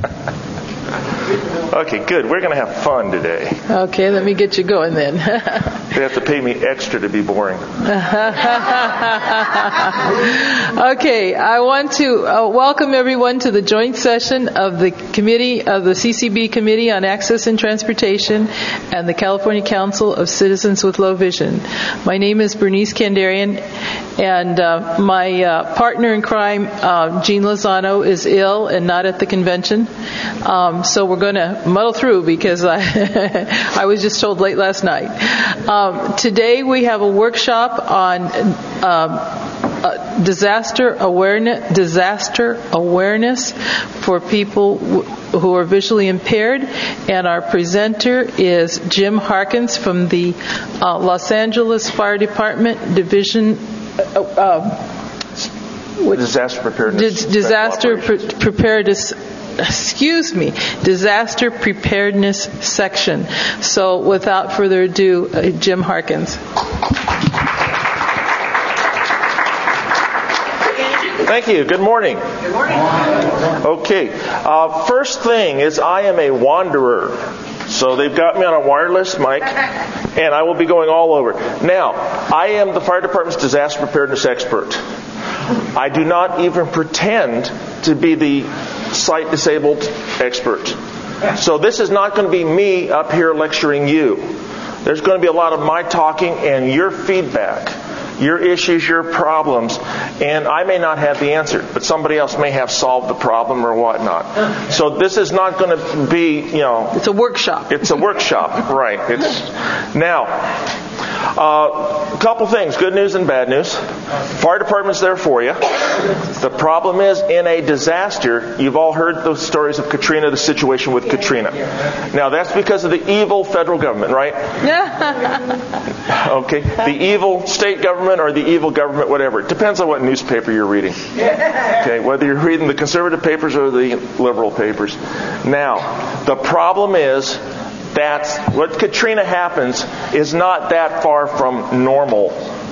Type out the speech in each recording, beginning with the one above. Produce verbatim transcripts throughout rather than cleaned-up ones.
Okay, good. We're going to have fun today. Okay, let me get you going then. They have to pay me extra to be boring. Okay, I want to uh, welcome everyone to the joint session of the committee of the C C B Committee on Access and Transportation and the California Council of Citizens with Low Vision. My name is Bernice Kandarian, and uh, my uh, partner in crime, uh, Jean Lozano, is ill and not at the convention. Um, so we're going to muddle through because I, I was just told late last night. Um, today we have a workshop on um, uh, disaster awareness, disaster awareness for people w- who are visually impaired, and our presenter is Jim Harkins from the uh, Los Angeles Fire Department Division. Uh, uh, Disaster preparedness. Dis- disaster pre- preparedness. Excuse me, disaster preparedness section. So without further ado, uh, Jim Harkins. Thank you. Good morning. Good morning. Okay. Uh, first thing is I am a wanderer. So they've got me on a wireless mic, and I will be going all over. Now, I am the fire department's disaster preparedness expert. I do not even pretend to be the sight disabled expert. So this is not going to be me up here lecturing you. There's going to be a lot of my talking and your feedback, your issues, your problems, and I may not have the answer, but somebody else may have solved the problem or whatnot. So this is not going to be, you know... It's a workshop. It's a workshop, right. It's now... Uh, a couple things, good news and bad news. Fire department's there for you. The problem is, in a disaster, you've all heard those stories of Katrina, the situation with Katrina. Now, that's because of the evil federal government, right? Okay. The evil state government or the evil government, whatever. It depends on what newspaper you're reading. Okay. Whether you're reading the conservative papers or the liberal papers. Now, the problem is, that's what Katrina happens is not that far from normal.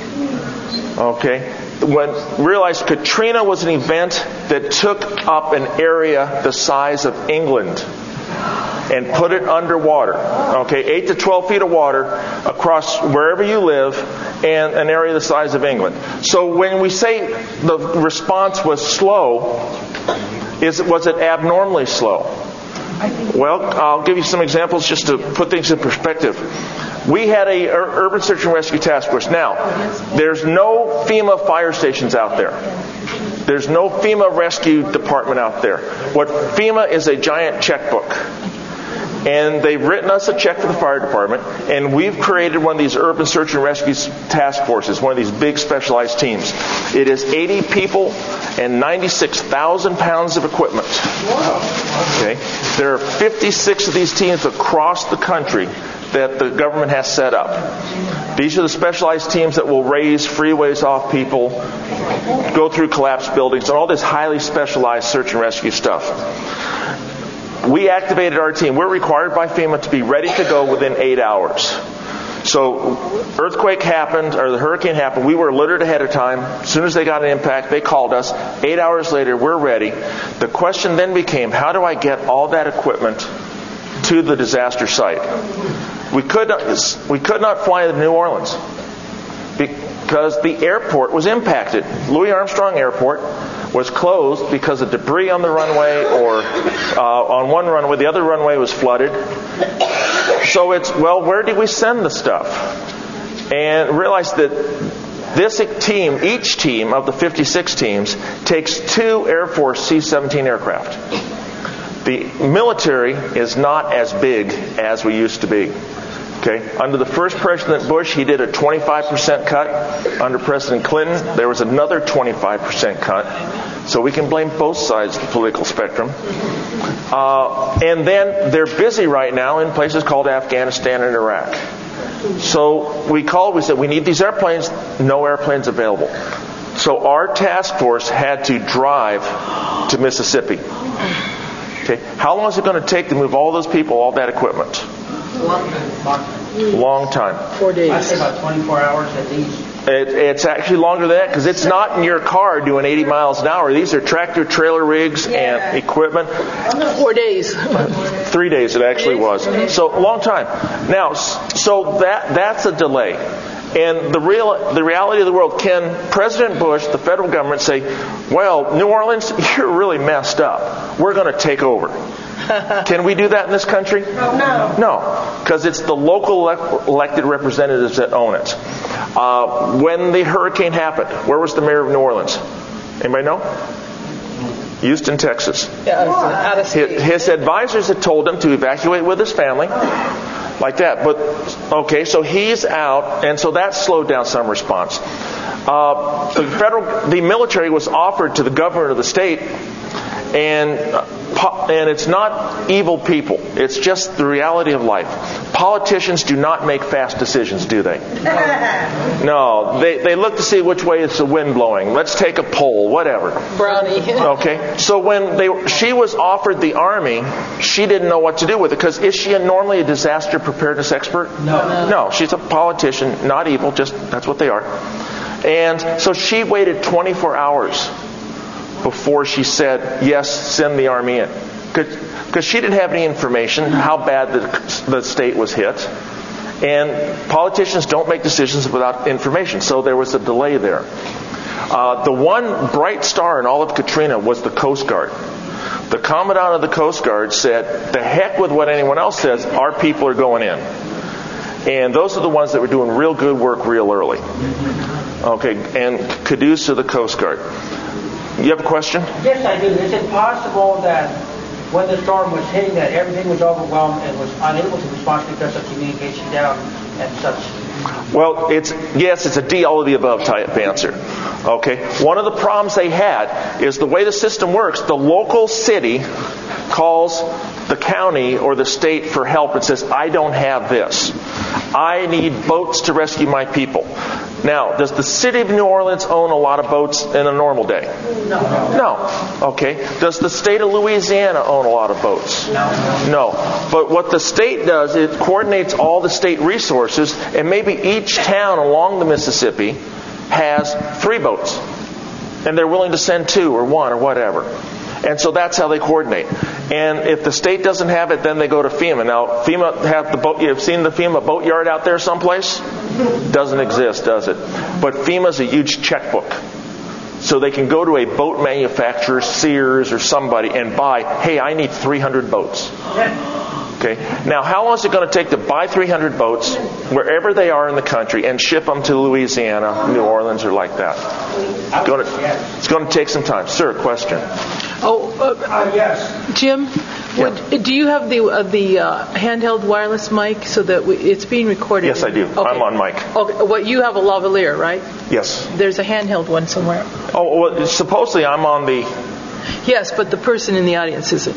Okay? When realize Katrina was an event that took up an area the size of England and put it underwater. Okay, eight to twelve feet of water across wherever you live and an area the size of England. So when we say the response was slow, is it was it abnormally slow? Well, I'll give you some examples just to put things in perspective. We had a ur- urban search and rescue task force. Now, there's no FEMA fire stations out there. There's no FEMA rescue department out there. What FEMA is a giant checkbook. And they've written us a check for the fire department, and we've created one of these urban search and rescue task forces, one of these big specialized teams. It is eighty people and ninety-six thousand pounds of equipment. Okay, there are fifty-six of these teams across the country that the government has set up. These are the specialized teams that will raise freeways off people, go through collapsed buildings, and all this highly specialized search and rescue stuff. We activated our team. We're required by FEMA to be ready to go within eight hours. So, earthquake happened, or the hurricane happened. We were alerted ahead of time. As soon as they got an impact, they called us. Eight hours later, we're ready. The question then became, how do I get all that equipment to the disaster site? We could not, we could not fly to New Orleans because the airport was impacted. Louis Armstrong Airport was closed because of debris on the runway, or uh, on one runway, the other runway was flooded. So it's, well, where do we send the stuff? And realized that this team, each team of the fifty-six teams, takes two Air Force C seventeen aircraft. The military is not as big as we used to be. Okay. Under the first President Bush, he did a twenty-five percent cut. Under President Clinton, there was another twenty-five percent cut. So we can blame both sides of the political spectrum. Uh, and then they're busy right now in places called Afghanistan and Iraq. So we called, we said, we need these airplanes. No airplanes available. So our task force had to drive to Mississippi. Okay. How long is it going to take to move all those people, all that equipment? Long time. Long time. Four days. I say about twenty-four hours at least. It, it's actually longer than that because it's not in your car doing eighty miles an hour. These are tractor trailer rigs Yeah. and equipment. Four days. Three days it actually was. So a long time. Now, s- so that that's a delay. And the real the reality of the world, can President Bush, the federal government, say, well, New Orleans, you're really messed up. We're going to take over. Can we do that in this country? No. No, because it's the local elect- elected representatives that own it. Uh, when the hurricane happened, where was the mayor of New Orleans? Anybody know? Houston, Texas. Yeah, out of state. His, his advisors had told him to evacuate with his family, like that. But okay, so he's out, and so that slowed down some response. Uh, the federal, the military was offered to the governor of the state, and uh, po- and it's not evil people. It's just the reality of life. Politicians do not make fast decisions, do they? No, they they look to see which way is the wind blowing. Let's take a poll, whatever. Brownie. Okay, so when they she was offered the army, she didn't know what to do with it, because is she a, normally a disaster preparedness expert? No. No, she's a politician, not evil, just that's what they are. And so she waited twenty-four hours before she said, yes, send the army in. Because she didn't have any information how bad the, the state was hit. And politicians don't make decisions without information. So there was a delay there. Uh, the one bright star in all of Katrina was the Coast Guard. The Commandant of the Coast Guard said, the heck with what anyone else says, our people are going in. And those are the ones that were doing real good work real early. Okay, and kudos to the Coast Guard. You have a question? Yes, I do. Is it possible that when the storm was hitting, that everything was overwhelmed and was unable to respond because of communication down and such? Well, it's yes, it's a D, all of the above type answer. Okay. One of the problems they had is the way the system works. The local city calls the county or the state for help and says, I don't have this. I need boats to rescue my people. Now, does the city of New Orleans own a lot of boats in a normal day? No. No. Okay. Does the state of Louisiana own a lot of boats? No. No. But what the state does, it coordinates all the state resources, and maybe each town along the Mississippi has three boats. And they're willing to send two or one or whatever. And so that's how they coordinate. And if the state doesn't have it, then they go to FEMA. Now, FEMA have the boat. You've seen the FEMA boat yard out there someplace? Doesn't exist, does it? But FEMA's a huge checkbook. So they can go to a boat manufacturer, Sears or somebody, and buy, hey, I need three hundred boats. Okay. Now, how long is it going to take to buy three hundred boats wherever they are in the country and ship them to Louisiana, New Orleans, or like that? It's going to, it's going to take some time. Sir, question. Oh, uh, Uh, yes. Jim, what, do you have the uh, the uh, handheld wireless mic so that we, it's being recorded? Yes, I do. Okay. I'm on mic. Okay. Well, you have a lavalier, right? Yes. There's a handheld one somewhere. Oh, well, supposedly I'm on the... Yes, but the person in the audience isn't.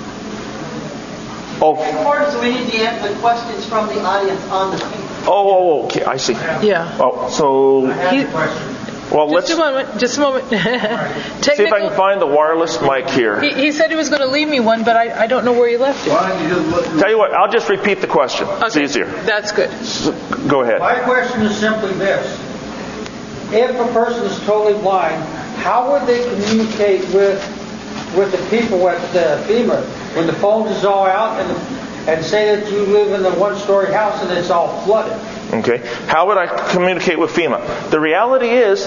Oh, Important, so we need to answer the questions from the audience on the speaker. oh, oh, okay, I see. Yeah. Oh, so... I have He- a question. Well, let's Just a moment. Just a moment. see if I Technical. can find the wireless mic here. He, he said he was going to leave me one, but I, I don't know where he left it. Why don't you just look? Tell you what, I'll just repeat the question. It's Okay, easier. That's good. So, go ahead. My question is simply this. If a person is totally blind, how would they communicate with with the people at the FEMA when the phones is all out and, and say that you live in a one-story house and it's all flooded? Okay. How would I communicate with FEMA? The reality is,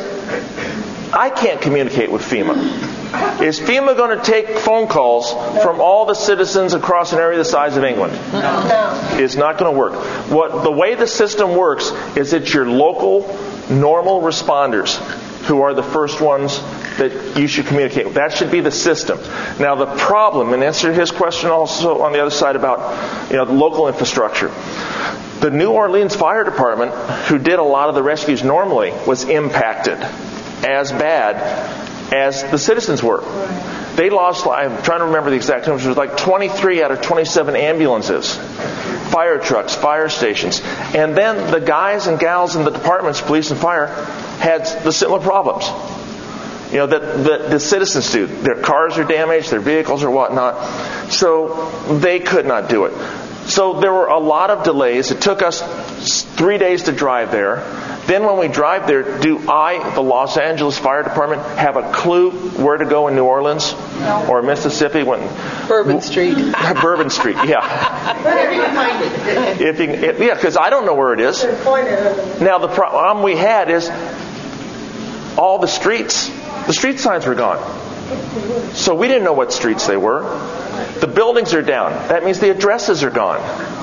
I can't communicate with FEMA. Is FEMA going to take phone calls from all the citizens across an area the size of England? No. It's not going to work. What the way the system works is it's your local, normal responders who are the first ones that you should communicate with. That should be the system. Now, the problem, and answer his question also on the other side about, you know, the local infrastructure. The New Orleans Fire Department, who did a lot of the rescues normally, was impacted as bad as the citizens were. They lost, I'm trying to remember the exact numbers, it was like twenty-three out of twenty-seven ambulances, fire trucks, fire stations. And then the guys and gals in the departments, police and fire, had the similar problems. You know, that the, the citizens do. Their cars are damaged, their vehicles or whatnot. So they could not do it. So there were a lot of delays. It took us three days to drive there. Then when we drive there, do I, the Los Angeles Fire Department, have a clue where to go in New Orleans or Mississippi? When Bourbon Street. Bourbon Street, yeah. Wherever you find it. If you, if, yeah, because I don't know where it is. Now the problem we had is all the streets, the street signs were gone. So we didn't know what streets they were. The buildings are down. That means the addresses are gone.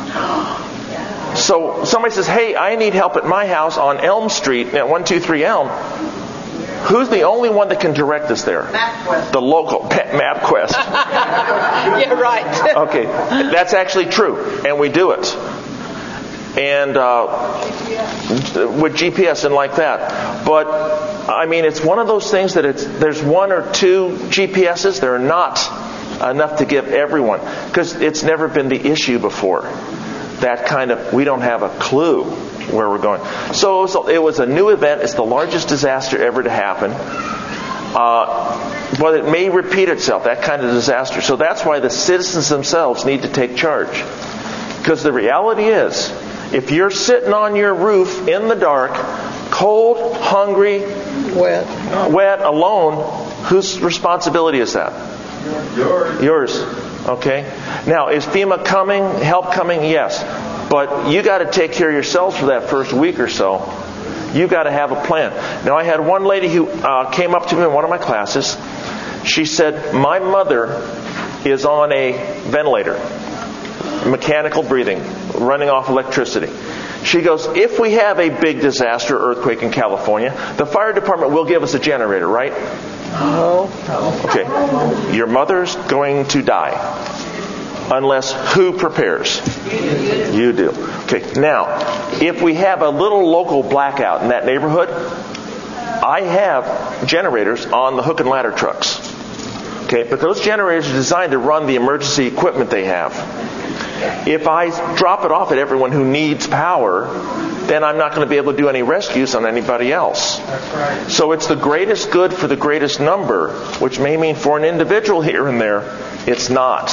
So somebody says, hey, I need help at my house on Elm Street, at one two three Elm. Who's the only one that can direct us there? MapQuest. The local MapQuest. Yeah, right. Okay, that's actually true, and we do it. And uh, with G P S and like that. But, I mean, it's one of those things that it's there's one or two G P S's. They're not enough to give everyone, because it's never been the issue before. That kind of, we don't have a clue where we're going. So it was a, it was a new event. It's the largest disaster ever to happen. Uh, but it may repeat itself, that kind of disaster. So that's why the citizens themselves need to take charge. Because the reality is, if you're sitting on your roof in the dark, cold, hungry, Wet. wet, alone, whose responsibility is that? Yours. Yours. Okay? Now, is FEMA coming, help coming? Yes. But you got to take care of yourselves for that first week or so. You got to have a plan. Now, I had one lady who uh, came up to me in one of my classes. She said, my mother is on a ventilator, mechanical breathing, running off electricity. She goes, if we have a big disaster, earthquake in California, the fire department will give us a generator, right? No. Okay. Your mother's going to die. Unless who prepares? You do. Okay. Now, if we have a little local blackout in that neighborhood, I have generators on the hook and ladder trucks. Okay. But those generators are designed to run the emergency equipment they have. If I drop it off at everyone who needs power, then I'm not going to be able to do any rescues on anybody else. That's right. So it's the greatest good for the greatest number, which may mean for an individual here and there, it's not.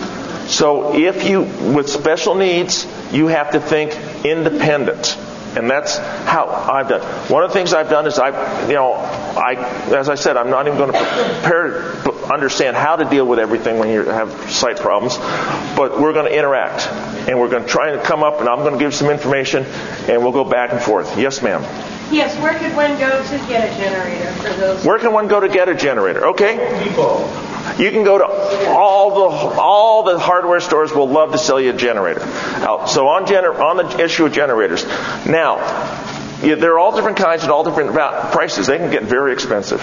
So if you, with special needs, you have to think independent. And that's how I've done. One of the things I've done is I, you know, I, as I said, I'm not even going to prepare to understand how to deal with everything when you have sight problems, but we're going to interact, and we're going to try and come up, and I'm going to give some information, and we'll go back and forth. Yes, ma'am. Yes, where could one go to get a generator for those? Where can one go to get a generator? Okay. People. You can go to all the all the hardware stores will love to sell you a generator. Now, so on gener- on the issue of generators, now yeah, they're all different kinds at all different prices. They can get very expensive.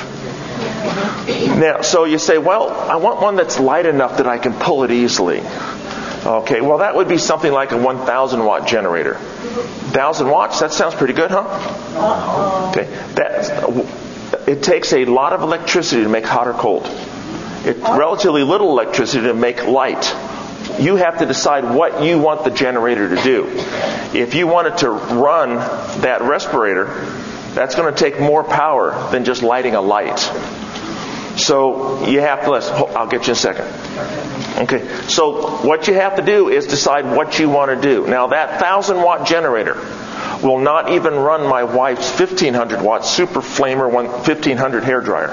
Now, so you say, well, I want one that's light enough that I can pull it easily. Okay, well that would be something like a one thousand watt generator. one thousand watts, that sounds pretty good, huh? Okay, that it takes a lot of electricity to make hot or cold. It's relatively little electricity to make light. You have to decide what you want the generator to do. If you want it to run that respirator, that's going to take more power than just lighting a light. So you have to, I'll get you in a second. Okay, so what you have to do is decide what you want to do. Now that one thousand watt generator will not even run my wife's fifteen hundred watt Super Flamer fifteen hundred hairdryer.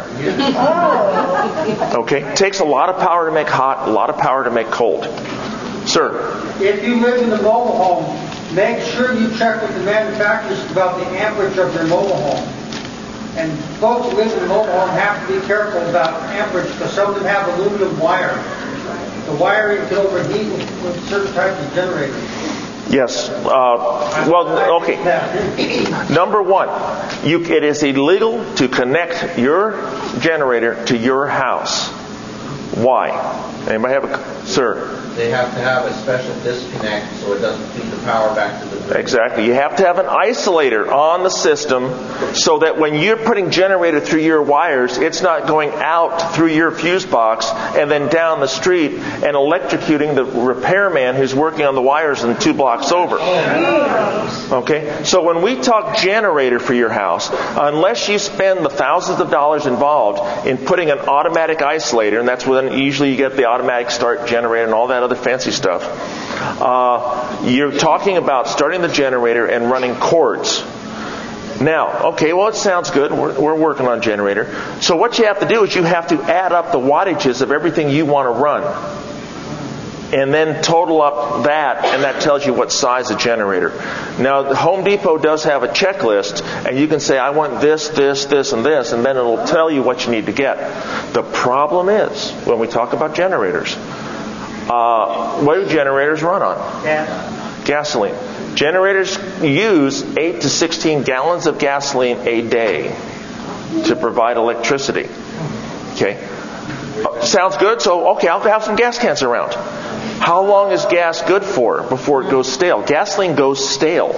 Okay, takes a lot of power to make hot, a lot of power to make cold. Sir? If you live in a mobile home, make sure you check with the manufacturers about the amperage of their mobile home. And folks who live in a mobile home have to be careful about amperage because some of them have aluminum wire. The wiring can overheat with, with certain types of generators. Yes. Uh, well, okay. Number one, you, it is illegal to connect your generator to your house. Why? Anybody have a... Sir? They have to have a special disconnect so it doesn't feed the power back to the grid. Exactly. You have to have an isolator on the system so that when you're putting generator through your wires, it's not going out through your fuse box and then down the street and electrocuting the repairman who's working on the wires in two blocks over. Okay? So when we talk generator for your house, unless you spend the thousands of dollars involved in putting an automatic isolator, and that's when usually you get the automatic start generator and all that other fancy stuff, uh, you're talking about starting the generator and running cords. Now, okay, well, it sounds good. We're, we're working on a generator. So what you have to do is you have to add up the wattages of everything you want to run. And then total up that, and that tells you what size of generator. Now, the Home Depot does have a checklist, and you can say, I want this, this, this, and this, and then it'll tell you what you need to get. The problem is, when we talk about generators, uh, what do generators run on? Gas. Gasoline. Generators use eight to sixteen gallons of gasoline a day to provide electricity. Okay? Uh, sounds good? So, okay, I'll have some gas cans around. How long is gas good for before it goes stale? Gasoline goes stale.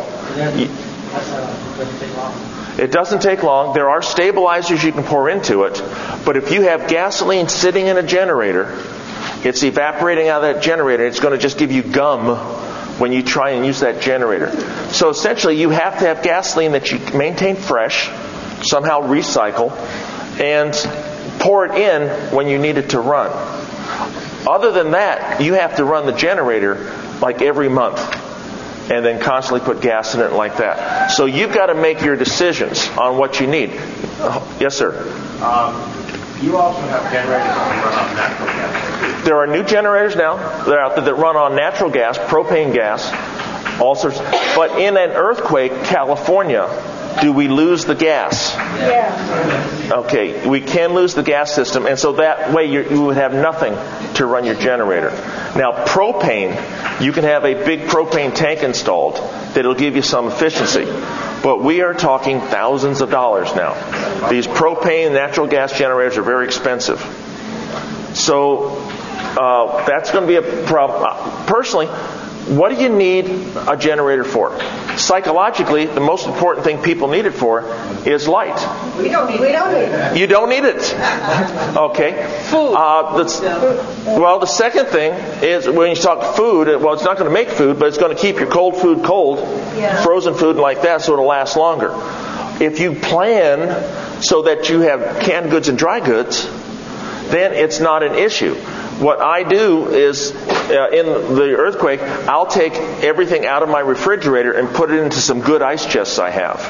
It doesn't take long. There are stabilizers you can pour into it. But if you have gasoline sitting in a generator, it's evaporating out of that generator. It's going to just give you gum when you try and use that generator. So essentially, you have to have gasoline that you maintain fresh, somehow recycle, and pour it in when you need it to run. Other than that, you have to run the generator like every month and then constantly put gas in it like that. So you've got to make your decisions on what you need. Uh, yes, sir? Um, you also have generators that run on natural gas. There are new generators now that are out there that run on natural gas, propane gas, all sorts. But in an earthquake, California, do we lose the gas? Yeah. Okay, we can lose the gas system, and so that way you, you would have nothing to run your generator. Now, propane, you can have a big propane tank installed that'll give you some efficiency. But we are talking thousands of dollars now. These propane natural gas generators are very expensive. So uh, that's going to be a problem. Uh, personally, what do you need a generator for? Psychologically, the most important thing people need it for is light. We don't need, we don't need it. You don't need it. Okay. Food. Uh, the, well, the second thing is when you talk food, well, it's not going to make food, but it's going to keep your cold food cold, Yeah. frozen food like that, so it'll last longer. If you plan so that you have canned goods and dry goods, then it's not an issue. What I do is, uh, in the earthquake, I'll take everything out of my refrigerator and put it into some good ice chests I have.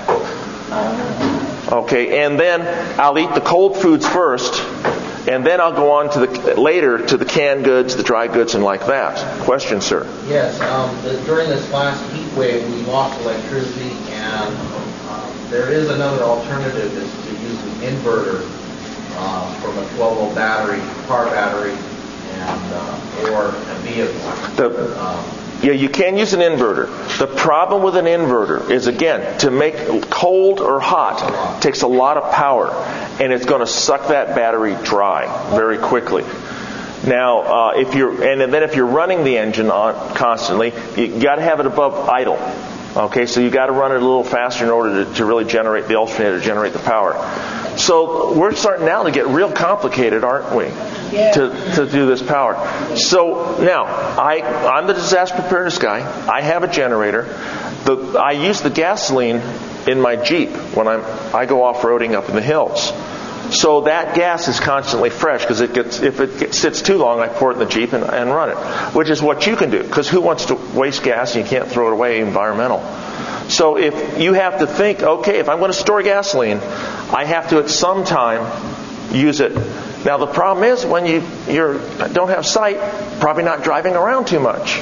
Okay, and then I'll eat the cold foods first, and then I'll go on to the later to the canned goods, the dry goods, and like that. Question, sir? Yes, um, the, during this last heat wave, we lost electricity, and um, there is another alternative, is to use an inverter uh, from a twelve volt battery, car battery, and uh, or a vehicle. The, Um, yeah, you can use an inverter. The problem with an inverter is, again, to make cold or hot takes a lot of power, and it's going to suck that battery dry very quickly. Now, uh, if you're and then if you're running the engine on constantly, you got to have it above idle. Okay, so you got to run it a little faster in order to, to really generate the alternator, to generate the power. So we're starting now to get real complicated, aren't we? Yeah. To to do this power. So now I I'm the disaster preparedness guy. I have a generator. The I use the gasoline in my Jeep when I'm I go off-roading up in the hills. So that gas is constantly fresh because it gets if it gets, sits too long, I pour it in the Jeep and, and run it, which is what you can do. Because who wants to waste gas and you can't throw it away? Environmental. So if you have to think, okay, if I'm going to store gasoline, I have to at some time use it. Now the problem is when you you're, don't have sight, probably not driving around too much.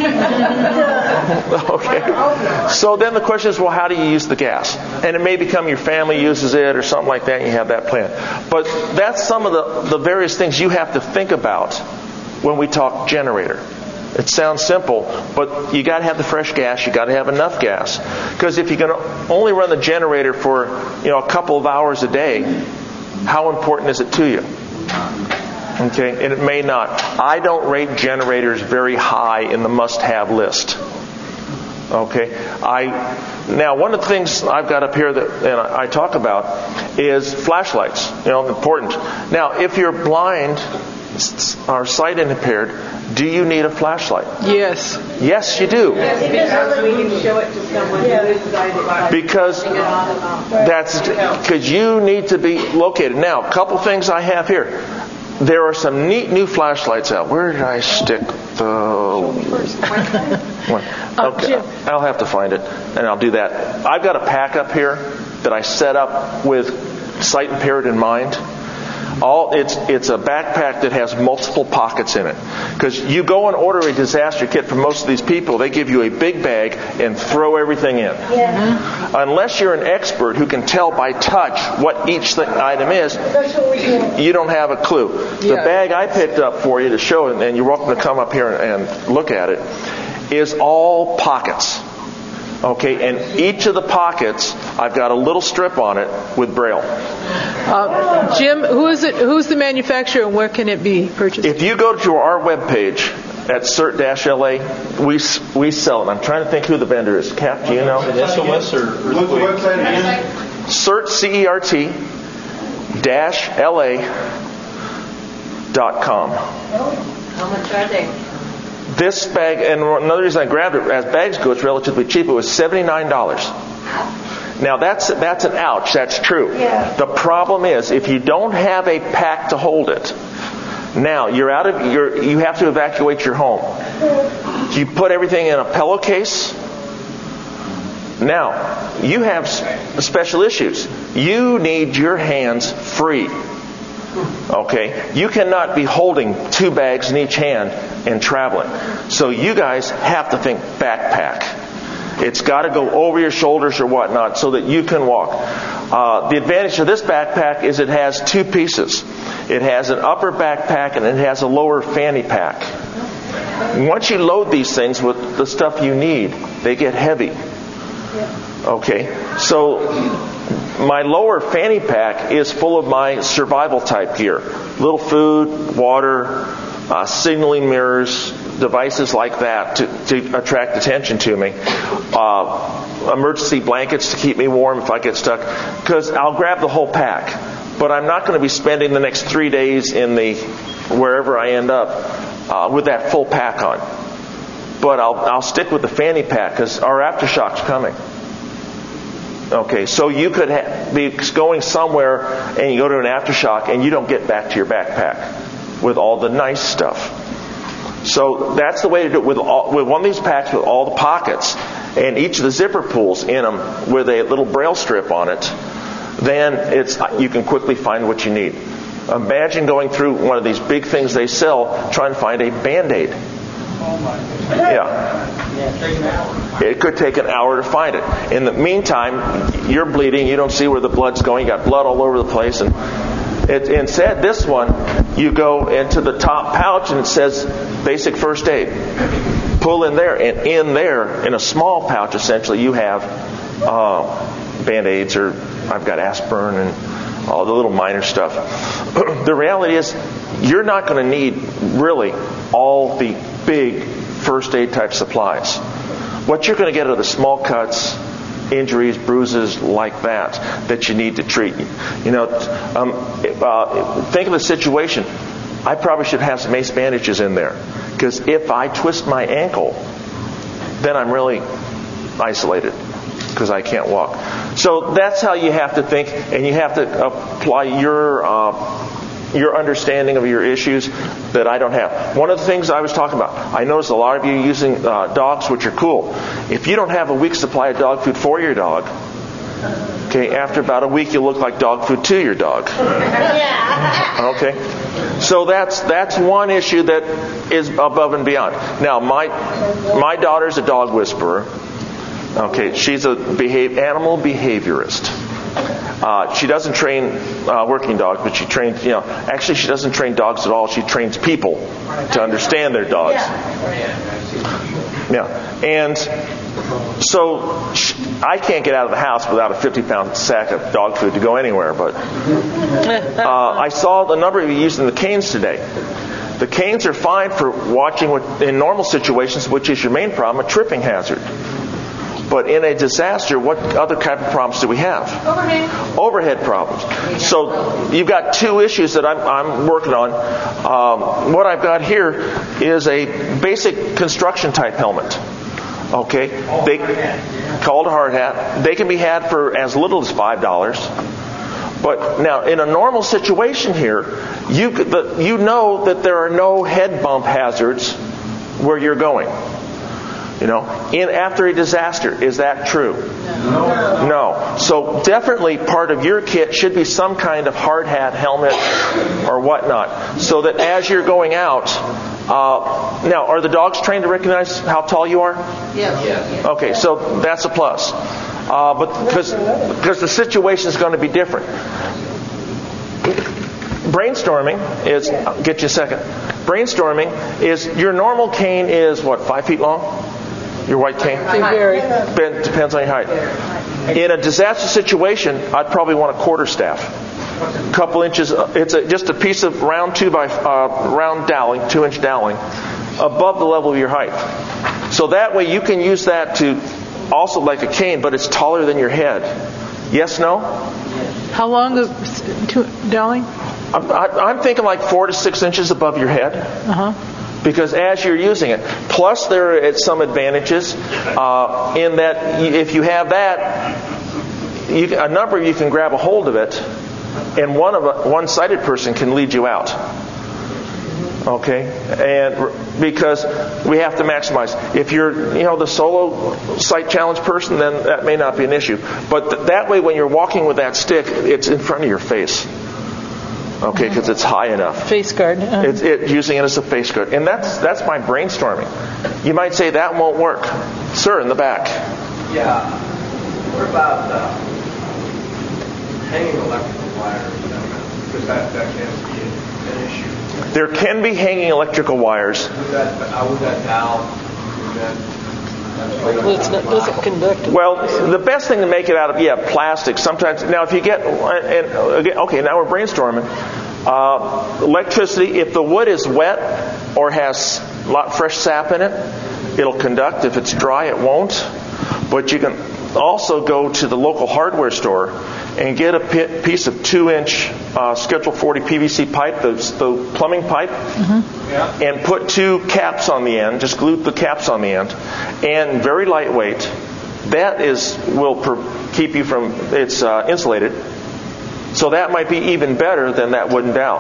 Okay. So then the question is, well, how do you use the gas? And it may become your family uses it or something like that, and you have that plan. But that's some of the, the various things you have to think about when we talk generator. It sounds simple, but you got to have the fresh gas. You got to have enough gas, because if you're going to only run the generator for you know a couple of hours a day, how important is it to you? Okay, and it may not. I don't rate generators very high in the must-have list. Okay, I now one of the things I've got up here that and I, I talk about is flashlights. You know, important. Now, if you're blind or sight impaired, do you need a flashlight? Yes. Yes, you do. Because we can show it to someone who is sighted. Because that's because you need to be located. Now, a couple things I have here. There are some neat new flashlights out. Where did I stick the one? Okay, I'll have to find it, and I'll do that. I've got a pack up here that I set up with sight impaired in mind. All it's it's a backpack that has multiple pockets in it. Because you go and order a disaster kit from most of these people, they give you a big bag and throw everything in. Yeah. Unless you're an expert who can tell by touch what each th- item is, you don't have a clue. The Yeah. bag I picked up for you to show, and you're welcome to come up here and, and look at it, is all pockets. Okay, and each of the pockets, I've got a little strip on it with Braille. Uh, Jim, who is it? Who's the manufacturer, and where can it be purchased? If you go to our webpage at cert dash L A, we we sell it. I'm trying to think who the vendor is. Cap, do you know? S O S or What's the website again? Cert, C E R T, dash L A dot com. How much are they? This bag, and another reason I grabbed it, as bags go, it's relatively cheap. It was seventy-nine dollars. Now that's that's an ouch. That's true. Yeah. The problem is if you don't have a pack to hold it. Now you're out of you're you have to evacuate your home. You put everything in a pillowcase. Now you have s- special issues. You need your hands free. Okay, you cannot be holding two bags in each hand and traveling. So you guys have to think backpack. It's got to go over your shoulders or whatnot so that you can walk. Uh, the advantage of this backpack is it has two pieces. It has an upper backpack and it has a lower fanny pack. Once you load these things with the stuff you need, they get heavy. Okay, so my lower fanny pack is full of my survival type gear. Little food, water, uh, signaling mirrors, devices like that to, to attract attention to me. Uh, emergency blankets to keep me warm if I get stuck. Because I'll grab the whole pack. But I'm not going to be spending the next three days in the wherever I end up uh, with that full pack on. But I'll, I'll stick with the fanny pack because our aftershocks coming. Okay, so you could ha- be going somewhere and you go to an aftershock and you don't get back to your backpack with all the nice stuff. So that's the way to do it with, all, with one of these packs with all the pockets and each of the zipper pulls in them with a little braille strip on it. Then it's you can quickly find what you need. Imagine going through one of these big things they sell, trying to find a Band-Aid. Yeah. It could take an hour to find it. In the meantime, you're bleeding. You don't see where the blood's going. You got blood all over the place. And it, instead, this one, you go into the top pouch and it says basic first aid. Pull in there, and in there, in a small pouch, essentially, you have uh, Band-Aids, or I've got aspirin and all the little minor stuff. The reality is, you're not going to need really all the big first aid type supplies. What you're going to get are the small cuts, injuries, bruises like that that you need to treat. You know, um, uh, think of the situation. I probably should have some ace bandages in there because if I twist my ankle, then I'm really isolated because I can't walk. So that's how you have to think, and you have to apply your uh, your understanding of your issues that I don't have. One of the things I was talking about, I noticed a lot of you using uh, dogs, which are cool. If you don't have a week's supply of dog food for your dog, okay, after about a week you'll look like dog food to your dog. Okay, so that's that's one issue that is above and beyond. Now, my my daughter's a dog whisperer. Okay, she's a behave, animal behaviorist. Uh, she doesn't train uh, working dogs, but she trains, you know, actually she doesn't train dogs at all. She trains people to understand their dogs. Yeah. And so she, I can't get out of the house without a fifty pound sack of dog food to go anywhere. But uh, I saw the number of you using the canes today. The canes are fine for watching what, in normal situations, which is your main problem, a tripping hazard. But in a disaster, what other type of problems do we have? Overhead. Overhead problems. So you've got two issues that I'm, I'm working on. Um, what I've got here is a basic construction type helmet. Okay, they called a hard hat. They can be had for as little as five dollars. But now, in a normal situation here, you the, you know that there are no head bump hazards where you're going. You know, in after a disaster. Is that true? No. No. So definitely part of your kit should be some kind of hard hat, helmet, or whatnot, so that as you're going out. Uh, now, are the dogs trained to recognize how tall you are? Yes. Yes. Okay, so that's a plus. Uh, but because because the situation is going to be different. Brainstorming is. I'll get you a second. Brainstorming is your normal cane is what, five feet long? Your white cane? They vary. Ben- Depends on your height. In a disaster situation, I'd probably want a quarter staff. A couple inches. It's a, just a piece of round two by uh, round doweling, two inch doweling, above the level of your height. So that way you can use that to also like a cane, but it's taller than your head. Yes, no? How long is to, Dolly? I'm, I, I'm thinking like four to six inches above your head. Uh-huh. Because as you're using it, plus there are some advantages uh, in that if you have that, you, a number you can grab a hold of it, and one of a one-sighted person can lead you out. Okay, and because we have to maximize. If you're, you know, the solo sight challenge person, then that may not be an issue. But th- that way, when you're walking with that stick, it's in front of your face. Okay, because it's high enough. Face guard. Uh, It's it, using it as a face guard. And that's that's my brainstorming. You might say that won't work. Sir, in the back. Yeah. What about uh, hanging electrical wires? Because that, that can be an issue. There can be hanging electrical wires. With that, uh, with that valve, with that, well, it's not, doesn't conduct. Well, the best thing to make it out of, yeah, plastic. Sometimes, now if you get, and again, okay, now we're brainstorming. Uh, electricity, if the wood is wet or has a lot fresh sap in it, it'll conduct. If it's dry, it won't. But you can also go to the local hardware store and get a piece of two-inch uh, Schedule forty P V C pipe, the, the plumbing pipe, mm-hmm. yeah. and put two caps on the end. Just glue the caps on the end, and very lightweight. That is will per, keep you from it's uh, insulated. So that might be even better than that wooden dowel.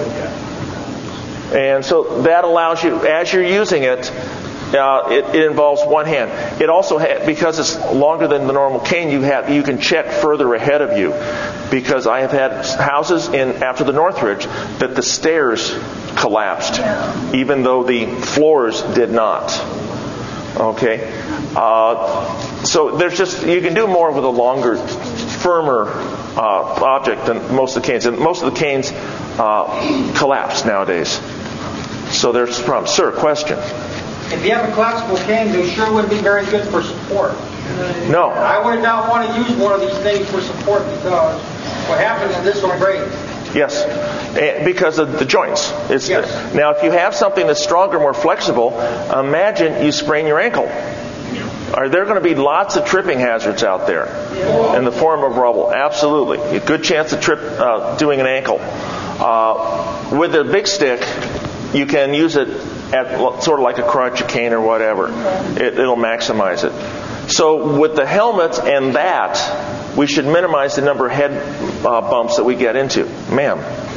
And so that allows you, as you're using it. Uh, it, it involves one hand. It also ha- because it's longer than the normal cane, you have you can check further ahead of you. Because I have had houses in after the Northridge that the stairs collapsed, even though the floors did not. Okay, uh, so there's just you can do more with a longer, firmer uh, object than most of the canes, and most of the canes uh, collapse nowadays. So there's a problem. Sir, question. If you have a collapsible cane, they sure would be very good for support. No. I would not want to use one of these things for support because what happens is this will break. Yes, and because of the joints. It's, yes. Now, if you have something that's stronger, more flexible, imagine you sprain your ankle. Are there going to be lots of tripping hazards out there in the form of rubble? Absolutely. A good chance of trip uh, doing an ankle. Uh, with a big stick, you can use it at sort of like a crutch, a cane, or whatever. It, it'll maximize it. So with the helmets and that, we should minimize the number of head uh, bumps that we get into. Ma'am.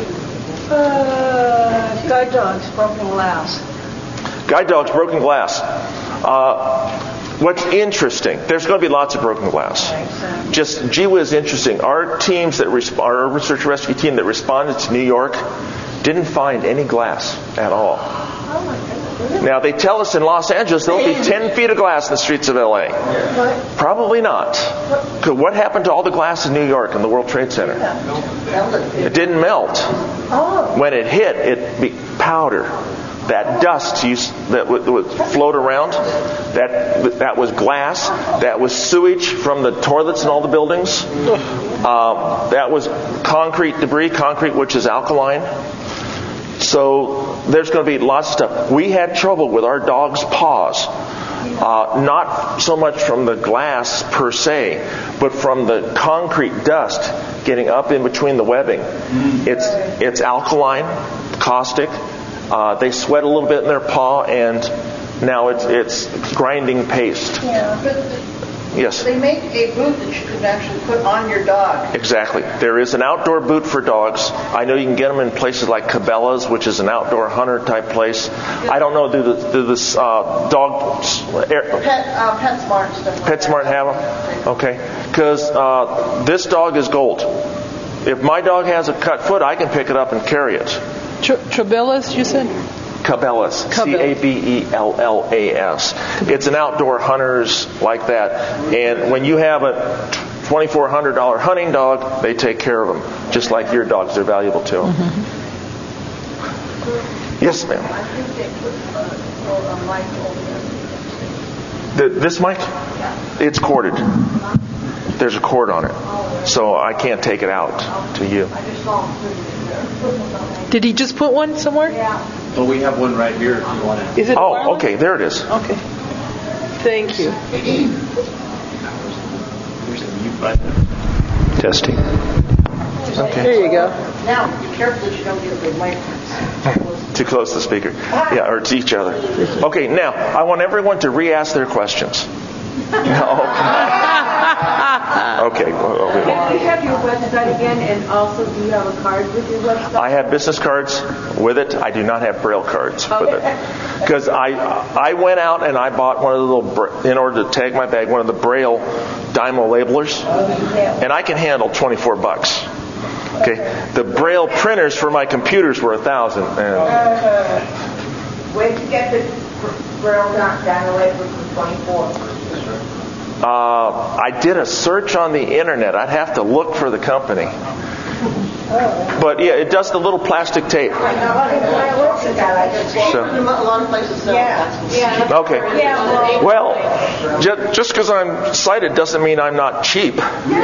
Uh, guide dogs, broken glass. Guide dogs, broken glass. Uh, what's interesting, there's going to be lots of broken glass. Just gee whiz interesting. Our teams that resp- our research and rescue team that responded to New York didn't find any glass at all. Now, they tell us in Los Angeles there'll be ten feet of glass in the streets of L A. Probably not. Because what happened to all the glass in New York in the World Trade Center? It didn't melt. When it hit, it be powder. That dust used, that would, would float around, that that was glass. That was sewage from the toilets in all the buildings. Uh, that was concrete debris, concrete which is alkaline. So there's going to be lots of stuff. We had trouble with our dog's paws. Uh, not so much from the glass per se, but from the concrete dust getting up in between the webbing. It's it's alkaline, caustic. Uh, they sweat a little bit in their paw, and now it's it's grinding paste. Yeah, but Yes. They make a boot that you can actually put on your dog. Exactly. There is an outdoor boot for dogs. I know you can get them in places like Cabela's, which is an outdoor hunter type place. I don't know, do the do this uh, dog air, Pet, uh, PetSmart and stuff like PetSmart that. have them? Okay. Because uh, this dog is gold. If my dog has a cut foot, I can pick it up and carry it. Tr- Trabellas, you said? Cabela's, C A B E L L A S. It's an outdoor hunters like that. And when you have a twenty-four hundred dollars hunting dog, they take care of them, just like your dogs. They're valuable to them. Mm-hmm. Yes, ma'am. I think they put uh, a mic over The, there. this mic? It's corded. There's a cord on it. So I can't take it out to you. I just saw them putting it there. Did he just put one somewhere? Yeah. Well, we have one right here if you want to. Is it? Oh, okay. There it is. Okay. Thank you. Here's a mute button. Testing. Okay. There you go. Now, be careful that you don't get a big mic. Too close to the speaker. Yeah, or to each other. Okay, now, I want everyone to re-ask their questions. No. Okay. well, Do you have your website again, and also do you have a card with your website? I have business cards with it. I do not have Braille cards with it. Because I I went out and I bought one of the little, in order to tag my bag, one of the Braille Dymo labelers. And I can handle twenty-four bucks. Okay. The Braille printers for my computers were a thousand. And Where'd you get the Braille down label for twenty-four? uh, I did a search on the internet. I'd have to look for the company. But yeah, it does the little plastic tape. So. A lot of places sell Yeah. that. Okay. Yeah, Well, ju- just because I'm sighted doesn't mean I'm not cheap.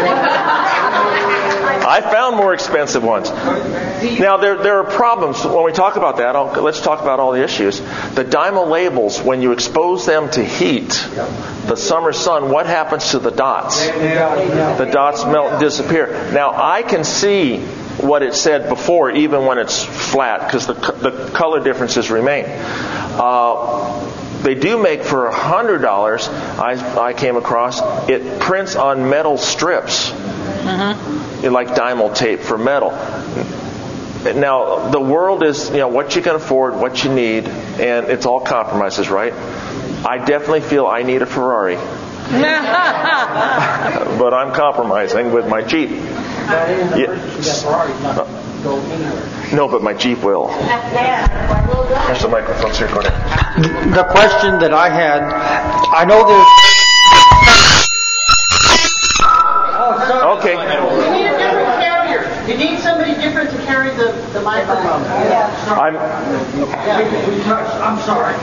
I found more expensive ones. Now, there there are problems when we talk about that. I'll, let's talk about all the issues. The Dymo labels, when you expose them to heat, the summer sun, what happens to the dots? The dots melt and disappear. Now, I can see what it said before, even when it's flat, because the the color differences remain. Uh, They do make for a hundred dollars. I I came across it prints on metal strips, mm-hmm. like Dymo tape for metal. Now the world is, you know, what you can afford, what you need, and it's all compromises, right? I definitely feel I need a Ferrari, but I'm compromising with my Jeep. Yeah. No, but my Jeep will. There's the microphone, sir. Go ahead. The question that I had, I know there's... Okay. You need a different carrier. You need somebody different to carry the, the microphone. I'm. I'm sorry.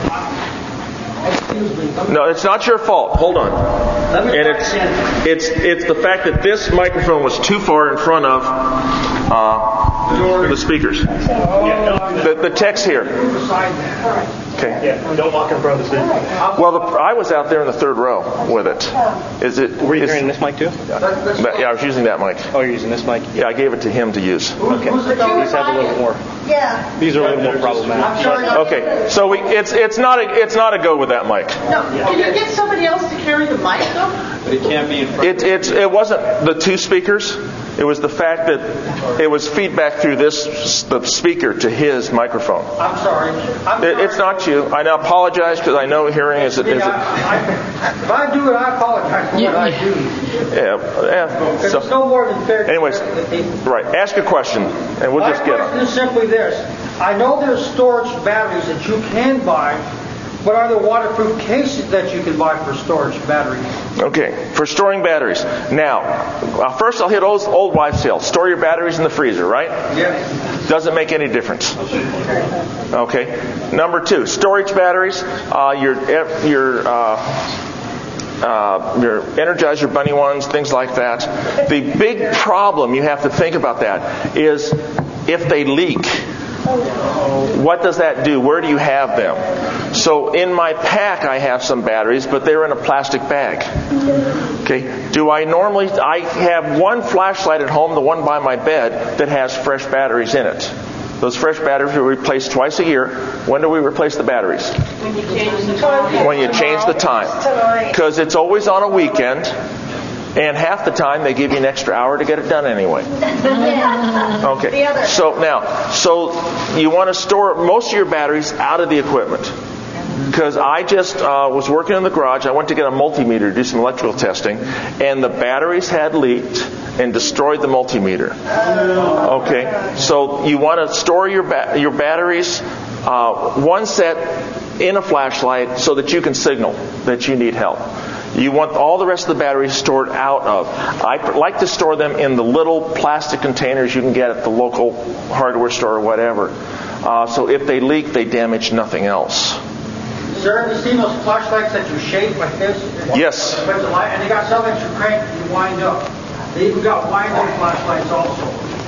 No, it's not your fault. Hold on. And it's it's it's the fact that this microphone was too far in front of uh, the speakers. The the text here. Okay. Yeah, don't walk in front of the speaker. Well, the, I was out there in the third row with it. Is it? Were you is, carrying this mic too? Yeah, I was using that mic. Oh, you're using this mic? Yeah, I gave it to him to use. Okay. These have a little more. Yeah. These are a little more problematic. Okay, so we, it's it's not a it's not a go with that mic. No, can you get somebody else to carry the mic though? But it can't be in front. It it's it wasn't the two speakers. It was the fact that it was feedback through this the speaker to his microphone. I'm sorry. I'm It, sorry. it's not you. I apologize because I know hearing is. is Yeah, I, I, if I do it, I apologize for what I do. yeah, yeah. It's So, no more than fair to anyways, the people. right. Ask your question, and we'll My just get question it. is simply this. I know there's storage batteries that you can buy, but are there waterproof cases that you can buy for storage batteries? Okay, for storing batteries. Now, uh, first I'll hit old, old wives' tale. Store your batteries in the freezer, right? Yes. Doesn't make any difference. Okay. Number two, storage batteries. Uh, your your uh, uh, your Energizer Bunny ones, things like that. The big problem you have to think about that is if they leak. What does that do? Where do you have them? So in my pack I have some batteries, but they're in a plastic bag. Okay. Do I normally, I have one flashlight at home, the one by my bed, that has fresh batteries in it. Those fresh batteries are replaced twice a year. When do we replace the batteries? When you change the time. When you change the time. Because it's always on a weekend, and half the time they give you an extra hour to get it done anyway. Okay. So now, so you want to store most of your batteries out of the equipment. Because I just uh, was working in the garage. I went to get a multimeter to do some electrical testing, and the batteries had leaked and destroyed the multimeter. Okay, so you want to store your ba- your batteries, uh, one set in a flashlight, so that you can signal that you need help. You want all the rest of the batteries stored out of. I like to store them in the little plastic containers you can get at the local hardware store or whatever. Uh, so if they leak, they damage nothing else. Sir, have you seen those flashlights that you shake like this? Yes. And they got some that you crank and you wind up. They even got wind-up flashlights also.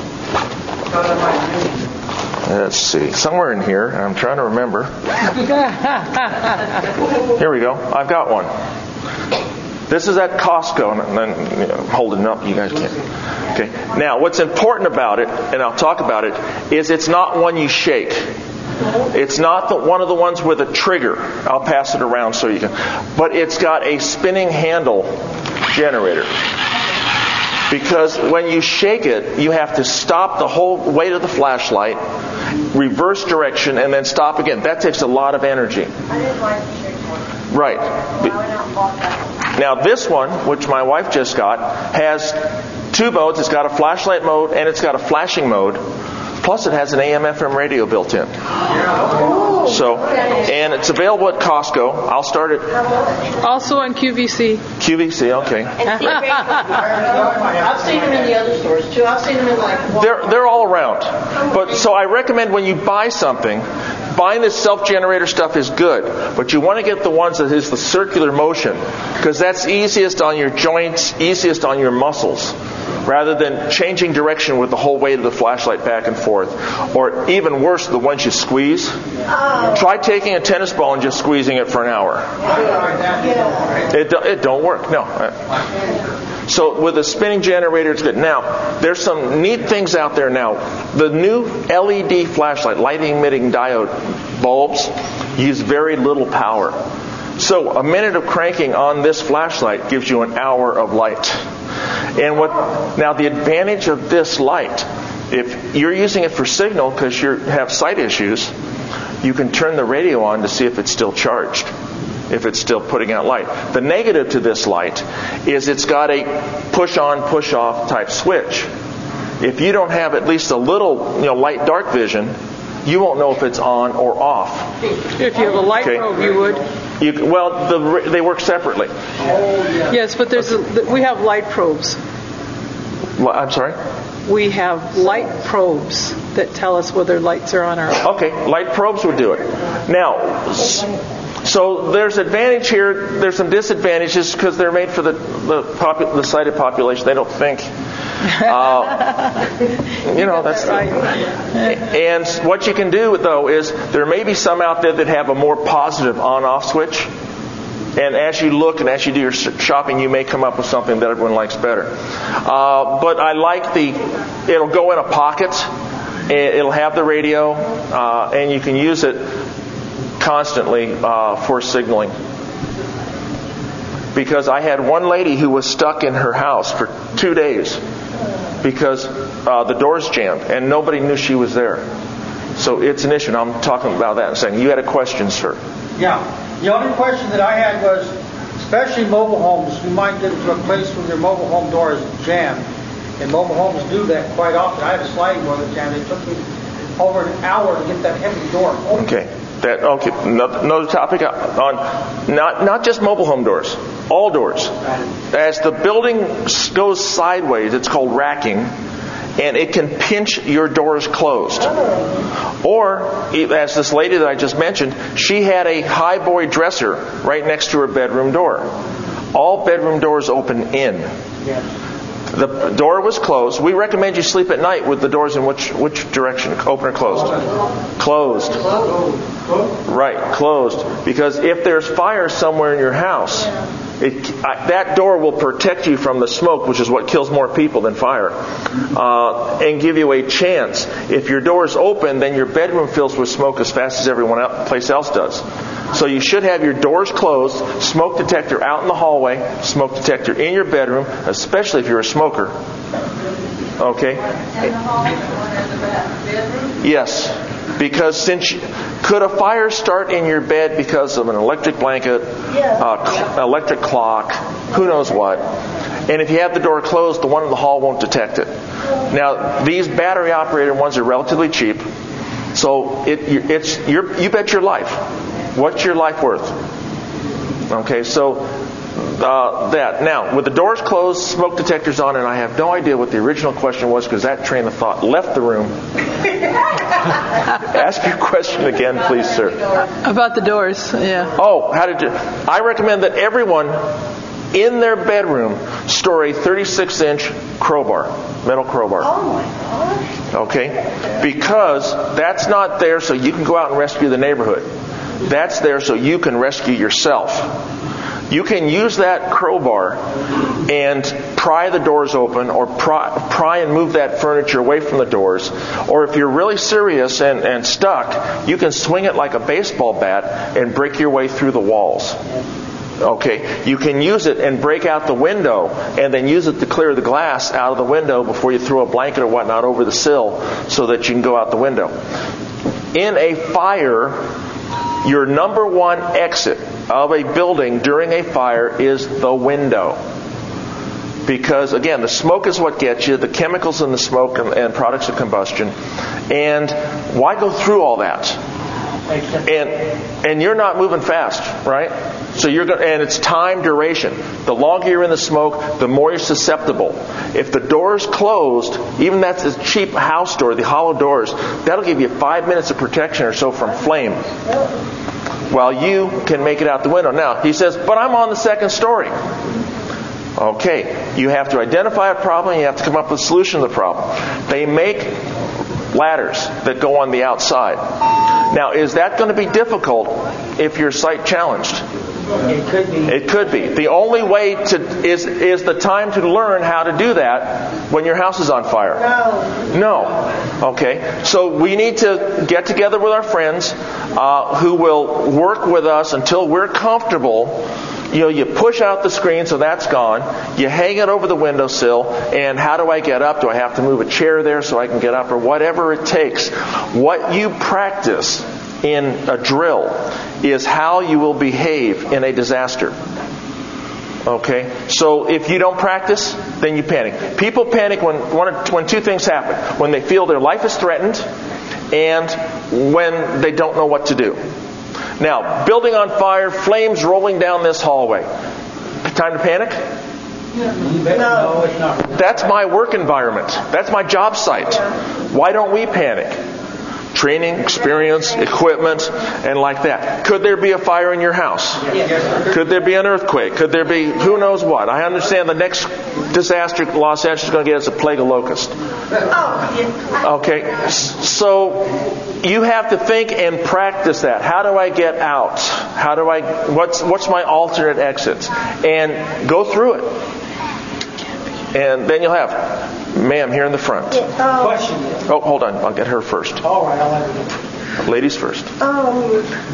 Let's see. Somewhere in here, I'm trying to remember. Here we go. I've got one. This is at Costco, and then you know, I'm holding it up. You guys can't. Okay. Now, what's important about it, and I'll talk about it, is it's not one you shake. It's not the, one of the ones with a trigger. I'll pass it around so you can. But it's got a spinning handle generator. Because when you shake it, you have to stop the whole weight of the flashlight, reverse direction, and then stop again. That takes a lot of energy. I didn't like the shake one. Right. I went out and bought that one. Now this one, which my wife just got, has two modes. It's got a flashlight mode and it's got a flashing mode. Plus it has an A M F M radio built in. So, and it's available at Costco. I'll start it. Also on Q V C. Q V C, okay. I've seen them in the other stores too. I've seen them in like. They're they're all around. But so I recommend when you buy something, buying this self-generator stuff is good, but you want to get the ones that is the circular motion, because that's easiest on your joints, easiest on your muscles, rather than changing direction with the whole weight of the flashlight back and forth. Or even worse, the ones you squeeze. Oh. Try taking a tennis ball and just squeezing it for an hour. It, it don't work, no. So with a spinning generator, it's good. Now, there's some neat things out there now. The new L E D flashlight, light emitting diode bulbs, use very little power. So a minute of cranking on this flashlight gives you an hour of light. And what now the advantage of this light, if you're using it for signal because you have sight issues, you can turn the radio on to see if it's still charged, if it's still putting out light. The negative to this light is it's got a push on, push off type switch. If you don't have at least a little, you know, light dark vision, you won't know if it's on or off. If you have a light okay. probe, you would. You, well, the, they work separately. Yes, but there's a, we have light probes. Well, I'm sorry? We have light probes that tell us whether lights are on or off. Okay, light probes would do it. Now, so there's advantage here. There's some disadvantages because they're made for the the, popu- the sighted population. They don't think. Uh, you know, that's right. And what you can do, though, is there may be some out there that have a more positive on-off switch. And as you look and as you do your shopping, you may come up with something that everyone likes better. Uh, but I like the, it'll go in a pocket. It'll have the radio, uh, and you can use it constantly uh, for signaling. Because I had one lady who was stuck in her house for two days because uh, the doors jammed and nobody knew she was there. So it's an issue. And I'm talking about that and saying, you had a question, sir. Yeah. The only question that I had was, especially mobile homes, you might get to a place where your mobile home door is jammed. And mobile homes do that quite often. I had a sliding door that jammed. It took me over an hour to get that heavy door open. Okay. That okay. Another topic on not not just mobile home doors, all doors. As the building goes sideways, it's called racking, and it can pinch your doors closed. Or, as this lady that I just mentioned, she had a high-boy dresser right next to her bedroom door. All bedroom doors open in. The door was closed. We recommend you sleep at night with the doors in which which direction? Open or closed? Closed. Right, closed. Because if there's fire somewhere in your house, it, that door will protect you from the smoke, which is what kills more people than fire, uh, and give you a chance. If your door is open, then your bedroom fills with smoke as fast as everyone else, place else does. So you should have your doors closed, smoke detector out in the hallway, smoke detector in your bedroom, especially if you're a smoker. Okay? And the hallway and the bedroom? Yes. Because since you, could a fire start in your bed because of an electric blanket, uh, cl- electric clock, who knows what? And if you have the door closed, the one in the hall won't detect it. Now, these battery operated ones are relatively cheap, so it, it's you're, you bet your life. What's your life worth? Okay, so uh, that. Now, with the doors closed, smoke detectors on, and I have no idea what the original question was because that train of thought left the room. Ask your question again, please, sir. About the doors, yeah. Oh, how did you... I recommend that everyone in their bedroom store a thirty-six inch crowbar, metal crowbar. Oh my gosh. Okay? Because that's not there so you can go out and rescue the neighborhood. That's there so you can rescue yourself. You can use that crowbar and pry the doors open or pry, pry and move that furniture away from the doors. Or if you're really serious and, and stuck, you can swing it like a baseball bat and break your way through the walls. Okay, you can use it and break out the window and then use it to clear the glass out of the window before you throw a blanket or whatnot over the sill so that you can go out the window. In a fire, your number one exit of a building during a fire is the window. Because, again, the smoke is what gets you, the chemicals in the smoke and, and products of combustion. And why go through all that? And and you're not moving fast, right? So you're going, and it's time duration. The longer you're in the smoke, the more you're susceptible. If the door's closed, even that's a cheap house door, the hollow doors, that'll give you five minutes of protection or so from flame, while you can make it out the window. Now, he says, but I'm on the second story. Okay, you have to identify a problem, you have to come up with a solution to the problem. They make ladders that go on the outside. Now, is that going to be difficult if you're sight challenged? It could be. It could be. The only way to is is the time to learn how to do that when your house is on fire. No. No. Okay. So we need to get together with our friends uh, who will work with us until we're comfortable. You know, you push out the screen, so that's gone. You hang it over the windowsill, and how do I get up? Do I have to move a chair there so I can get up, or whatever it takes? What you practice in a drill is how you will behave in a disaster. Okay? So if you don't practice, then you panic. People panic when one, when two things happen. When they feel their life is threatened, and when they don't know what to do. Now, building on fire, flames rolling down this hallway. Time to panic? No, it's not. That's my work environment. That's my job site. Why don't we panic? Training, experience, equipment, and like that. Could there be a fire in your house? Could there be an earthquake? Could there be who knows what? I understand the next disaster Los Angeles is going to get is a plague of locusts. Okay, so you have to think and practice that. How do I get out? How do I? What's what's my alternate exits? And go through it. And then you'll have, ma'am, here in the front. Question. Oh, hold on. I'll get her first. All right, I'll have it. Ladies first. Um,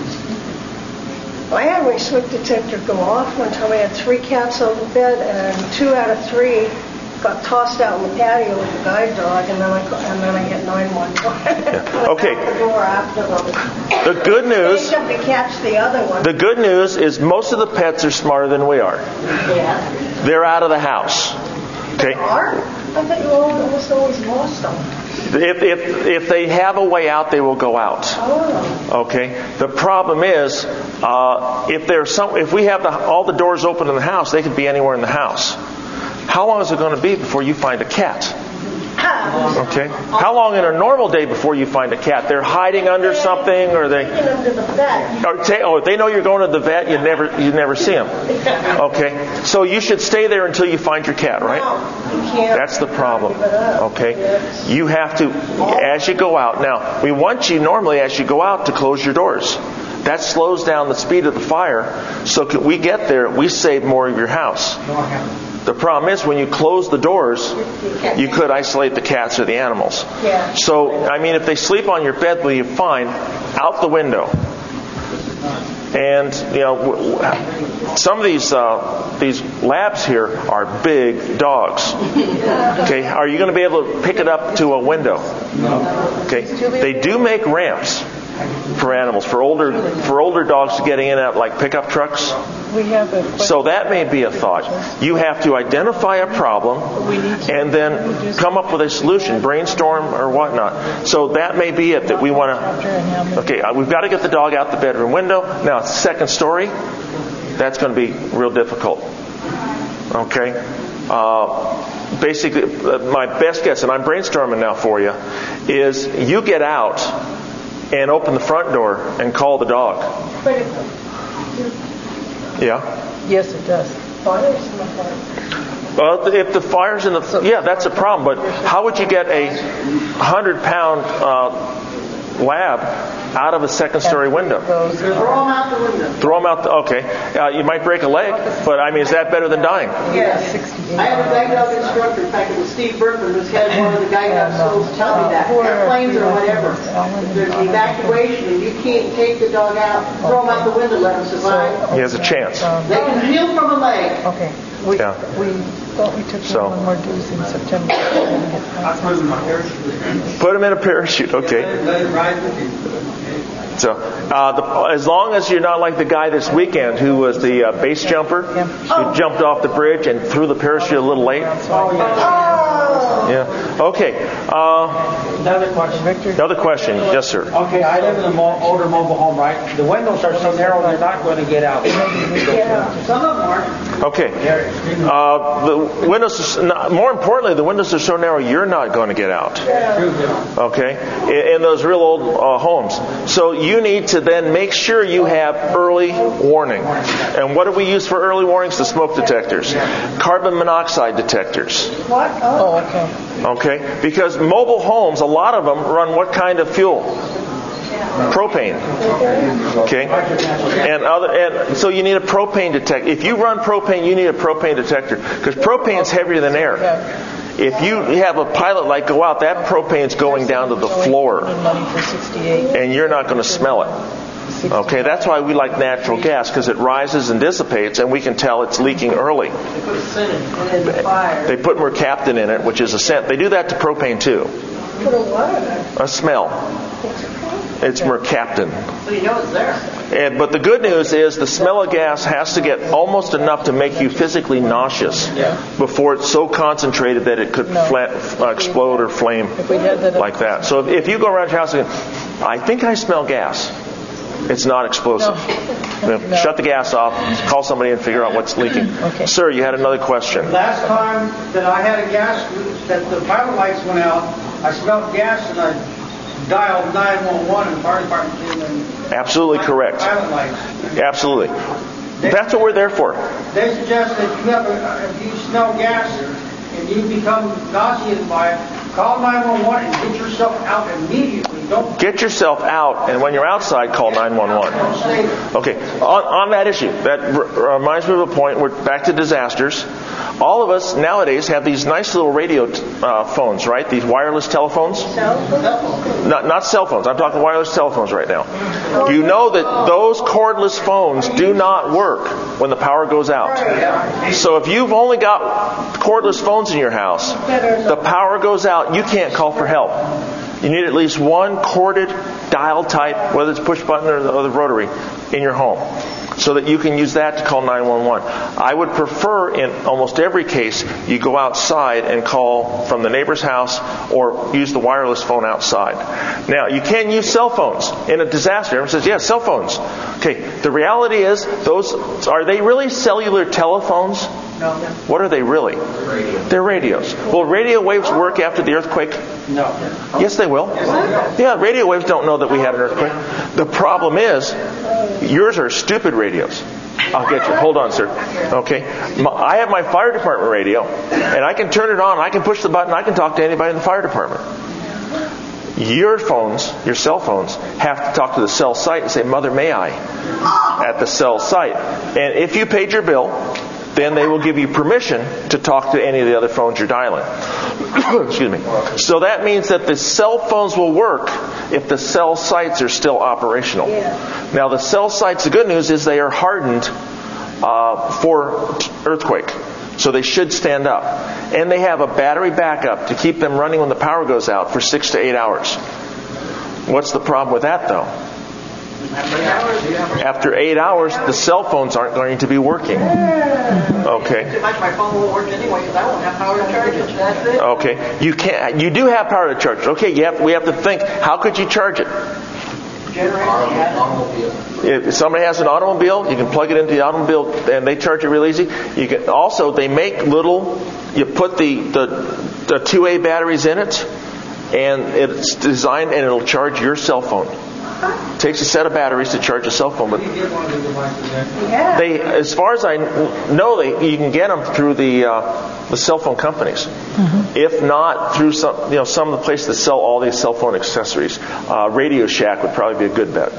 I had my smoke detector go off one time. I had three cats on the bed, and two out of three got tossed out in the patio with a guide dog, and then I and then I hit nine one one. Yeah. Okay. The door after them. The good news. They got to catch the other one. The good news is most of the pets are smarter than we are. Yeah. They're out of the house. Okay. They are? I thought you almost always lost them. If if if they have a way out, they will go out. Oh. Okay. The problem is, uh, if there's some, if we have the, all the doors open in the house, they could be anywhere in the house. How long is it going to be before you find a cat? Okay. How long in a normal day before you find a cat? They're hiding under something, or they? Under the vet. Or ta- oh, if they know you're going to the vet, you never you never see them. Okay. So you should stay there until you find your cat, right? You can't. That's the problem. give it up. Okay. Yes. You have to, as you go out. Now, we want you normally as you go out to close your doors. That slows down the speed of the fire. So can we get there, we save more of your house. The problem is when you close the doors, you could isolate the cats or the animals. Yeah. So, I mean, if they sleep on your bed, well, you're fine. Out the window. And, you know, some of these uh, these labs here are big dogs. Okay, are you going to be able to pick it up to a window? Okay, they do make ramps for animals, for older for older dogs getting in and out, like pickup trucks. We have a question. So that may be a thought. You have to identify a problem and then come up with a solution, brainstorm or whatnot. So that may be it that we want to. Okay, we've got to get the dog out the bedroom window. Now, second story, that's going to be real difficult. Okay. Uh, basically, my best guess, and I'm brainstorming now for you, is you get out and open the front door and call the dog. But it, Yeah. Yes, it does. fires in the heart. Well, if the fire's in the yeah, that's a problem. But how would you get a hundred pound uh, lab out of a second story window? Throw them out the window. Throw them out. The, okay, uh, you might break a leg, but I mean, is that better than dying? Yes. I had a guide dog instructor, in fact, it was Steve Berkman, who's had one of the guide dog schools tell me that. Airplanes or whatever. If there's an evacuation and you can't take the dog out, throw them out the window, let them survive. He has a chance. They can heal from a leg. Okay. We, Yeah. we thought we took So- one more dues in September. I put in my parachute. Put him in a parachute. Okay. Let it ride with you. So, uh, the, as long as you're not like the guy this weekend who was the uh, base jumper, who jumped off the bridge and threw the parachute a little late. Oh, yeah. Yeah. Okay. Uh, Another question. another question. Yes, sir. Okay, I live in an mo- older mobile home, right? The windows are so narrow they're not going to get out. Yeah. Some of them are. Okay. Uh, the windows. Are, not, more importantly, the windows are so narrow you're not going to get out. Okay. In, in those real old uh, homes. So you need to then make sure you have early warning. And what do we use for early warnings? The smoke detectors, carbon monoxide detectors. What? Oh, okay. Okay, because mobile homes, a lot of them run what kind of fuel? Propane. Okay, and other, and so you need a propane detector. If you run propane, you need a propane detector because propane is heavier than air. If you have a pilot light go out, that propane's going down to the floor, and you're not going to smell it. Okay, that's why we like natural gas because it rises and dissipates, and we can tell it's leaking early. They put mercaptan in it, which is a scent. They do that to propane too. Put a what in it? A smell. It's mercaptan. So you know it's there. And, but the good news is the smell of gas has to get almost enough to make you physically nauseous before it's so concentrated that it could flat, uh, explode or flame like that. So if, if you go around your house and I think I smell gas, it's not explosive. You know, shut the gas off, call somebody and figure out what's leaking. Okay. Sir, you had another question. Last time that I had a gas, that the pilot lights went out, I smelled gas and I dialed nine one one and the fire department came and... Absolutely correct. Pilot lights. Absolutely. That's what we're there for. They suggest that if you, have a, if you smell gas and you become nauseated by it, call nine one one and get yourself out immediately. Don't Get yourself out, and when you're outside, call nine one one. don't stay there. Okay, on, on that issue, that r- reminds me of a point. We're back to disasters. All of us nowadays have these nice little radio t- uh, phones, right? These wireless telephones. Not, not cell phones. I'm talking wireless telephones right now. You know that those cordless phones do not work when the power goes out. So if you've only got cordless phones in your house, the power goes out, you can't call for help. You need at least one corded dial type, whether it's push button or the, or the rotary, in your home, so that you can use that to call nine one one. I would prefer, in almost every case, you go outside and call from the neighbor's house or use the wireless phone outside. Now, you can use cell phones in a disaster. Everyone says, yeah, cell phones. Okay, the reality is, those are they really cellular telephones? No. What are they really? They're radios. Will radio waves work after the earthquake? No. Yes, they will. Yeah, radio waves don't know that we had an earthquake. The problem is, yours are stupid radios. I'll get you. Hold on, sir. Okay. I have my fire department radio, and I can turn it on. I can push the button. I can talk to anybody in the fire department. Your phones, your cell phones, have to talk to the cell site and say, "Mother, may I?" at the cell site. And if you paid your bill, then they will give you permission to talk to any of the other phones you're dialing. Excuse me. So that means that the cell phones will work if the cell sites are still operational. Now, the cell sites, the good news is they are hardened uh, for earthquake. So they should stand up. And they have a battery backup to keep them running when the power goes out for six to eight hours. What's the problem with that, though? After eight hours, the cell phones aren't going to be working. Okay. My phone won't work anyway because I won't have power to charge it. That's it. Okay. You can't. You do have power to charge it. Okay. You have. We have to think. How could you charge it? If somebody has an automobile, you can plug it into the automobile and they charge it real easy. You can also they make little. You put the the, the two A batteries in it, and it's designed and it'll charge your cell phone. It takes a set of batteries to charge a cell phone, but they, as far as I know, they you can get them through the uh, the cell phone companies. Mm-hmm. If not through some, you know, some of the places that sell all these cell phone accessories. Uh, Radio Shack would probably be a good bet.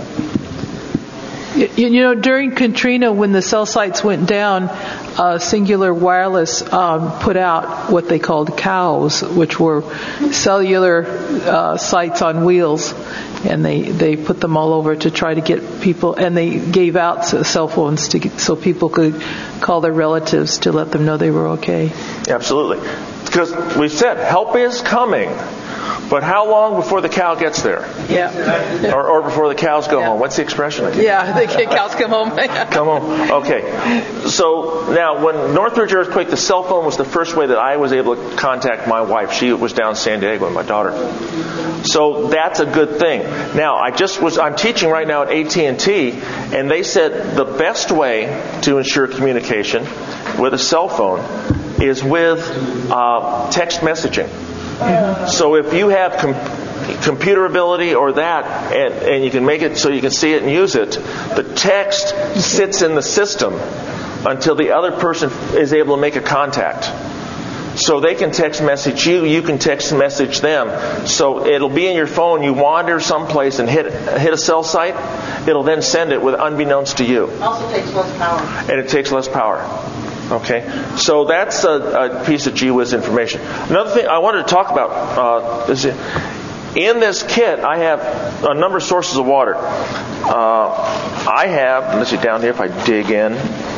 You, you know, during Katrina, when the cell sites went down, uh, Singular Wireless um, put out what they called cows, which were cellular uh, sites on wheels. And they, they put them all over to try to get people, and they gave out cell phones to get, so people could call their relatives to let them know they were okay. Absolutely. Because we said help is coming, but how long before the cow gets there? Yeah. Or, or before the cows go yeah. home? What's the expression again? Yeah, the cows come home. Come home. Okay. So now, when Northridge earthquake, the cell phone was the first way that I was able to contact my wife. She was down in San Diego with my daughter. So that's a good thing. Now, I just was I'm teaching right now at A T and T, and they said the best way to ensure communication with a cell phone is with uh, text messaging. So if you have com- computer ability or that, and, and you can make it so you can see it and use it, the text sits in the system until the other person is able to make a contact. So they can text message you, you can text message them. So it'll be in your phone, you wander someplace and hit hit a cell site, it'll then send it with unbeknownst to you. It also takes less power. And it takes less power. Okay, so that's a, a piece of Gee Whiz information. Another thing I wanted to talk about uh, is in this kit I have a number of sources of water. Uh, I have, let's see down here if I dig in.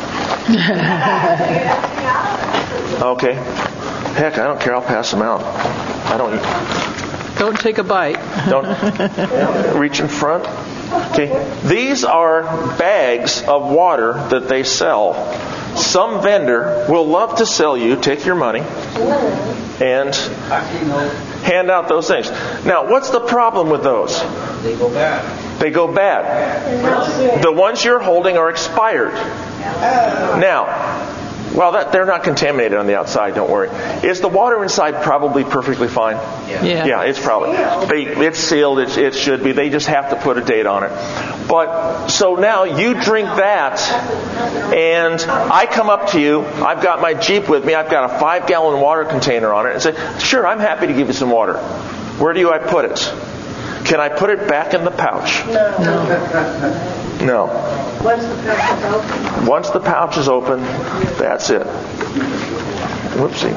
Okay, heck, I don't care. I'll pass them out. I don't. Don't take a bite. Don't reach in front. Okay, these are bags of water that they sell. Some vendor will love to sell you, take your money, and hand out those things. Now, what's the problem with those? They go bad. They go bad. The ones you're holding are expired. Now, well, that, they're not contaminated on the outside, don't worry. Is the water inside probably perfectly fine? Yeah. Yeah, yeah it's probably. They, it's sealed, it, it should be. They just have to put a date on it. But, so now you drink that, and I come up to you, I've got my Jeep with me, I've got a five gallon water container on it, and say, sure, I'm happy to give you some water. Where do I put it? Can I put it back in the pouch? No. No. Once the pouch is open. Once the pouch is open, that's it. Whoopsie.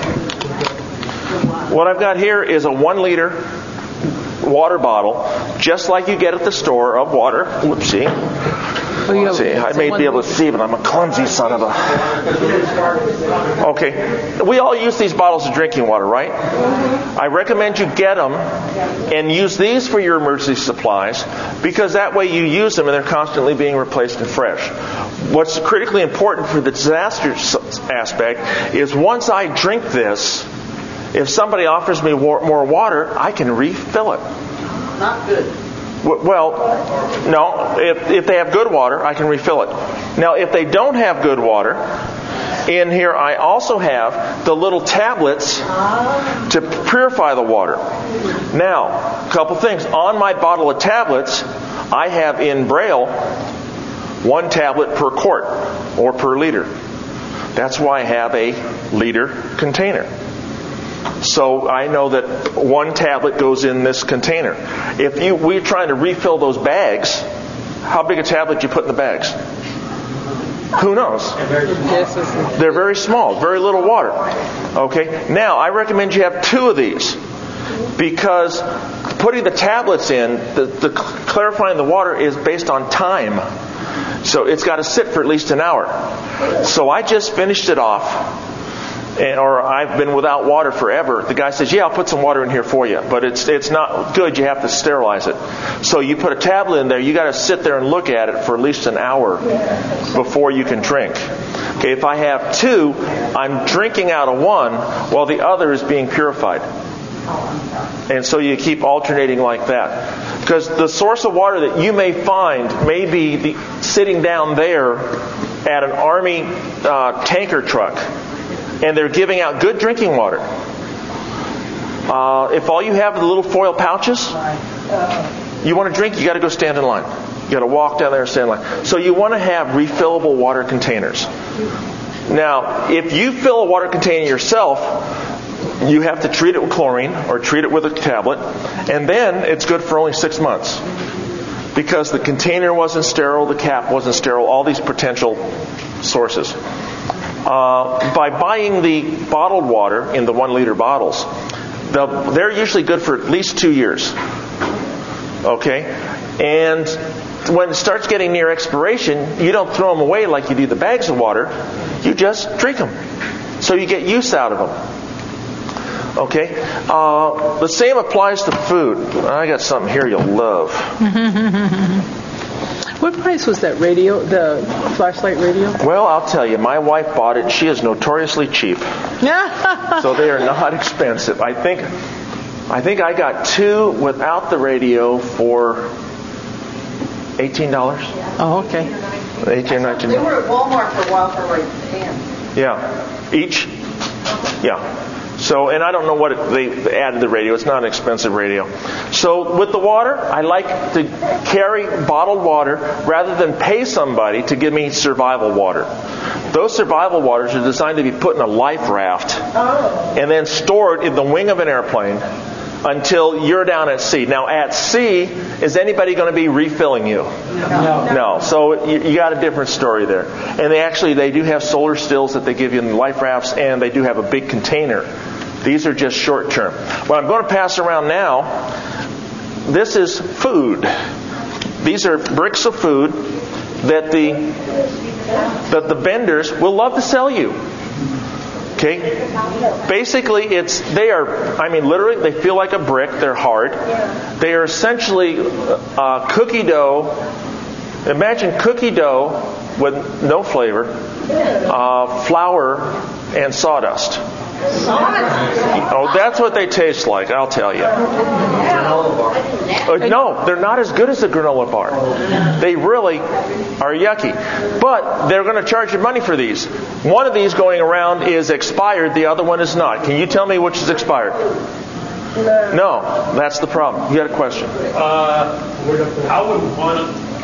What I've got here is a one liter water bottle, just like you get at the store of water. Whoopsie. Let's see, I may be able to see, but I'm a clumsy son of a... Okay. We all use these bottles of drinking water, right? I recommend you get them and use these for your emergency supplies, because that way you use them and they're constantly being replaced and fresh. What's critically important for the disaster aspect is once I drink this, if somebody offers me more water, I can refill it. Not good. Well, no. If if they have good water, I can refill it. Now, if they don't have good water, in here I also have the little tablets to purify the water. Now, a couple things. On my bottle of tablets, I have in Braille one tablet per quart or per liter. That's why I have a liter container. So I know that one tablet goes in this container. If you we're trying to refill those bags, how big a tablet do you put in the bags? Who knows? They're very small, very little water. Okay. Now I recommend you have two of these, because putting the tablets in, the, the clarifying the water is based on time. So it's got to sit for at least an hour. So I just finished it off. And, or I've been without water forever. The guy says, yeah, I'll put some water in here for you. But it's it's not good. You have to sterilize it. So you put a tablet in there. You got to sit there and look at it for at least an hour before you can drink. Okay, if I have two, I'm drinking out of one while the other is being purified. And so you keep alternating like that. Because the source of water that you may find may be the, sitting down there at an Army uh, tanker truck. And they're giving out good drinking water. Uh, if all you have are the little foil pouches, you want to drink, you got to go stand in line. You got to walk down there and stand in line. So you want to have refillable water containers. Now, if you fill a water container yourself, you have to treat it with chlorine or treat it with a tablet, and then it's good for only six months. Because the container wasn't sterile, the cap wasn't sterile, all these potential sources. Uh, by buying the bottled water in the one liter bottles, the, they're usually good for at least two years. Okay? And when it starts getting near expiration, you don't throw them away like you do the bags of water. You just drink them. So you get use out of them. Okay? Uh, the same applies to food. I got something here you'll love. What price was that radio, the flashlight radio? Well, I'll tell you, my wife bought it. She is notoriously cheap. So they are not expensive. I think I think I got two without the radio for eighteen dollars. Oh, okay. eighteen, nineteen They dollars. were at Walmart for a while for like ten. Yeah. Each? Yeah. So, and I don't know what it, they added the radio. It's not an expensive radio. So with the water, I like to carry bottled water rather than pay somebody to give me survival water. Those survival waters are designed to be put in a life raft and then stored in the wing of an airplane until you're down at sea. Now at sea, is anybody going to be refilling you? No. No. So you, you got a different story there. And they actually, they do have solar stills that they give you in the life rafts, and they do have a big container. These are just short term. What I'm going to pass around now, this is food. These are bricks of food that the that the vendors will love to sell you. Okay? Basically, it's they are, I mean, literally, they feel like a brick. They're hard. They are essentially uh, cookie dough. Imagine cookie dough with no flavor, uh, flour, and sawdust. Oh, that's what they taste like, I'll tell you. Uh, no, they're not as good as a granola bar. They really are yucky. But they're going to charge you money for these. One of these going around is expired, the other one is not. Can you tell me which is expired? No, that's the problem. You got a question? Uh, how would one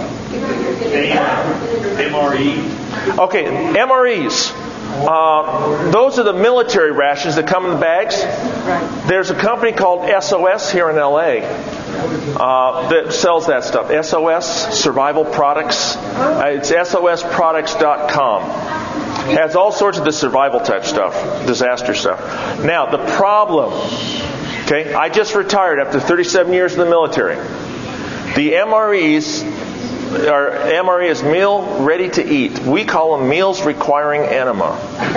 M R E? Okay, M R Es. Uh, those are the military rations that come in the bags. There's a company called S O S here in L A uh, that sells that stuff. S O S, Survival Products. Uh, it's S O S products dot com. It has all sorts of the survival type stuff, disaster stuff. Now, the problem, okay, I just retired after thirty-seven years in the military. The M R Es Our M R E is meal ready to eat. We call them meals requiring enema.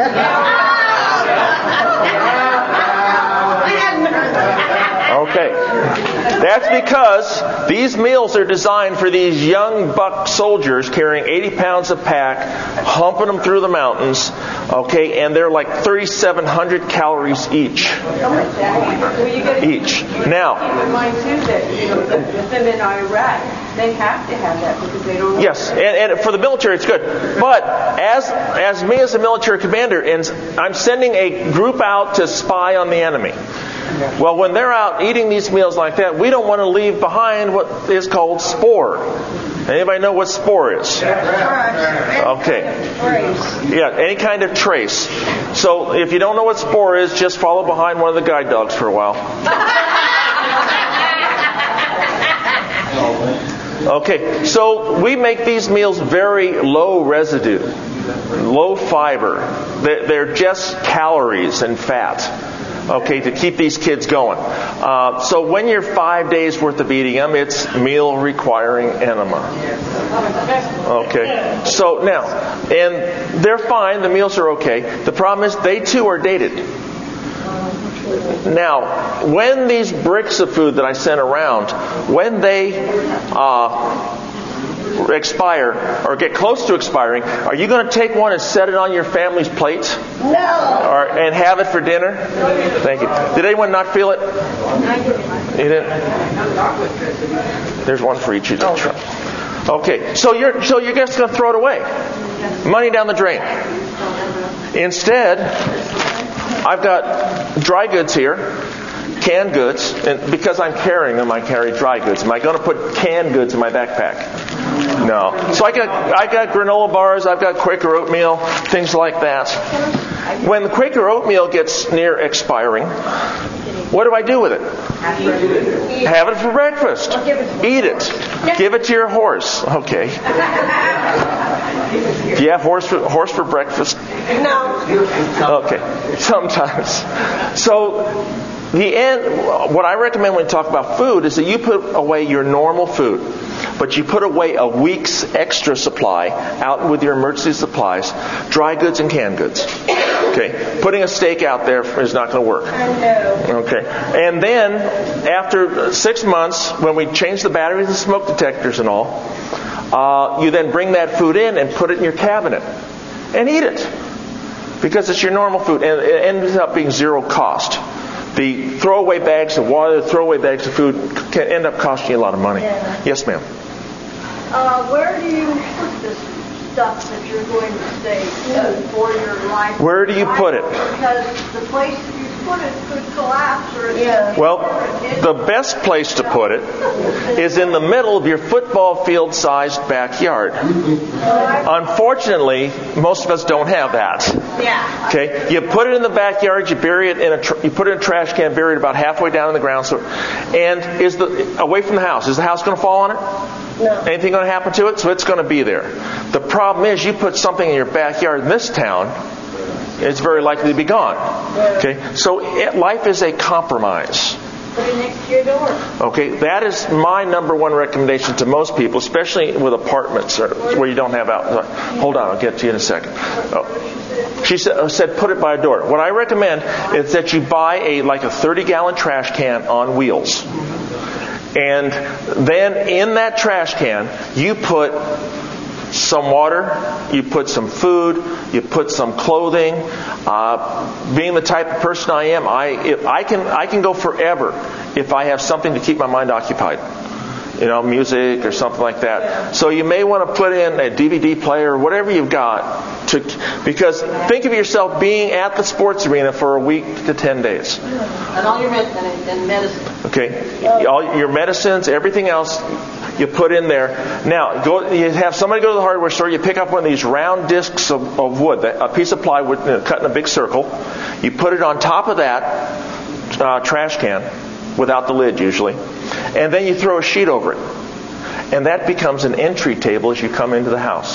Okay. That's because these meals are designed for these young buck soldiers carrying eighty pounds a pack, humping them through the mountains, okay, and they're like thirty-seven hundred calories each. Each. Now, keep in mind too that you know, with them in Iraq, They have to have that because they don't. Yes, and, and for the military it's good. But as as me as a military commander, and I'm sending a group out to spy on the enemy. Well, when they're out eating these meals like that, we don't want to leave behind what is called spore. Anybody know what spore is? Okay. Yeah, any kind of trace. So if you don't know what spore is, just follow behind one of the guide dogs for a while. Okay, so we make these meals very low residue, low fiber. They're just calories and fat. Okay, to keep these kids going. Uh, so when you're five days worth of eating them, it's meal requiring enema. Okay, so now, and they're fine, the meals are okay. The problem is they too are dated. Now, when these bricks of food that I sent around, when they uh, expire or get close to expiring, are you going to take one and set it on your family's plate? No. Or, and have it for dinner? Thank you. Did anyone not feel it? You didn't? There's one for each of you. Okay, so you're so you're just going to throw it away. Money down the drain. Instead, I've got dry goods here, canned goods, and because I'm carrying them, I carry dry goods. Am I going to put canned goods in my backpack? No. So I got I got granola bars, I've got Quaker oatmeal, things like that. When the Quaker oatmeal gets near expiring, what do I do with it? Have it for breakfast. Eat it. Give it to your horse. Okay. Do you have horse for, horse for breakfast? No. Okay. Sometimes. So the end, what I recommend when we talk about food is that you put away your normal food, but you put away a week's extra supply out with your emergency supplies, dry goods and canned goods. Okay. Putting a steak out there is not going to work. I know. Okay. And then after six months, when we change the batteries and smoke detectors and all, uh, you then bring that food in and put it in your cabinet and eat it. Because it's your normal food, and it ends up being zero cost. The throwaway bags of water, the throwaway bags of food can end up costing you a lot of money. Yeah. Yes, ma'am. Uh, where do you put this stuff that you're going to stay uh, for your life? Where do you put it? Because the place that you put it could collapse or Yeah. Well, the best place to put it is in the middle of your football field-sized backyard. Unfortunately, most of us don't have that. Yeah. Okay, you put it in the backyard, you bury it in a, tr- you put it in a trash can, bury it about halfway down in the ground. So, and is the away from the house? Is the house going to fall on it? No. Anything going to happen to it? So it's going to be there. The problem is, you put something in your backyard in this town, it's very likely to be gone. Okay, so it, life is a compromise. Put it next to your door. Okay, that is my number one recommendation to most people, especially with apartments or where you don't have out. Hold on, I'll get to you in a second. Oh. She said, said put it by a door. What I recommend is that you buy a like a thirty gallon trash can on wheels. And then in that trash can, you put some water, you put some food, you put some clothing. Uh, being the type of person I am, I if I can I can go forever if I have something to keep my mind occupied. You know, music or something like that. So you may want to put in a D V D player or whatever you've got to, because think of yourself being at the sports arena for a week to ten days. And all your med- and, and medicine. Okay, all your medicines, everything else, you put in there. Now, go. You have somebody go to the hardware store. You pick up one of these round discs of, of wood, a piece of plywood, you know, cut in a big circle. You put it on top of that uh, trash can, without the lid usually, and then you throw a sheet over it, and that becomes an entry table as you come into the house.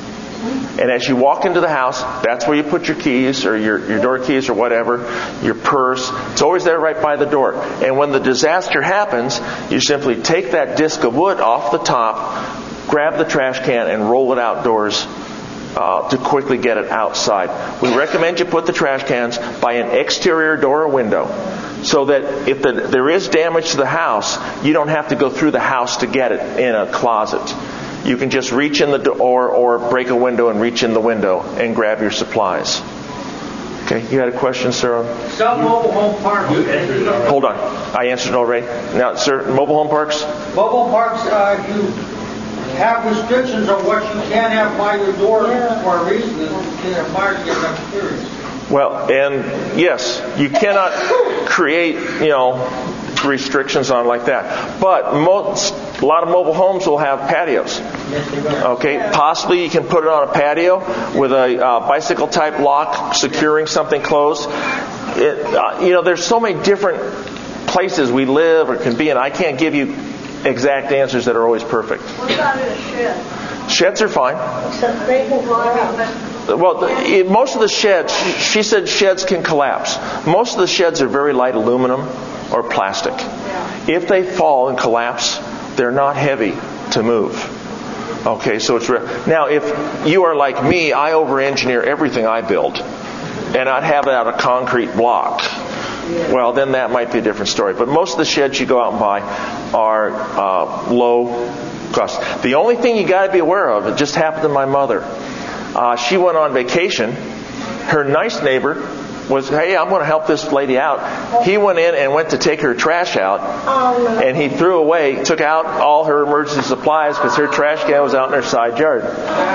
And as you walk into the house, that's where you put your keys or your, your door keys or whatever, your purse. It's always there right by the door. And when the disaster happens, you simply take that disc of wood off the top, grab the trash can, and roll it outdoors uh, to quickly get it outside. We recommend you put the trash cans by an exterior door or window, so that if the, there is damage to the house, you don't have to go through the house to get it in a closet. You can just reach in the door or break a window and reach in the window and grab your supplies. Okay, you had a question, sir? Some mobile home parks. Hold on. I answered it already. Now, sir, mobile home parks? Mobile parks, uh, you have restrictions on what you can have by your door for a reason. You can't have fire to get enough experience. Well, and yes, you cannot create, you know, restrictions on like that. But most, a lot of mobile homes will have patios. Okay, possibly you can put it on a patio with a uh, bicycle-type lock securing something closed. It, uh, you know, there's so many different places we live or can be, and I can't give you exact answers that are always perfect. What about in a shed? Sheds are fine. Except they can collapse. Well, the, it, most of the sheds, she, she said sheds can collapse. Most of the sheds are very light aluminum or plastic. If they fall and collapse, they're not heavy to move. Okay, so it's re- now if you are like me, I over-engineer everything I build, and I'd have it out of concrete block. Well, then that might be a different story. But most of the sheds you go out and buy are uh, low cost. The only thing you got to be aware of, it just happened to my mother. Uh, she went on vacation. Her nice neighbor was, hey, I'm going to help this lady out. He went in and went to take her trash out, and he threw away, took out all her emergency supplies because her trash can was out in her side yard.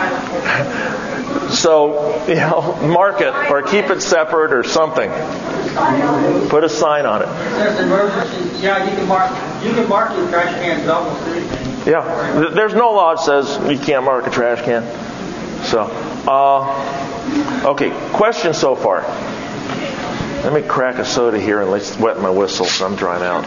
So, you know, mark it or keep it separate or something. Put a sign on it. It says emergency. Yeah, you can mark. You can mark your trash cans almost anything. Yeah, there's no law that says you can't mark a trash can. So, uh, okay, question so far. Let me crack a soda here and let's wet my whistle so I'm drying out.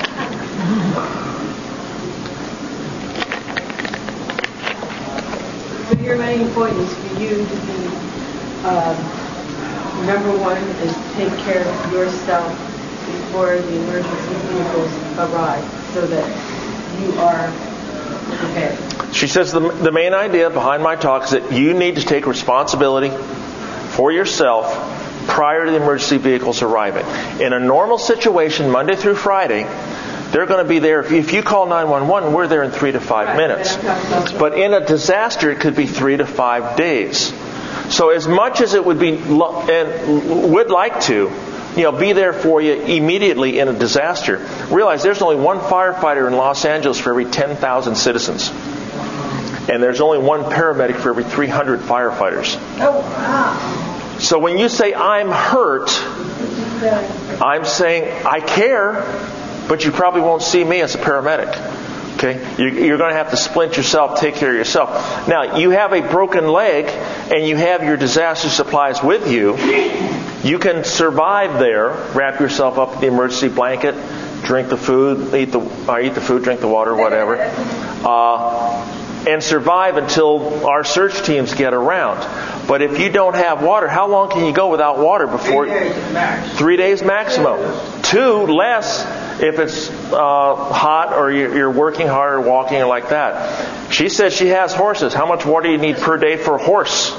So your main point is for you to be, um, number one is take care of yourself before the emergency vehicles arrive so that you are prepared. She says the, the main idea behind my talk is that you need to take responsibility for yourself prior to the emergency vehicles arriving. In a normal situation, Monday through Friday, they're going to be there. If you, if you call nine one one, we're there in three to five minutes. But in a disaster, it could be three to five days. So as much as it would be and would like to, you know, be there for you immediately in a disaster, realize there's only one firefighter in Los Angeles for every ten thousand citizens. And there's only one paramedic for every three hundred firefighters. Oh, wow. So when you say, I'm hurt, I'm saying, I care, but you probably won't see me as a paramedic. Okay? You're going to have to splint yourself, take care of yourself. Now, you have a broken leg, and you have your disaster supplies with you. You can survive there, wrap yourself up in the emergency blanket, drink the food, eat the, uh, eat the food, drink the water, whatever. Uh, and survive until our search teams get around. But if you don't have water, how long can you go without water before? Three days max. Three days maximum. Two less if it's uh, hot or you're working hard or walking or like that. She says she has horses. How much water do you need per day for a horse?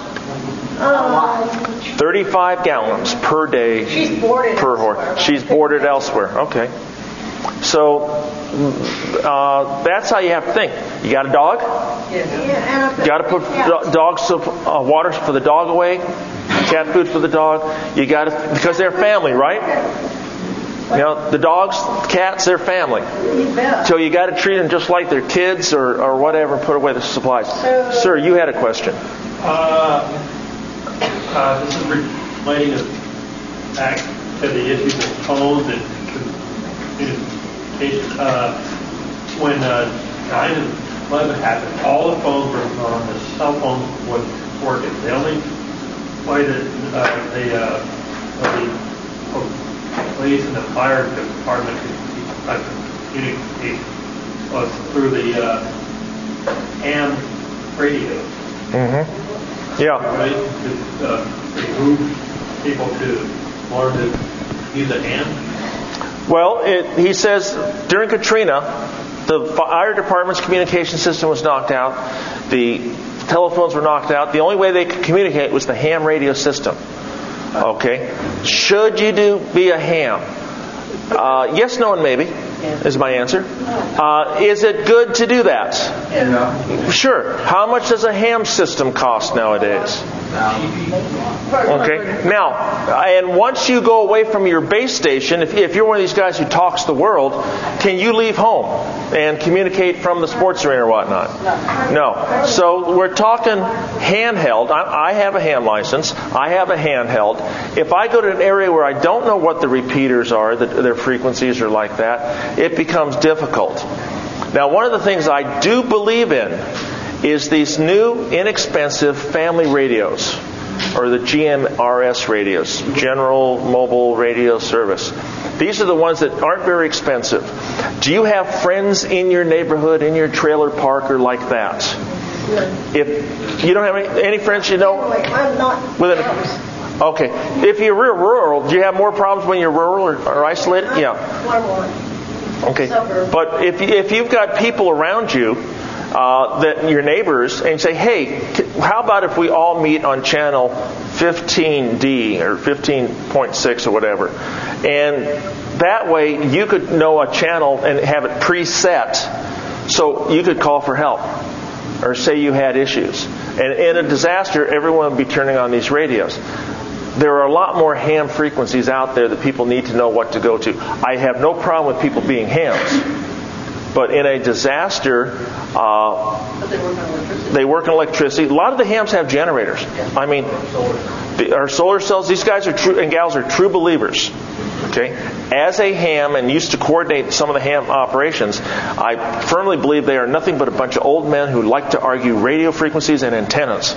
thirty-five gallons per day. She's boarded per horse. She's boarded elsewhere. Okay. So uh, that's how you have to think. You got a dog? Yes. You got to put do- dog soup, uh, water for the dog away, cat food for the dog. You got to, because they're family, right? You know, the dogs, cats, they're family. So you got to treat them just like they're kids or, or whatever. Put away the supplies. Sir, you had a question. Uh, uh, this is relating back to the issues of phones and communication. Uh, when uh, nine eleven happened, all the phones were on. The cell phones wasn't working. The only way that uh, the, uh, the police and the fire department could uh, communicate was through the uh, ham radio. Mm-hmm. Yeah. Right? To uh, move people to learn to use a ham. Well, it, he says during Katrina, the fire department's communication system was knocked out. The telephones were knocked out. The only way they could communicate was the ham radio system. Okay. Should you do be a ham? Uh, yes, no, and maybe is my answer. Uh, is it good to do that? Yeah. Sure. How much does a ham system cost nowadays? Okay. Now, and once you go away from your base station, if, if you're one of these guys who talks the world, can you leave home and communicate from the sports arena or whatnot? No. So we're talking handheld. I, I have a ham license. I have a handheld. If I go to an area where I don't know what the repeaters are, the, their frequencies are like that, it becomes difficult. Now, one of the things I do believe in is these new, inexpensive family radios, or the G M R S radios, General Mobile Radio Service. These are the ones that aren't very expensive. Do you have friends in your neighborhood, in your trailer park, or like that? If you don't have any, any friends you know? I'm not. With it, okay. If you're real rural, do you have more problems when you're rural or, or isolated? Yeah. Okay. But if, if you've got people around you, Uh, that your neighbors, and say, hey, how about if we all meet on channel fifteen D or fifteen point six or whatever, and that way you could know a channel and have it preset, so you could call for help or say you had issues. And in a disaster, everyone would be turning on these radios. There are a lot more ham frequencies out there that people need to know what to go to. I have no problem with people being hams. But in a disaster, uh, they work on electricity. A lot of the hams have generators. I mean, the, our solar cells, these guys are true, and gals are true believers. Okay? As a ham and used to coordinate some of the ham operations, I firmly believe they are nothing but a bunch of old men who like to argue radio frequencies and antennas.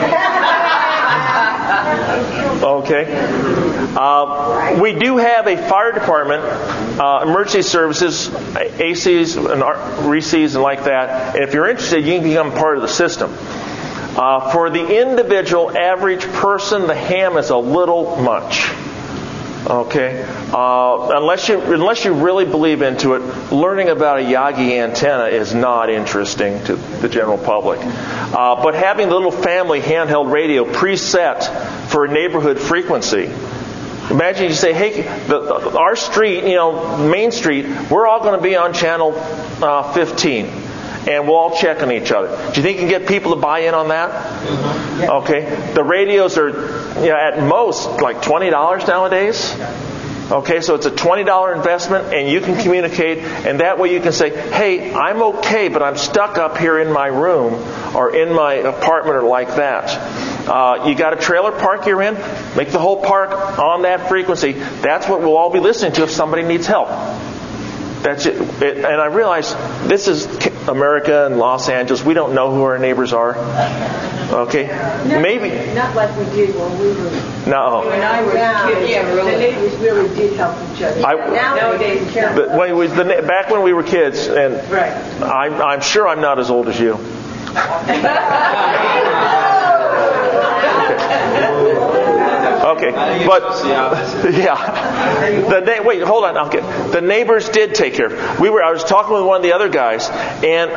Okay. Uh, we do have a fire department, uh, emergency services, A Cs and R C Es and like that. And if you're interested, you can become part of the system. Uh, for the individual average person, the ham is a little much. Okay, uh, unless you unless you really believe into it, learning about a Yagi antenna is not interesting to the general public. Uh, but having the little family handheld radio preset for a neighborhood frequency. Imagine you say, hey, the, the, our street, you know, Main Street, we're all going to be on channel uh, fifteen. And we'll all check on each other. Do you think you can get people to buy in on that? Mm-hmm. Okay. The radios are, you know, at most like twenty dollars nowadays. Okay, so it's a twenty dollars investment, and you can communicate, and that way you can say, hey, I'm okay, but I'm stuck up here in my room or in my apartment or like that. Uh, you got a trailer park you're in? Make the whole park on that frequency. That's what we'll all be listening to if somebody needs help. That's it. it. And I realize this is America and Los Angeles. We don't know who our neighbors are. Okay? No, Maybe. Not like we did when we were. No. When I was Yeah. kids. Yeah, really. The neighbors really did help each other. I, Nowadays, you can't. But when we, the, back when we were kids, and Right. I'm, I'm sure I'm not as old as you. Okay, but yeah, the na- wait, hold on. Okay, the neighbors did take care of it. We were. I was talking with one of the other guys, and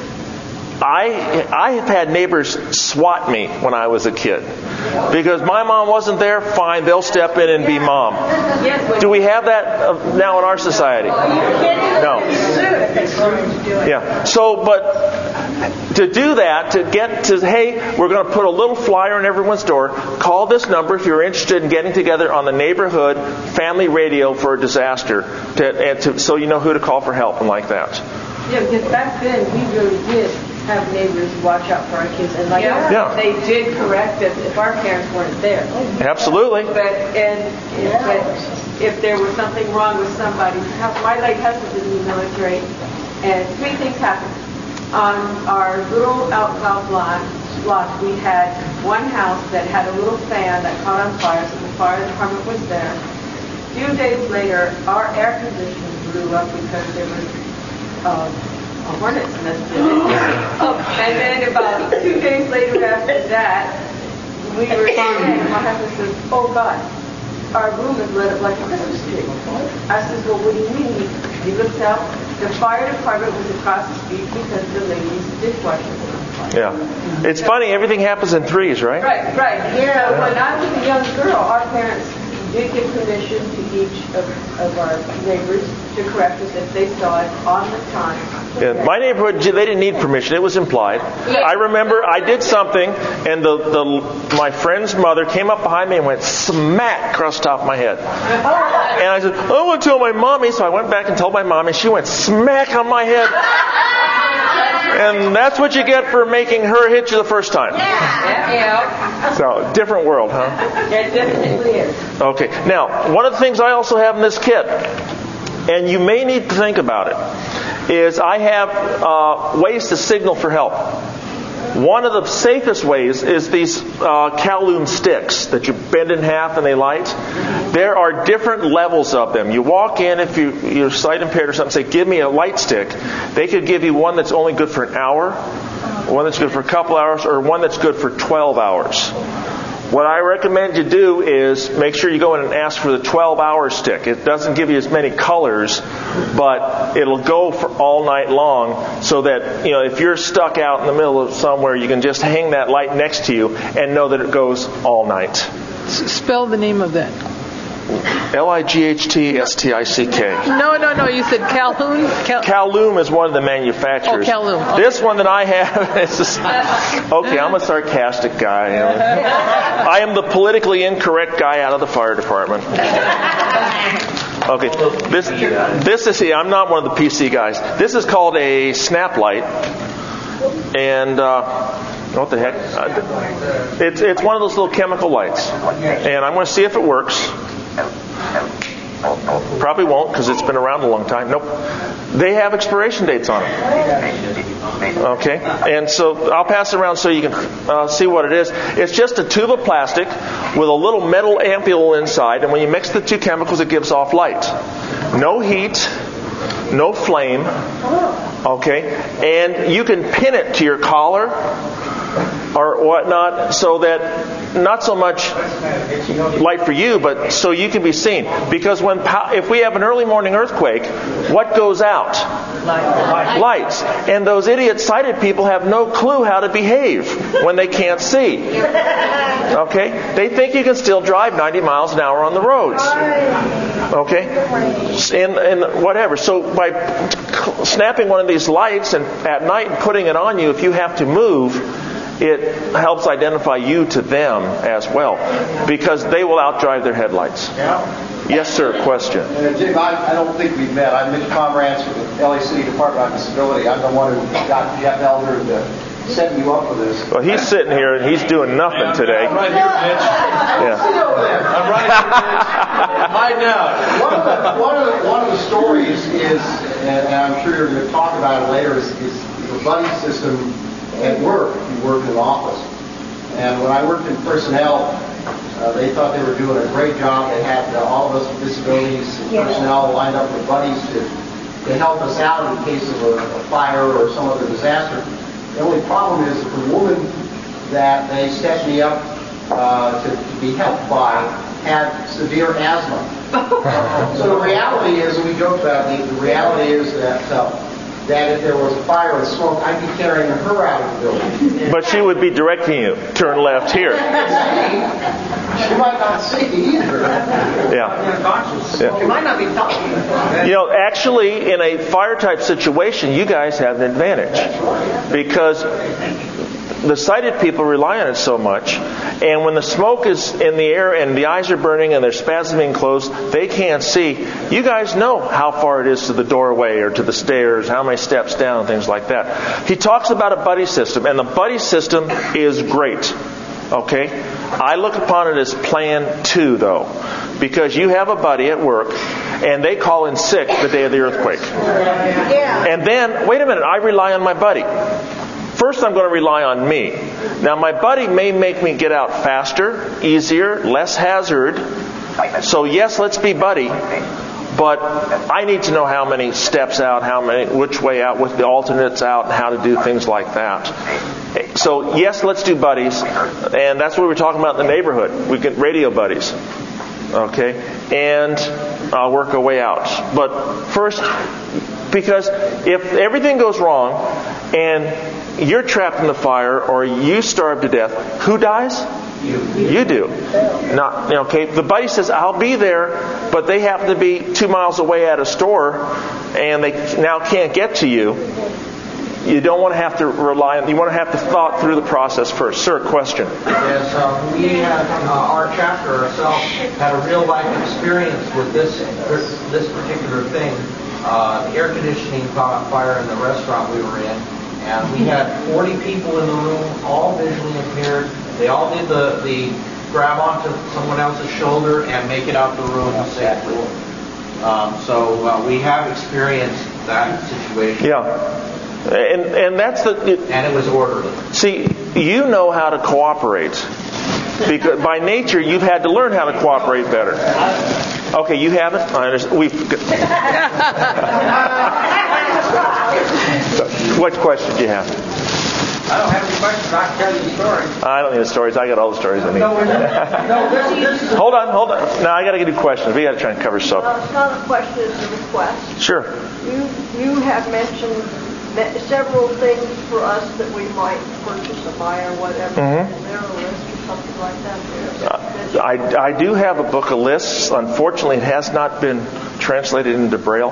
I I have had neighbors swat me when I was a kid because my mom wasn't there. Fine, they'll step in and be mom. Do we have that now in our society? No. Yeah. So, but to do that, to get to, hey, we're going to put a little flyer on everyone's door. Call this number if you're interested in getting together on the neighborhood family radio for a disaster, to, and to, so you know who to call for help and like that. Yeah, because back then we really did have neighbors watch out for our kids, and like Yeah. Yeah. they did correct us if our parents weren't there. Absolutely. But and but if there was something wrong with somebody's house, my late husband was in the military, and three things happened. On our little outhouse lot, lot, we had one house that had a little fan that caught on fire, so the fire department was there. A few days later, our air conditioner blew up because there was um, a hornet's nest in it. And then about two days later after that, we were saying, my husband says, oh God, our room is lit up like a Christmas tree. I says, well, what do you mean? He looks out. The fire department was across the street because the lady's dishwasher was on fire. Yeah. It's funny, everything happens in threes, right? Right, right. Yeah. So when I was a young girl, our parents did give permission to each of, of our neighbors to correct us if they saw it on the time. Yeah, my neighborhood, they didn't need permission. It was implied. I remember I did something, and the, the my friend's mother came up behind me and went smack across the top of my head. And I said, I want to tell my mommy. So I went back and told my mommy. She went smack on my head. And that's what you get for making her hit you the first time. Yeah. So, different world, huh? It definitely is. Okay. Now, one of the things I also have in this kit, and you may need to think about it, is I have uh, ways to signal for help. One of the safest ways is these uh, Kowloon sticks that you bend in half and they light. There are different levels of them. You walk in, if you, you're sight impaired or something, say, give me a light stick. They could give you one that's only good for an hour, one that's good for a couple hours, or one that's good for twelve hours. What I recommend you do is make sure you go in and ask for the twelve-hour stick. It doesn't give you as many colors, but it'll go for all night long so that, you know, if you're stuck out in the middle of somewhere, you can just hang that light next to you and know that it goes all night. S- spell the name of that. L I G H T S T I C K. No, no, no. You said Calhoun? Cal- Kowloon is one of the manufacturers. Oh, Kowloon. Okay. This one that I have is just, okay, I'm a sarcastic guy. You know. I am the politically incorrect guy out of the fire department. Okay, this this is, see, I'm not one of the P C guys. This is called a snap light. And, uh, what the heck? Uh, it's, it's one of those little chemical lights. And I'm going to see if it works. Probably won't because it's been around a long time. Nope. They have expiration dates on them. Okay? And so I'll pass it around so you can uh, see what it is. It's just a tube of plastic with a little metal ampule inside, and when you mix the two chemicals, it gives off light. No heat, no flame. Okay? And you can pin it to your collar or whatnot so that not so much light for you, but so you can be seen. Because when if we have an early morning earthquake, what goes out? Lights. And those idiot sighted people have no clue how to behave when they can't see. Okay? They think you can still drive ninety miles an hour on the roads. Okay? And, and whatever. So by snapping one of these lights and at night and putting it on you, if you have to move, it helps identify you to them as well, because they will outdrive their headlights. Yeah. Yes, sir. Question. Uh, Jim, I, I don't think we've met. I'm Mitch Pomerantz with the L A City Department on Disability. I'm the one who got Jeff Elder to set you up for this. Well, he's sitting here and he's doing nothing today. I'm right here, Mitch. Yeah. I'm right here, Mitch. Hide now. One of the one of the, one of the stories is, and I'm sure you're going to talk about it later, is, is the buddy system at work. You work in an office. And when I worked in personnel, uh, they thought they were doing a great job. They had uh, all of us with disabilities and Yeah. personnel lined up with buddies to, to help us out in case of a, a fire or some other disaster. The only problem is that the woman that they set me up uh, to, to be helped by had severe asthma. So the reality is, and we joked about it, the reality is that uh, that if there was a fire and smoke, I'd be carrying her out of the building. But she would be directing you. Turn left here. She might not see either. Yeah. Yeah. You might not be talking. You know, actually, in a fire-type situation, you guys have an advantage. Because the sighted people rely on it so much, and when the smoke is in the air and the eyes are burning and they're spasming closed, they can't see. You guys know how far it is to the doorway or to the stairs, how many steps down, and things like that. He talks about a buddy system, and the buddy system is great. Okay? I look upon it as plan two, though, because you have a buddy at work, and they call in sick the day of the earthquake. And then, wait a minute, I rely on my buddy. First, I'm going to rely on me. Now, my buddy may make me get out faster, easier, less hazard. So, yes, let's be buddy. But I need to know how many steps out, how many, which way out, with the alternates out, and how to do things like that. So, yes, let's do buddies. And that's what we're talking about in the neighborhood. We get radio buddies. Okay? And I'll work our way out. But first, because if everything goes wrong and you're trapped in the fire or you starve to death, who dies? You. You do. Not, okay, the buddy says, I'll be there, but they happen to be two miles away at a store, and they now can't get to you. You don't want to have to rely on, you want to have to thought through the process first. Sir, question. Yes, uh, we had, uh, our chapter ourselves had a real life experience with this this particular thing. Uh, the air conditioning caught on fire in the restaurant we were in, and we had forty people in the room, all visually impaired. They all did the, the grab onto someone else's shoulder and make it out the room safely. Um, so uh, we have experienced that situation. Yeah. And and that's the it, and it was orderly. See, you know how to cooperate because by nature you've had to learn how to cooperate better. Okay, you haven't. I understand. We've. What question do you have? I don't have any questions. I can tell you the story. I don't need the stories. I got all the stories I need. No, no, this, this is hold on, hold on. Now I got to get you questions. We got to try and cover stuff. Uh, it's not a question, it's a request. Sure. You you have mentioned several things for us that we might purchase or buy or whatever. Mm-hmm. Is there a list or something like that? Uh, I, I do have a book of lists. Unfortunately, it has not been translated into Braille.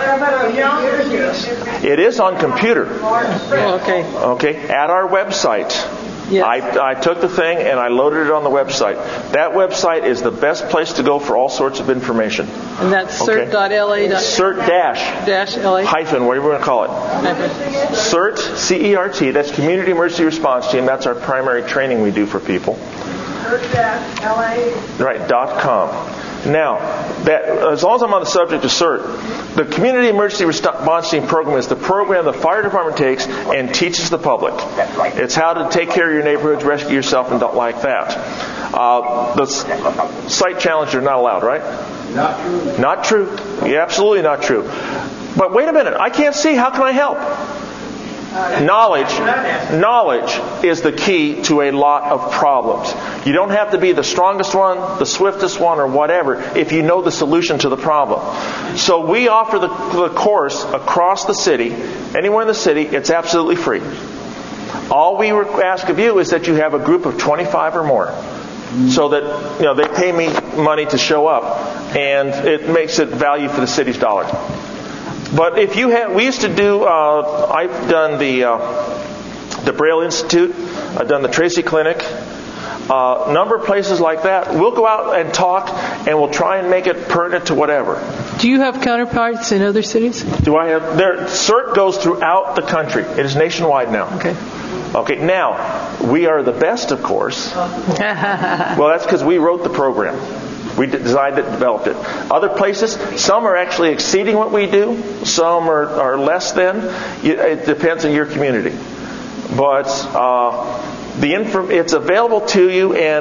It is on computer. Oh, okay. Okay. At our website. Yes. I, I took the thing and I loaded it on the website. That website is the best place to go for all sorts of information. And that's Okay. cert dot L A. Cert dash. Dash L A. Hyphen, whatever you want to call it. CERT, C E R T, that's Community Emergency Response Team. That's our primary training we do for people. cert dash L A. Right, dot com. Now, that as long as I'm on the subject of CERT, the Community Emergency Response Team program is the program the fire department takes and teaches the public. It's how to take care of your neighborhoods, rescue yourself, and don't like that. Uh, the sight challenged are not allowed, right? Not true. Not true. Yeah, absolutely not true. But wait a minute, I can't see. How can I help? Knowledge, knowledge is the key to a lot of problems. You don't have to be the strongest one, the swiftest one, or whatever if you know the solution to the problem. So we offer the, the course across the city, anywhere in the city. It's absolutely free. All we ask of you is that you have a group of twenty-five or more, so that you know they pay me money to show up, and it makes it value for the city's dollar. But if you have, we used to do. Uh, I've done the uh, the Braille Institute. I've done the Tracy Clinic. A uh, number of places like that. We'll go out and talk, and we'll try and make it pertinent to whatever. Do you have counterparts in other cities? Do I have? There, CERT goes throughout the country. It is nationwide now. Okay. Okay. Now we are the best, of course. Well, that's because we wrote the program. We designed it, developed it. Other places, some are actually exceeding what we do. Some are, are less than. It depends on your community. But uh, the inform- it's available to you, and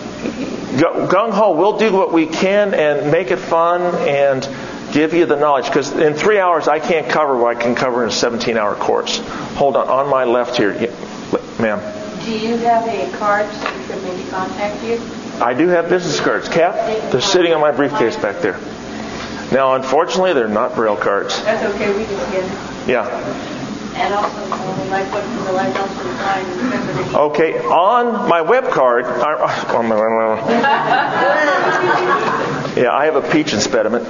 gung ho, we'll do what we can and make it fun and give you the knowledge. Because in three hours, I can't cover what I can cover in a seventeen-hour course. Hold on, on my left here, yeah, ma'am. Do you have a card so we can maybe contact you? I do have business cards. Cap, they're sitting on my briefcase back there. Now, unfortunately, they're not Braille cards. That's okay, we can get it. Yeah. And also, uh, like what the light also design, remember that. Okay, on my web card, uh, on my, yeah, I have a peach impediment.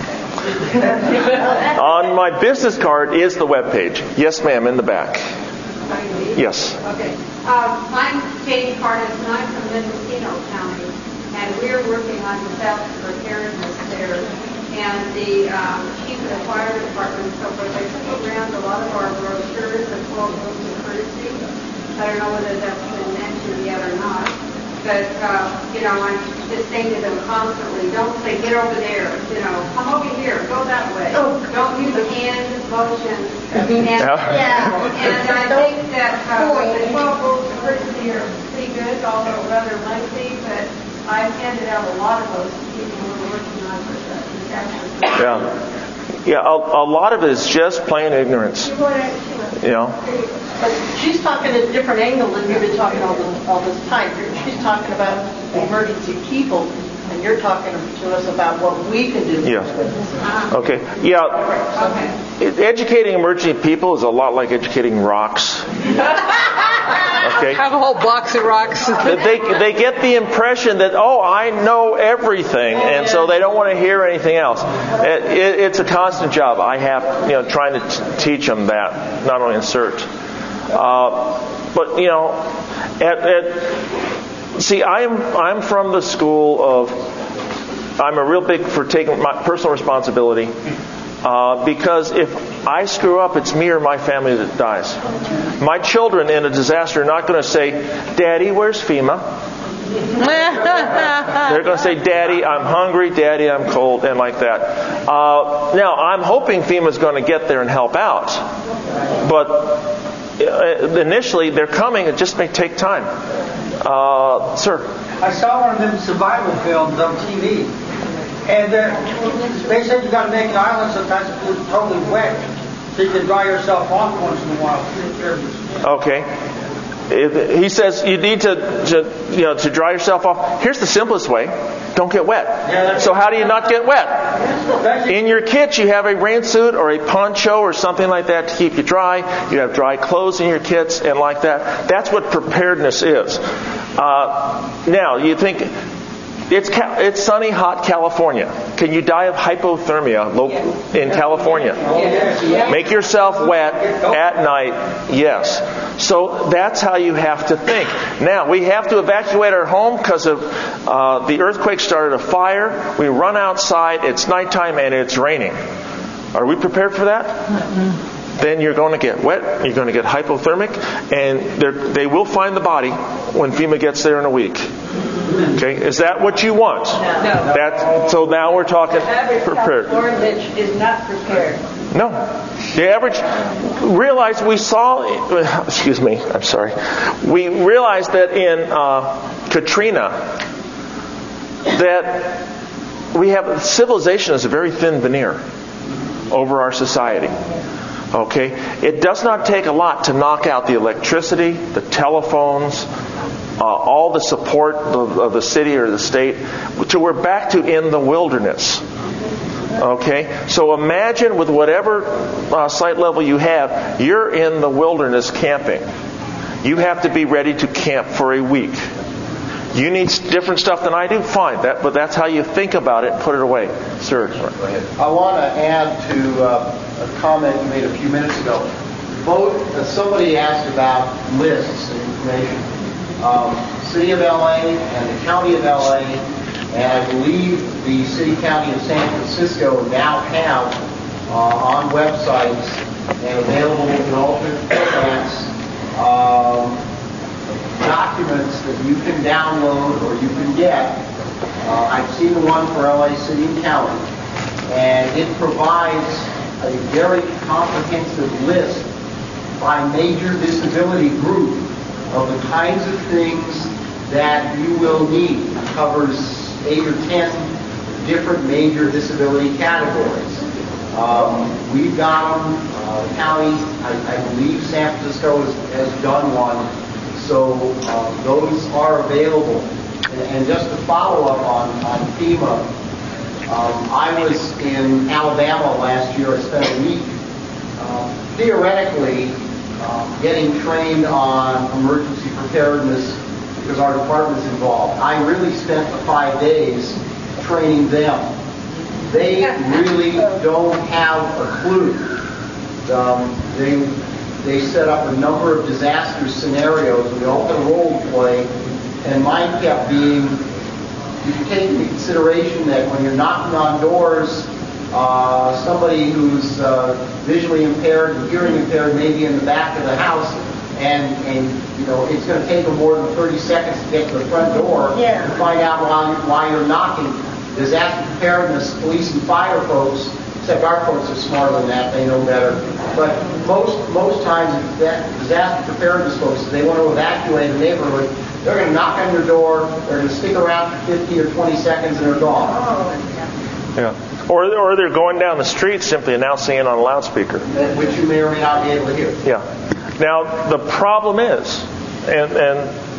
On my business card is the web page. Yes, ma'am, in the back. Yes. Okay. Um, I'm Katie Carter, and I'm from Mendocino County, and we're working on disaster preparedness there. And the um, chief of the fire department and so forth, they took around a lot of our brochures and called those of courtesy. I don't know whether that's been mentioned yet or not. But, uh, you know, I'm just saying to them constantly, don't say, get over there, you know, come over here, go that way. Oh. Don't use hand motions. And, yeah. and I think that uh, the twelve rules of courtesy are pretty good, although rather lengthy, but I've handed out a lot of those to people who are working on this. Yeah. Yeah, a, a lot of it is just plain ignorance. You know? But she's talking at a different angle than we've been talking all, the, all this time. She's talking about emergency people and and you're talking to us about what we can do. Yeah. Okay. Yeah. Educating emergency people is a lot like educating rocks. Okay. Have a whole box of rocks. They they get the impression that, oh, I know everything, and so they don't want to hear anything else. It, it, it's a constant job. I have, you know, trying to t- teach them that, not only in CERT. Uh, but you know, at, at see, I'm I'm from the school of I'm a real big for taking my personal responsibility. Uh, because if I screw up, it's me or my family that dies. My children in a disaster are not going to say, Daddy, where's FEMA? They're going to say, Daddy, I'm hungry, Daddy, I'm cold, and like that. Uh, now, I'm hoping FEMA's going to get there and help out. But initially, they're coming. It just may take time. Uh, sir? I saw one of them survival films on T V. And uh, they said you got to make an island sometimes if it's totally wet, so you can dry yourself off once in a while. Okay. He says you need to, to, you know, to dry yourself off. Here's the simplest way: don't get wet. So how do you not get wet? In your kit, you have a rain suit or a poncho or something like that to keep you dry. You have dry clothes in your kits and like that. That's what preparedness is. Uh, now you think. It's it's sunny, hot California. Can you die of hypothermia in California? Make yourself wet at night, yes. So that's how you have to think. Now, we have to evacuate our home because of uh, the earthquake started a fire. We run outside, it's nighttime, and it's raining. Are we prepared for that? Mm-hmm. Then you're going to get wet, you're going to get hypothermic, and they will find the body when FEMA gets there in a week. Okay, is that what you want? No. That, so now we're talking prepared. The average Californian is not prepared. No. The average, realize we saw, excuse me, I'm sorry. We realized that in uh, Katrina, that we have, civilization is a very thin veneer over our society. Okay? It does not take a lot to knock out the electricity, the telephones, Uh, all the support of, of the city or the state, till we're back to in the wilderness. Okay? So imagine with whatever uh, site level you have, you're in the wilderness camping. You have to be ready to camp for a week. You need different stuff than I do? Fine. That, but that's how you think about it and put it away. Sir? Go ahead. I want to add to uh, a comment you made a few minutes ago. Both, uh, somebody asked about lists and information. Um, City of L A and the County of L A, and I believe the City County of San Francisco now have uh, on websites and available in alternate formats um, documents that you can download or you can get. Uh, I've seen the one for L A City and County, and it provides a very comprehensive list by major disability group of the kinds of things that you will need. It covers eight or ten different major disability categories. Um, we've got them. Uh, the county, I, I believe San Francisco has, has done one. So uh, those are available. And, and just to follow up on, on FEMA, um, I was in Alabama last year. I spent a week. Uh, theoretically, Um, getting trained on emergency preparedness because our department's involved. I really spent the five days training them. They really don't have a clue. Um, they they set up a number of disaster scenarios. We all did a role play, and mine kept being, you take into consideration that when you're knocking on doors, Uh, somebody who's uh, visually impaired and hearing impaired may be in the back of the house, and, and you know it's going to take them more than thirty seconds to get to the front door yeah. to find out why, why you're knocking. Disaster preparedness, police and fire folks, except our folks are smarter than that, they know better. But most most times, that disaster preparedness folks, if they want to evacuate a neighborhood, they're going to knock on your door, they're going to stick around for fifty or twenty seconds, and they're gone. Oh, yeah. Or, or they're going down the street simply announcing it on a loudspeaker. Which you may or may not be able to hear. Yeah. Now, the problem is, and, and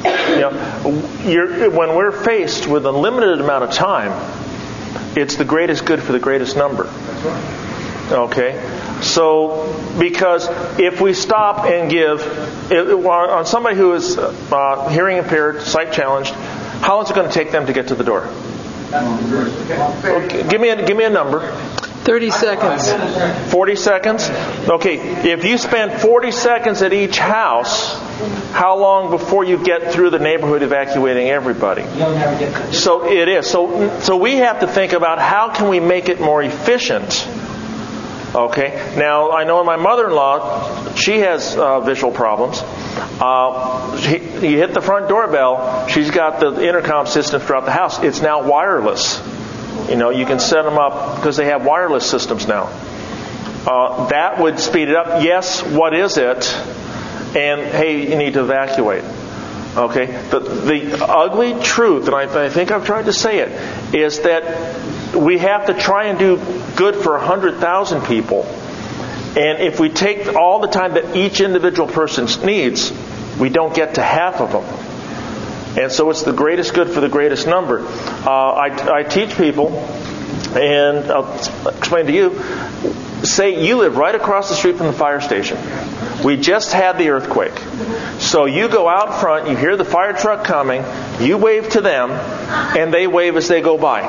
You know, you're, when we're faced with a limited amount of time, it's the greatest good for the greatest number. That's right. Okay? So, because if we stop and give, it, on somebody who is uh, hearing impaired, sight challenged, how long is it going to take them to get to the door? Okay, give me a, give me a number. thirty seconds. forty seconds? Okay, if you spend forty seconds at each house, how long before you get through the neighborhood evacuating everybody? So it is. So, so we have to think about how can we make it more efficient. Okay. Now, I know my mother-in-law, she has uh, visual problems. Uh, she, you hit the front doorbell, she's got the intercom system throughout the house. It's now wireless. You know, you can set them up because they have wireless systems now. Uh, that would speed it up. Yes, what is it? And, hey, you need to evacuate. Okay? The, the ugly truth, and I, I think I've tried to say it, is that we have to try and do good for one hundred thousand people. And if we take all the time that each individual person needs, we don't get to half of them. And so it's the greatest good for the greatest number. Uh, I, I teach people, and I'll explain to you, say you live right across the street from the fire station. We just had the earthquake. So you go out front, you hear the fire truck coming, you wave to them, and they wave as they go by.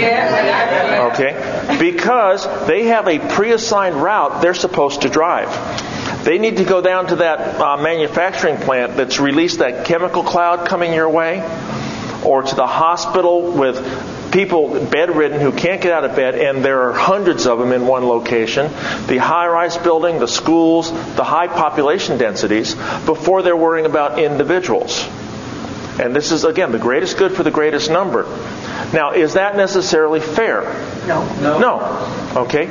Okay? Because they have a pre-assigned route they're supposed to drive. They need to go down to that uh, manufacturing plant that's released that chemical cloud coming your way, or to the hospital with people bedridden who can't get out of bed, and there are hundreds of them in one location, the high-rise building, the schools, the high population densities, before they're worrying about individuals. And this is, again, the greatest good for the greatest number. Now, is that necessarily fair? No. No. No. Okay.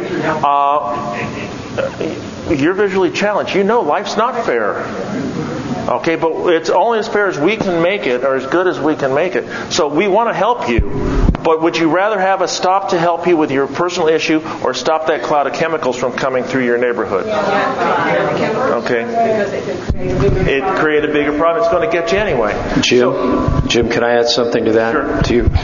Uh, you're visually challenged. You know life's not fair. Okay, but it's only as fair as we can make it, or as good as we can make it. So we want to help you. But would you rather have us stop to help you with your personal issue, or stop that cloud of chemicals from coming through your neighborhood? Okay. It created a bigger problem. It's going to get you anyway. Jim, Jim, can I add something to that? Sure. To you?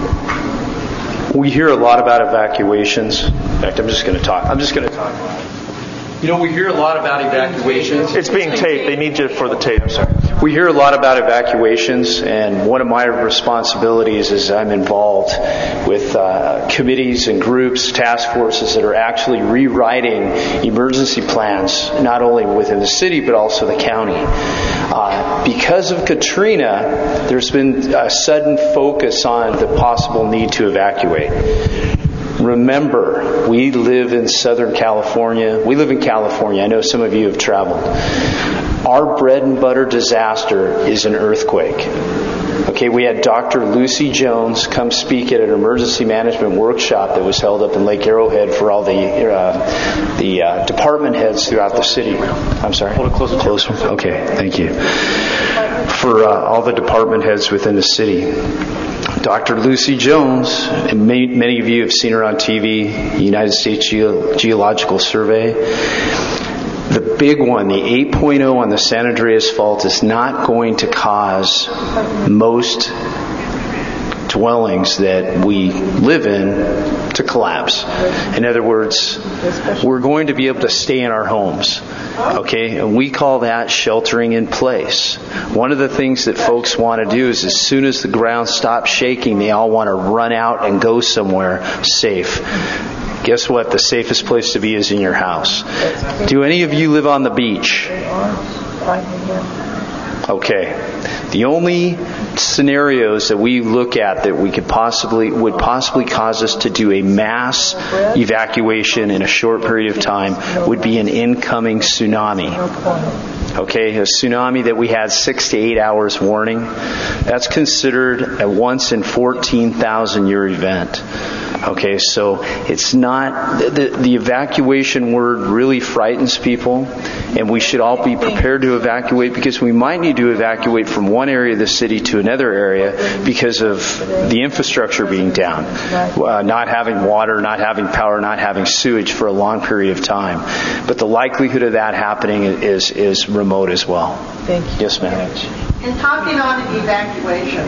We hear a lot about evacuations. In fact, I'm just going to talk. I'm just going to talk. You know, we hear a lot about evacuations. It's being taped. They need you for the tape. I'm sorry. We hear a lot about evacuations, and one of my responsibilities is I'm involved with uh, committees and groups, task forces that are actually rewriting emergency plans, not only within the city but also the county. Uh, because of Katrina, there's been a sudden focus on the possible need to evacuate. Remember, we live in Southern California. We live in California. I know some of you have traveled. Our bread and butter disaster is an earthquake. Okay, we had Doctor Lucy Jones come speak at an emergency management workshop that was held up in Lake Arrowhead for all the uh, the uh, department heads throughout the city. I'm sorry. Hold it closer. Closer. Okay, thank you. For uh, all the department heads within the city. Doctor Lucy Jones, and many, many of you have seen her on T V, United States Geo- Geological Survey. The big one, the eight point oh on the San Andreas Fault, is not going to cause most dwellings that we live in to collapse. In other words, we're going to be able to stay in our homes. Okay, and we call that sheltering in place. One of the things that folks want to do is, as soon as the ground stops shaking, they all want to run out and go somewhere safe. Guess what? The safest place to be is in your house. Do any of you live on the beach? Okay. The only scenarios that we look at that we could possibly would possibly cause us to do a mass evacuation in a short period of time would be an incoming tsunami. Okay, a tsunami that we had six to eight hours warning. That's considered a once in fourteen thousand year event. Okay, so it's not, the, the evacuation word really frightens people, and we should all be prepared to evacuate, because we might need to evacuate from one area of the city to another area because of the infrastructure being down, uh, not having water, not having power, not having sewage for a long period of time. But the likelihood of that happening is is remote. remote as well. Thank you. Yes, ma'am. In talking on evacuation,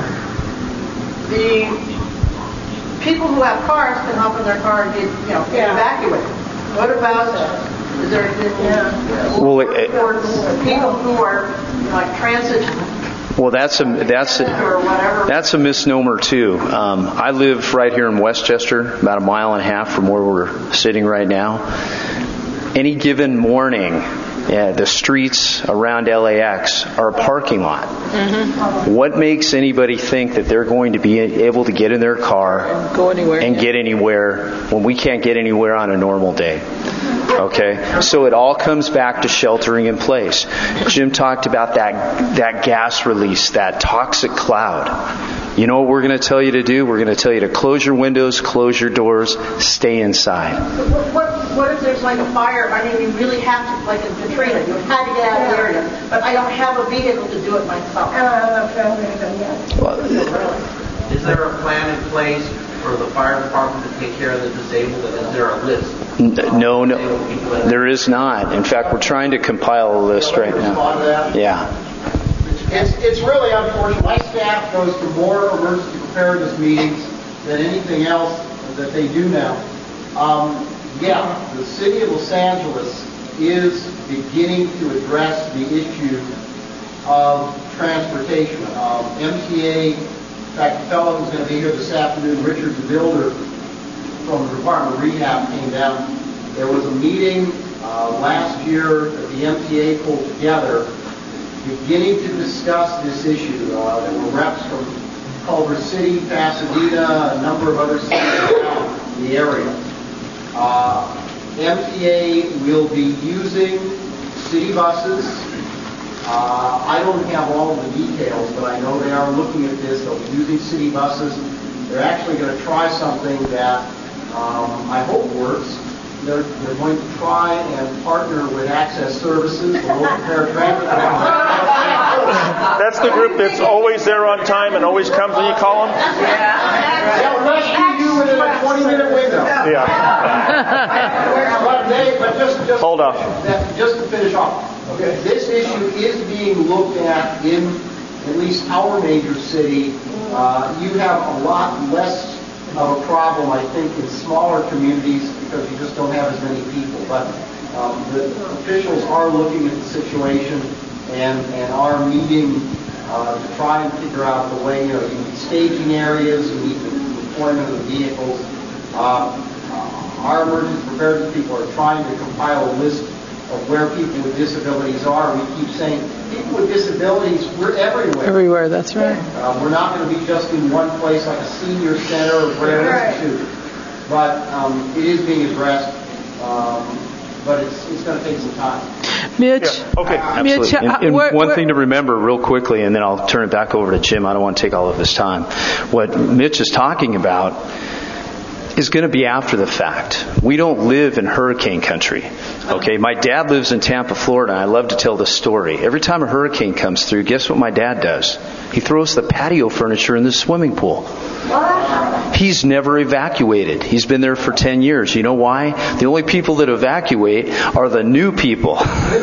the people who have cars can hop in their car and get, you know, get evacuated. What about, is there, yeah. Well, it, for people who are, you know, like transit? Well, that's a that's a, that's a misnomer too. Um, I live right here in Westchester, about a mile and a half from where we're sitting right now. Any given morning, yeah, the streets around L A X are a parking lot. Mm-hmm. What makes anybody think that they're going to be able to get in their car and go anywhere and yeah. get anywhere when we can't get anywhere on a normal day? Okay, so it all comes back to sheltering in place. Jim talked about that that gas release, that toxic cloud. You know what we're going to tell you to do? We're going to tell you to close your windows, close your doors, stay inside. What, what, what if there's like a fire? I mean, you really have to, like in Katrina, you had to get out of the area, but I don't have a vehicle to do it myself. I don't have a vehicle yet. Well, is there a plan in place for the fire department to take care of the disabled, and is there a list? No, no, there is not. In fact, we're trying to compile a list right now. Yeah. It's, it's really unfortunate. My staff goes to more emergency preparedness meetings than anything else that they do now. Um, yeah, the city of Los Angeles is beginning to address the issue of transportation. Um, M T A, in fact, the fellow who's going to be here this afternoon, Richard the Builder, from the Department of Rehab, came down. There was a meeting uh, last year that the M T A pulled together, beginning to discuss this issue. Uh, there were reps from Culver City, Pasadena, a number of other cities around the area. Uh, M T A will be using city buses. Uh, I don't have all of the details, but I know they are looking at this. They'll be using city buses. They're actually going to try something that um, I hope works. They're, they're going to try and partner with Access Services, the local fair transit. That's the group that's always there on time and always comes when you call them? They'll rescue you within a twenty-minute window. Yeah. But they, but just, just, Hold on. That, just to finish off, okay, this issue is being looked at in at least our major city. Uh, you have a lot less of a problem, I think, in smaller communities because you just don't have as many people. But um, the officials are looking at the situation and, and are meeting uh, to try and figure out the way, you know, you need staging areas, you need the deployment of the vehicles. Uh, our emergency preparedness people are trying to compile a list of where people with disabilities are. We keep saying, people with disabilities, we're everywhere. Everywhere, that's right. Uh, we're not going to be just in one place like a senior center or whatever right. institute. But um, it is being addressed, um, but it's, it's going to take some time. Mitch, yeah. okay, uh, Mitch, and, and where, one where, thing to remember real quickly, and then I'll turn it back over to Jim. I don't want to take all of his time. What Mitch is talking about is going to be after the fact. We don't live in hurricane country. Okay, my dad lives in Tampa, Florida, and I love to tell this story. Every time a hurricane comes through, guess what my dad does? He throws the patio furniture in the swimming pool. He's never evacuated. He's been there for ten years. You know why? The only people that evacuate are the new people.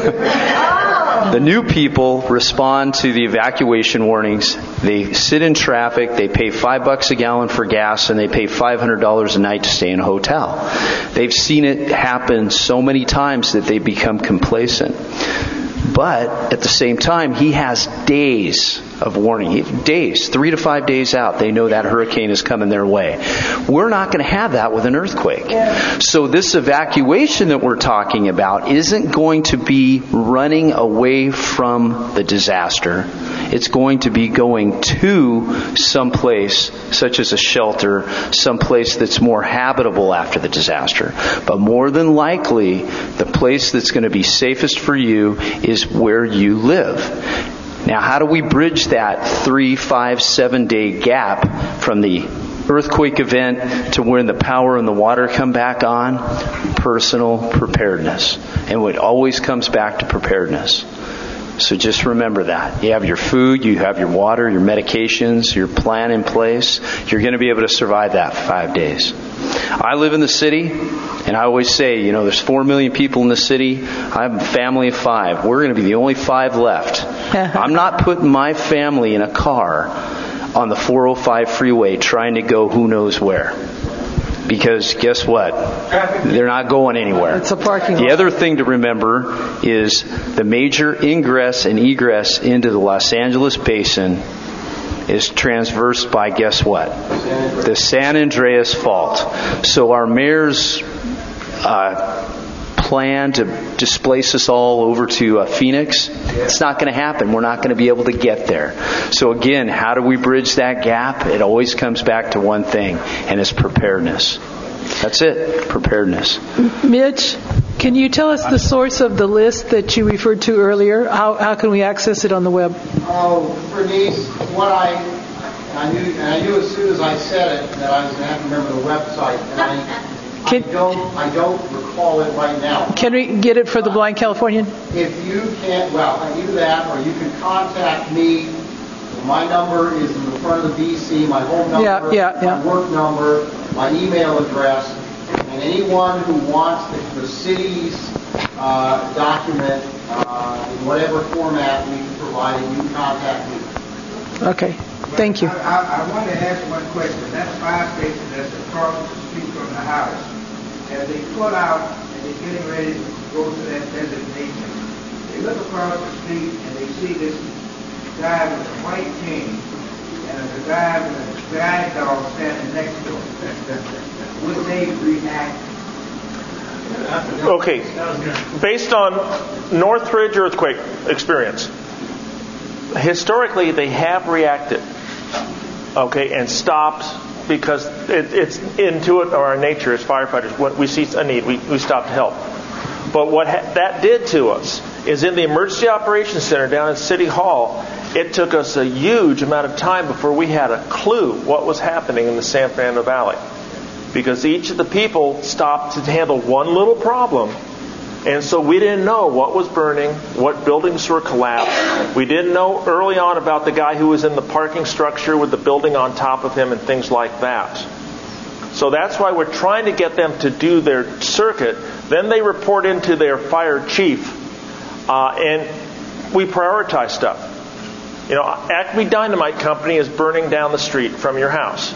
The new people respond to the evacuation warnings. They sit in traffic. They pay five bucks a gallon for gas, and they pay five hundred dollars a night to stay in a hotel. They've seen it happen so many times that they become complacent. But at the same time, he has days of warning. Days, three to five days out, they know that hurricane is coming their way. We're not going to have that with an earthquake. Yeah. So this evacuation that we're talking about isn't going to be running away from the disaster. It's going to be going to someplace such as a shelter, someplace that's more habitable after the disaster. But more than likely, the place that's going to be safest for you is where you live. Now, how do we bridge that three, five, seven day gap from the earthquake event to when the power and the water come back on? Personal preparedness. And it always comes back to preparedness. So just remember that. You have your food, you have your water, your medications, your plan in place. You're going to be able to survive that for five days. I live in the city, and I always say, you know, there's four million people in the city. I have a family of five. We're going to be the only five left. I'm not putting my family in a car on the four oh five freeway trying to go who knows where. Because guess what? They're not going anywhere. It's a parking lot. The other thing to remember is the major ingress and egress into the Los Angeles basin is transversed by, guess what? The San Andreas Fault. So our mayor's uh, plan to displace us all over to uh, Phoenix, it's not going to happen. We're not going to be able to get there. So again, how do we bridge that gap? It always comes back to one thing, and it's preparedness. That's it, preparedness. Mitch, can you tell us the source of the list that you referred to earlier? How how can we access it on the web? Oh, Bernice, what I I knew, and I knew as soon as I said it that I was going to have to remember the website. And I, Can, I don't I don't recall it right now. Can we get it for the Blind Californian? If you can't, well, either that or you can contact me. My number is in the front of the B C. My home number, yeah, yeah, yeah. my work number, my email address, and anyone who wants the, the city's uh, document uh, in whatever format we can provide it, you can contact me. Okay. Thank you. I, I, I want to ask one question. That fire station that's across the street from the house, as they pull out and they're getting ready to go to that designation, they look across the street and they see this guy with a white cane and there's a guy with a guide dog standing next to him. Would they react? Okay. Based on Northridge earthquake experience, historically they have reacted, okay, and stopped because it, it's intuitive or our nature as firefighters. When we see a need, we, we stop to help. But what ha- that did to us is in the Emergency Operations Center down at City Hall, it took us a huge amount of time before we had a clue what was happening in the San Fernando Valley. Because each of the people stopped to handle one little problem. And so we didn't know what was burning, what buildings were collapsed. We didn't know early on about the guy who was in the parking structure with the building on top of him and things like that. So that's why we're trying to get them to do their circuit. Then they report into their fire chief, uh, and we prioritize stuff. You know, Acme Dynamite Company is burning down the street from your house.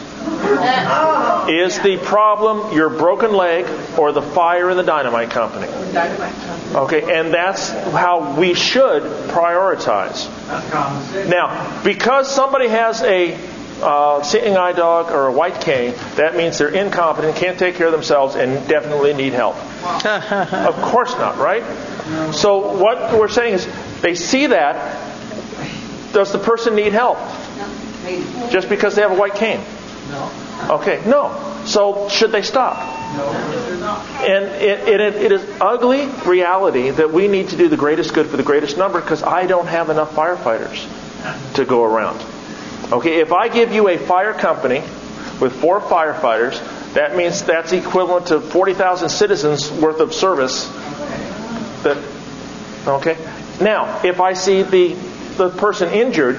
Is the problem your broken leg or the fire in the dynamite company? Okay, and that's how we should prioritize. Now, because somebody has a uh, seeing eye dog or a white cane, that means they're incompetent, can't take care of themselves, and definitely need help. Of course not, right? So what we're saying is, they see that. Does the person need help? Just because they have a white cane? No. Okay, no. So should they stop? No. And it, it, it is ugly reality that we need to do the greatest good for the greatest number because I don't have enough firefighters to go around. Okay, if I give you a fire company with four firefighters, that means that's equivalent to forty thousand citizens worth of service. That okay. Now, if I see the the person injured,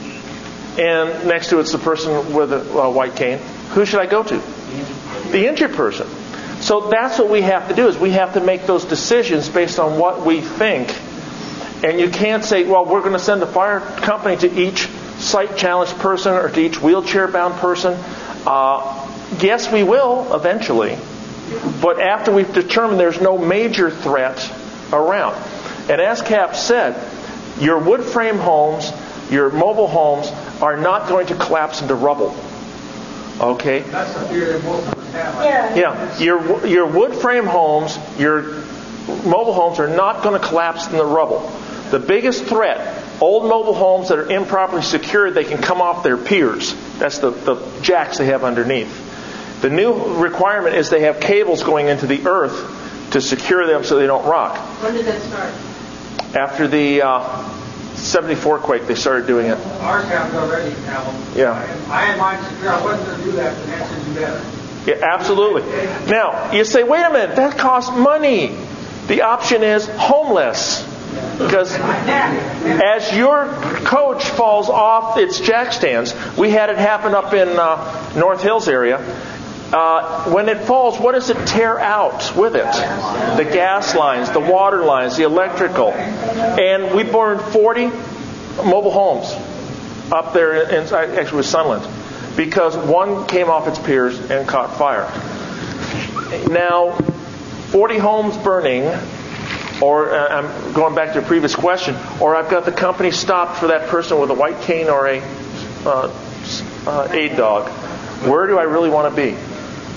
and next to it's the person with a uh, white cane, who should I go to? The injured person. So that's what we have to do, is we have to make those decisions based on what we think. And you can't say, well, we're going to send a fire company to each sight-challenged person or to each wheelchair-bound person. Uh, yes, we will eventually. But after we've determined there's no major threat around. And as Cap said, your wood frame homes, your mobile homes are not going to collapse into rubble. Okay? That's the fear that most of us have. Yeah. Yeah. Your your wood frame homes, your mobile homes are not going to collapse in the rubble. The biggest threat, old mobile homes that are improperly secured, they can come off their piers. That's the, the jacks they have underneath. The new requirement is they have cables going into the earth to secure them so they don't rock. When did that start? After the uh, seventy-four quake, they started doing it. Ours have already, Alan. Yeah. I had mine secure. I wasn't going to do that, but that's even better. Yeah, absolutely. Now, you say, wait a minute, that costs money. The option is homeless. Because as your coach falls off its jack stands, we had it happen up in uh, North Hills area. Uh, when it falls, what does it tear out with it? The gas lines, the water lines, the electrical. And we burned forty mobile homes up there in, in actually with Sunland because one came off its piers and caught fire. Now, forty homes burning, or uh, I'm going back to a previous question, or I've got the company stopped for that person with a white cane or a uh, uh, aid dog. Where do I really want to be?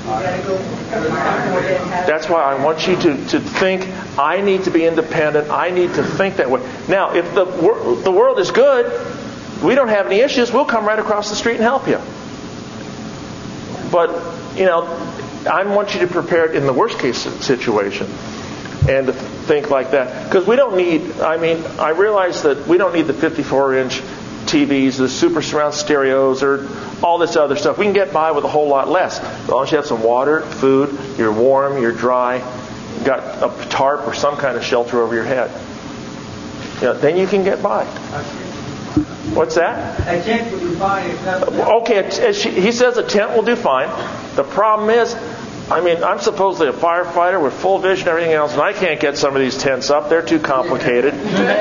That's why I want you to, to think, I need to be independent. I need to think that way. Now, if the, wor- the world is good, we don't have any issues, we'll come right across the street and help you. But, you know, I want you to prepare it in the worst case situation and to think like that. Because we don't need, I mean, I realize that we don't need the fifty-four inch T Vs, the super surround stereos, or all this other stuff. We can get by with a whole lot less. As long as you have some water, food, you're warm, you're dry, got a tarp or some kind of shelter over your head. You know, then you can get by. What's that? A tent will do fine. Okay, he says a tent will do fine. The problem is, I mean, I'm supposedly a firefighter with full vision and everything else, and I can't get some of these tents up. They're too complicated.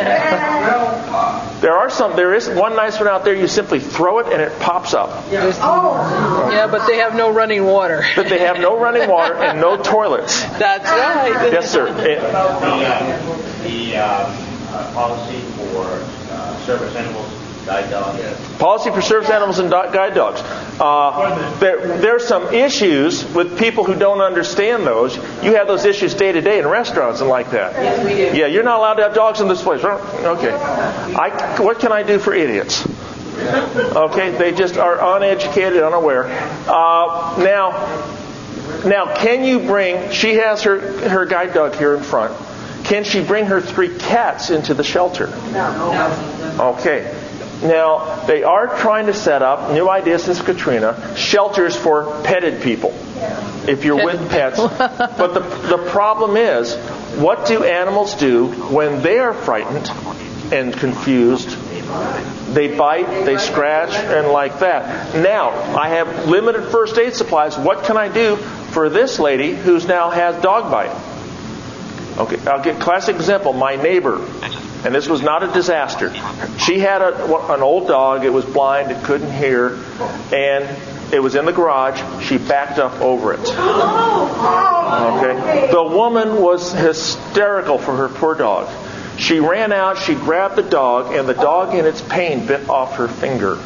There are some. There is one nice one out there. You simply throw it and it pops up. Oh. Yeah, but they have no running water. But they have no running water and no toilets. That's right. Yes, sir. The, uh, the uh, uh, policy for uh, service animals. Guide dogs. Policy for service animals and do- guide dogs. Uh, there, there's some issues with people who don't understand those. You have those issues day to day in restaurants and like that. Yes, we do. Yeah, you're not allowed to have dogs in this place. Okay. I, what can I do for idiots? Okay, they just are uneducated, unaware. Uh, now, now, can you bring? She has her her guide dog here in front. Can she bring her three cats into the shelter? No. Okay. Now, they are trying to set up, new idea since Katrina, shelters for petted people, if you're with pets. But the, the problem is, what do animals do when they are frightened and confused? They bite, they scratch, and like that. Now, I have limited first aid supplies. What can I do for this lady who's now has dog bite? Okay, I'll get a classic example. My neighbor, and this was not a disaster. She had a, an old dog. It was blind. It couldn't hear. And it was in the garage. She backed up over it. Okay. The woman was hysterical for her poor dog. She ran out. She grabbed the dog. And the dog in its pain bit off her finger.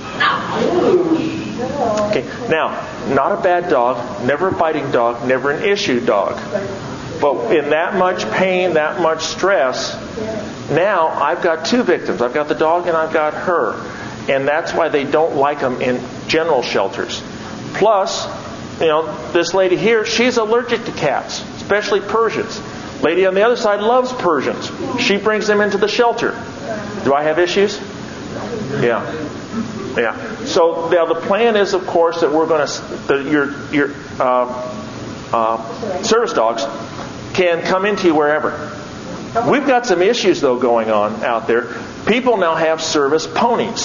Okay. Now, not a bad dog. Never a biting dog. Never an issue dog. But in that much pain, that much stress, now I've got two victims. I've got the dog and I've got her. And that's why they don't like them in general shelters. Plus, you know, this lady here, she's allergic to cats, especially Persians. Lady on the other side loves Persians. She brings them into the shelter. Do I have issues? Yeah. Yeah. So now the plan is, of course, that we're going to, the, your, your uh, uh, service dogs can come into you wherever. We've got some issues, though, going on out there. People now have service ponies.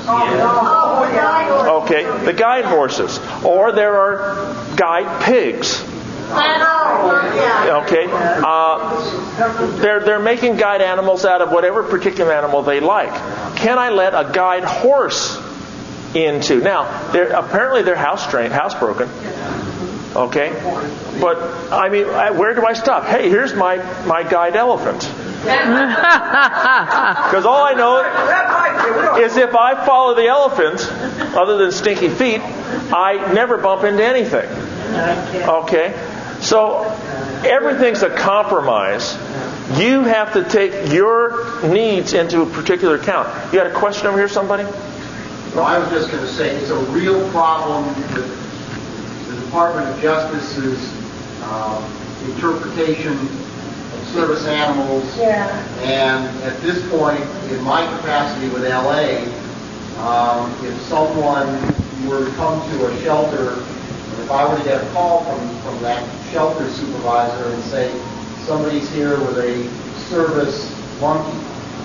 Okay, the guide horses. Or there are guide pigs. Okay, uh, they're, they're making guide animals out of whatever particular animal they like. Can I let a guide horse into? Now, they're, apparently they're house trained, housebroken. Okay? But, I mean, where do I stop? Hey, here's my, my guide elephant. Because all I know is if I follow the elephant, other than stinky feet, I never bump into anything. Okay? So, everything's a compromise. You have to take your needs into a particular account. You had a question over here, somebody? No, I was just going to say it's a real problem with Department of Justice's uh, interpretation of service animals. Yeah. And at this point, in my capacity with L A, um, if someone were to come to a shelter, if I were to get a call from, from that shelter supervisor and say, somebody's here with a service monkey,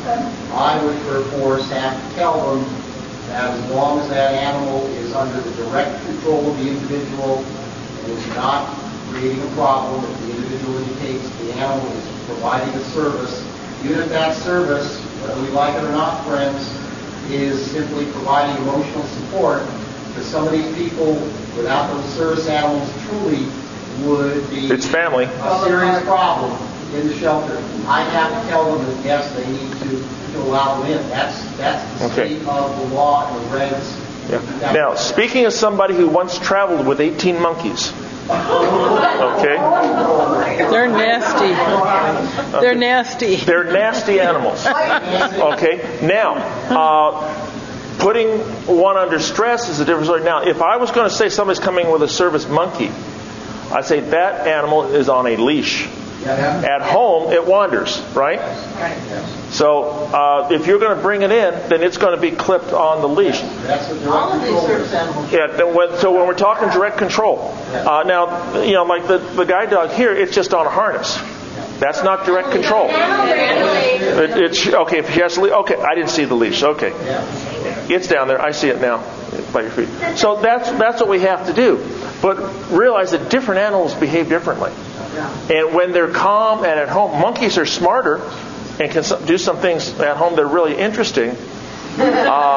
I would perforce have to tell them that as long as that animal is under the direct control of the individual and is not creating a problem, if the individual indicates the animal is providing a service, even if that service, whether we like it or not, friends, is simply providing emotional support, because some of these people, without those service animals, truly would be it's family. a serious problem in the shelter. I have to tell them that yes, they need to, to allow them in. That's that's the Okay. state of the law and the regs. Yeah. Now, speaking as somebody who once traveled with eighteen monkeys, okay? They're nasty. They're nasty. They're nasty animals. Okay? Now, uh, putting one under stress is a different story. Now, if I was going to say somebody's coming with a service monkey, I'd say that animal is on a leash. At home, it wanders, right? So uh, if you're going to bring it in, then it's going to be clipped on the leash. All of these service animals. Yeah. Then when, so when we're talking direct control, uh, now you know, like the the guide dog here, it's just on a harness. That's not direct control. It, it's okay. If he has to leave, okay. I didn't see the leash. Okay, it's down there. I see it now by your feet. So that's that's what we have to do. But realize that different animals behave differently. And when they're calm and at home, monkeys are smarter and can do some things at home that are really interesting. Uh,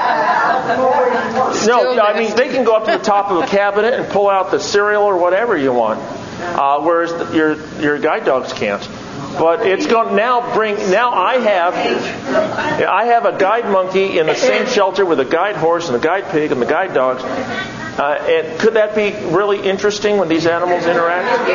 no, I mean, they can go up to the top of a cabinet and pull out the cereal or whatever you want, uh, whereas the, your your guide dogs can't. But it's going now bring now I have I have a guide monkey in the same shelter with a guide horse and a guide pig and the guide dogs. Uh, and could that be really interesting when these animals interact?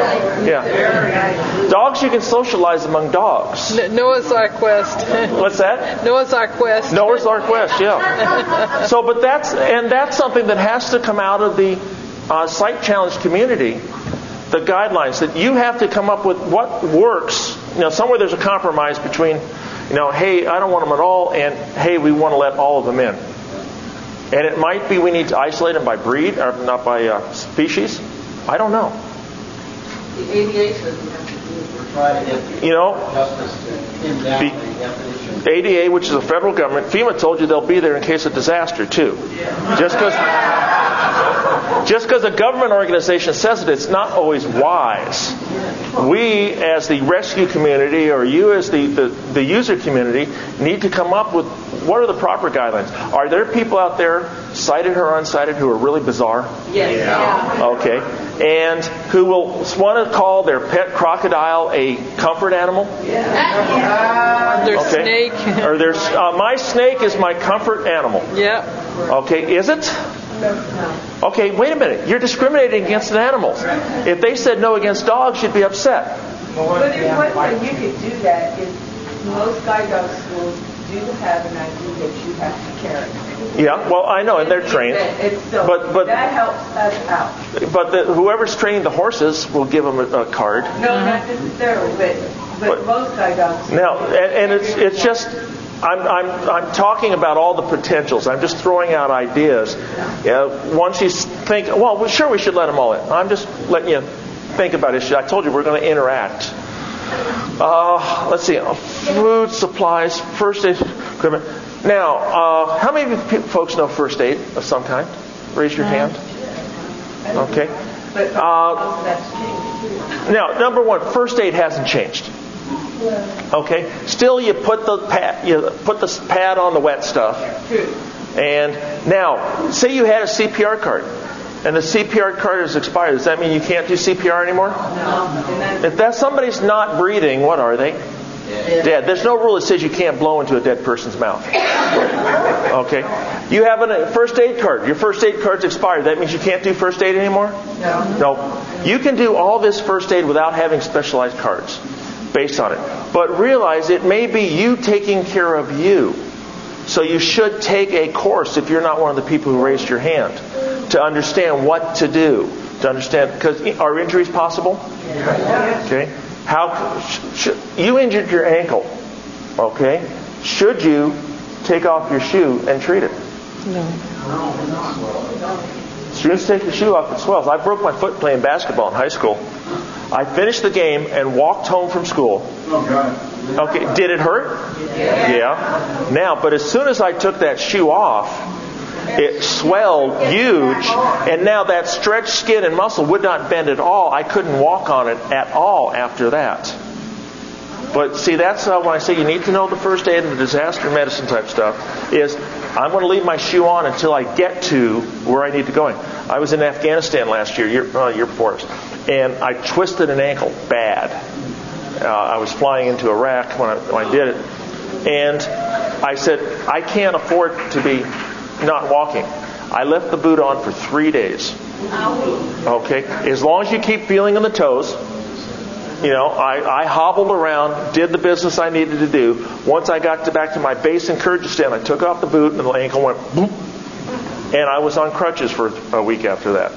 Yeah. Dogs, you can socialize among dogs. Noah's Ark Quest. What's that? Noah's Ark Quest. Noah's Ark Quest, yeah. So, but that's and that's something that has to come out of the uh, sight challenged community. The guidelines that you have to come up with what works. You know, somewhere there's a compromise between, you know, hey, I don't want them at all, and hey, we want to let all of them in. And it might be we need to isolate them by breed, or not by uh, species. I don't know. The A D A says we have to do it. We're trying to get You know, justice to pin down the definition. A D A, which is a federal government, FEMA told you they'll be there in case of disaster too. Just because just because a government organization says it, it's not always wise. We, as the rescue community, or you as the, the, the user community, need to come up with what are the proper guidelines. Are there people out there, sighted or unsighted, who are really bizarre? Yes. Yeah. Okay. And who will want to call their pet crocodile a comfort animal? Yeah. Their Okay. snake. Or there's uh, my snake is my comfort animal. Yeah. Okay, is it? Okay, wait a minute. You're discriminating against animals. If they said no against dogs, you'd be upset. But in one way you could do that is most guide dog schools do have an I D that you have to carry. Yeah, well, I know, and they're trained. It's so But but that helps us out. but the, whoever's training the horses will give them a, a card. No, not necessarily, but but, But- most guide dogs. Now, and, and it's it's just I'm I'm I'm talking about all the potentials. I'm just throwing out ideas. Yeah, once you think, well, well, sure, we should let them all in. I'm just letting you think about it. I told you we're going to interact. Uh, let's see, food supplies, first aid equipment. Now, uh, how many of you folks know first aid of some kind? Raise your hand. Okay. Uh, now, number one, first aid hasn't changed. Okay. Still, you put the pad, you put the pad on the wet stuff. And now, say you had a C P R card, and the C P R card is expired. Does that mean you can't do C P R anymore? No. If that somebody's not breathing, what are they? Dead. There's no rule that says you can't blow into a dead person's mouth. Okay. You have a first aid card. Your first aid card's expired. That means you can't do first aid anymore? No. No. You can do all this first aid without having specialized cards based on it. But realize it may be you taking care of you. So you should take a course if you're not one of the people who raised your hand to understand what to do. To understand, because are injuries possible? Okay. How sh- sh- you injured your ankle? Okay. Should you take off your shoe and treat it? No. As soon as you take your shoe off, it swells. I broke my foot playing basketball in high school. I finished the game and walked home from school. Oh, God. Okay, did it hurt? Yeah. yeah. Now, but as soon as I took that shoe off, it swelled huge, and now that stretched skin and muscle would not bend at all. I couldn't walk on it at all after that. But see, that's uh, when I say you need to know the first aid and the disaster medicine type stuff, is I'm going to leave my shoe on until I get to where I need to go. I was in Afghanistan last year, year, uh, year before, and I twisted an ankle bad. Uh, I was flying into Iraq when I, when I did it. And I said, I can't afford to be not walking. I left the boot on for three days. Okay? As long as you keep feeling in the toes. You know, I, I hobbled around, did the business I needed to do. Once I got to back to my base in Kyrgyzstan, I took off the boot and the ankle went boop. And I was on crutches for a week after that.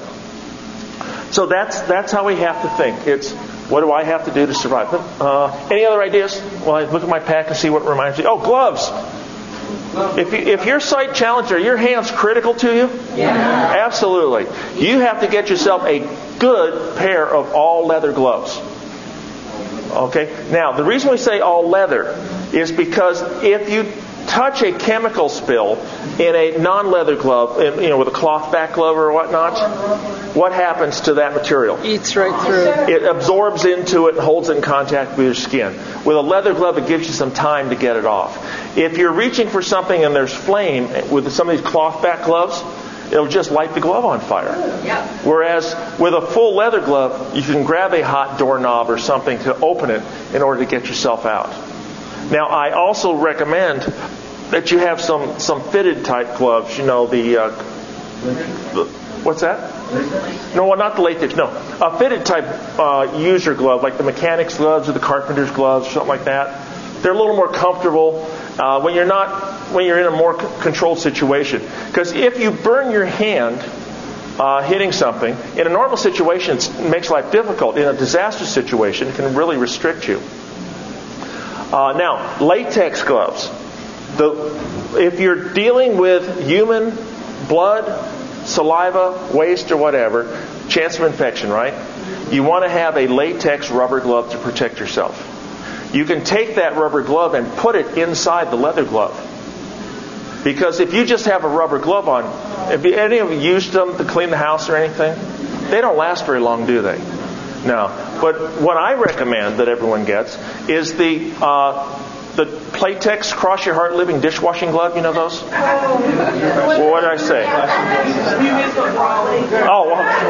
So that's that's how we have to think. It's, what do I have to do to survive? Uh, any other ideas? Well, I look at my pack and see what reminds me. Oh, gloves. If you, if you're sight challenged, are your hands critical to you? Yeah. Absolutely. You have to get yourself a good pair of all leather gloves. Okay. Now, the reason we say all leather is because if you touch a chemical spill in a non-leather glove, you know, with a cloth back glove or whatnot, what happens to that material? Eats right through. It absorbs into it and holds it in contact with your skin. With a leather glove, it gives you some time to get it off. If you're reaching for something and there's flame with some of these cloth back gloves, it'll just light the glove on fire. Yep. Whereas with a full leather glove, you can grab a hot doorknob or something to open it in order to get yourself out. Now, I also recommend that you have some, some fitted type gloves. You know, the, uh, the what's that? No, well, not the latex. No, a fitted type uh, user glove, like the mechanic's gloves or the carpenter's gloves, or something like that. They're a little more comfortable uh, when you're not when you're in a more c- controlled situation. Because if you burn your hand uh, hitting something in a normal situation, it makes life difficult. In a disaster situation, it can really restrict you. Uh, now, latex gloves. The, if you're dealing with human blood, saliva, waste, or whatever, chance of infection, right? You want to have a latex rubber glove to protect yourself. You can take that rubber glove and put it inside the leather glove. Because if you just have a rubber glove on, have any of you used them to clean the house or anything? They don't last very long, do they? No. But what I recommend that everyone gets is the uh, the Playtex Cross Your Heart Living dishwashing glove. You know those? Well, what did I say? Oh,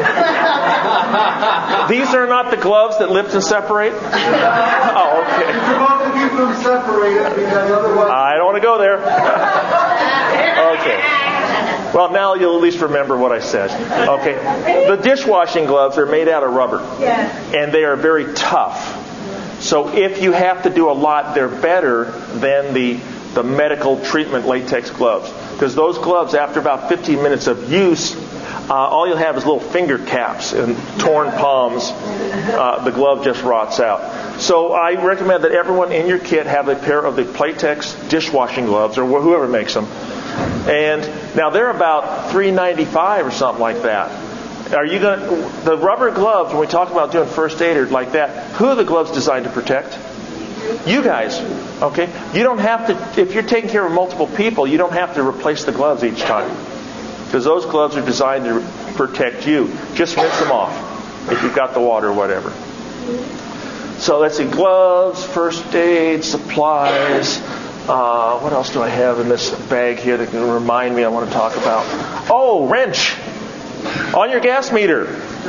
well. These are not the gloves that lift and separate? Oh, okay. You're supposed to keep them separated because otherwise... I don't want to go there. Okay. Well, now you'll at least remember what I said. Okay. The dishwashing gloves are made out of rubber. And they are very tough. So if you have to do a lot, they're better than the, the medical treatment latex gloves. Because those gloves, after about fifteen minutes of use, uh, all you'll have is little finger caps and torn palms. Uh, the glove just rots out. So I recommend that everyone in your kit have a pair of the Playtex dishwashing gloves, or whoever makes them. And now they're about three ninety-five or something like that. Are you going to, the rubber gloves, when we talk about doing first aid or like that, who are the gloves designed to protect? You guys. Okay? You don't have to, if you're taking care of multiple people, you don't have to replace the gloves each time. Because those gloves are designed to protect you. Just rinse them off if you've got the water or whatever. So let's see, gloves, first aid, supplies. Uh, what else do I have in this bag here that can remind me I want to talk about? Oh, wrench. On your gas meter.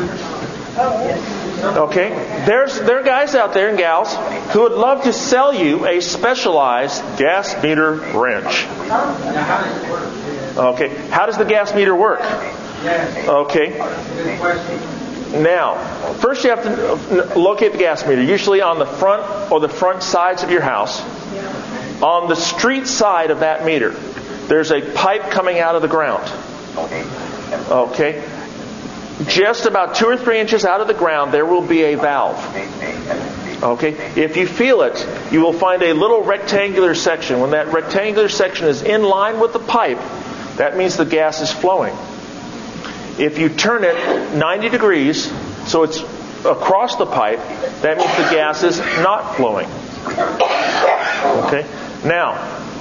Okay? There's there are guys out there and gals who would love to sell you a specialized gas meter wrench. Okay. How does the gas meter work? Okay. Now, first you have to locate the gas meter, usually on the front or the front sides of your house. On the street side of that meter, there's a pipe coming out of the ground. Okay? Just about two or three inches out of the ground, there will be a valve. Okay? If you feel it, you will find a little rectangular section. When that rectangular section is in line with the pipe, that means the gas is flowing. If you turn it ninety degrees, so it's across the pipe, that means the gas is not flowing. Okay? Now,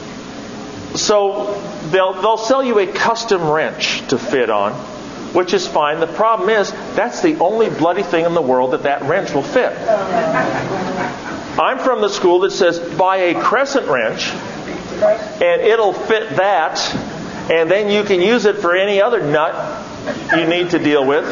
so they'll they'll sell you a custom wrench to fit on, which is fine. The problem is that's the only bloody thing in the world that that wrench will fit. I'm from the school that says buy a crescent wrench and it'll fit that, and then you can use it for any other nut you need to deal with.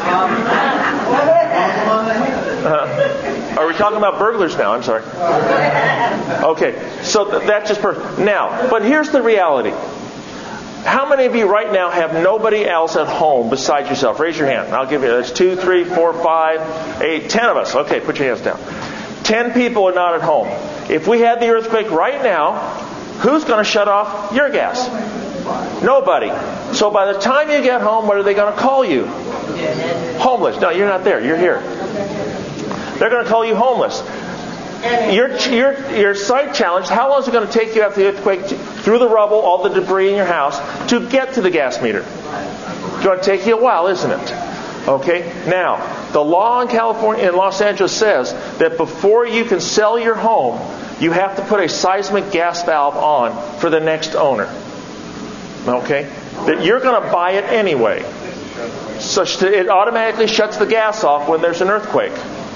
Uh, are we talking about burglars now? I'm sorry. Okay, so th- that's just perfect. Now, but here's the reality. How many of you right now have nobody else at home besides yourself? Raise your hand. I'll give you. That's two, three, four, five, eight, ten of us. Okay, put your hands down. Ten people are not at home. If we had the earthquake right now, who's going to shut off your gas? Nobody. So by the time you get home, what are they going to call you? Homeless. No, you're not there. You're here. They're going to call you homeless. Your your your sight challenged. How long is it going to take you after the earthquake, to, through the rubble, all the debris in your house, to get to the gas meter? It's going to take you a while, isn't it? Okay. Now, the law in California, in Los Angeles, says that before you can sell your home, you have to put a seismic gas valve on for the next owner. Okay? That you're going to buy it anyway, such that it automatically shuts the gas off when there's an earthquake.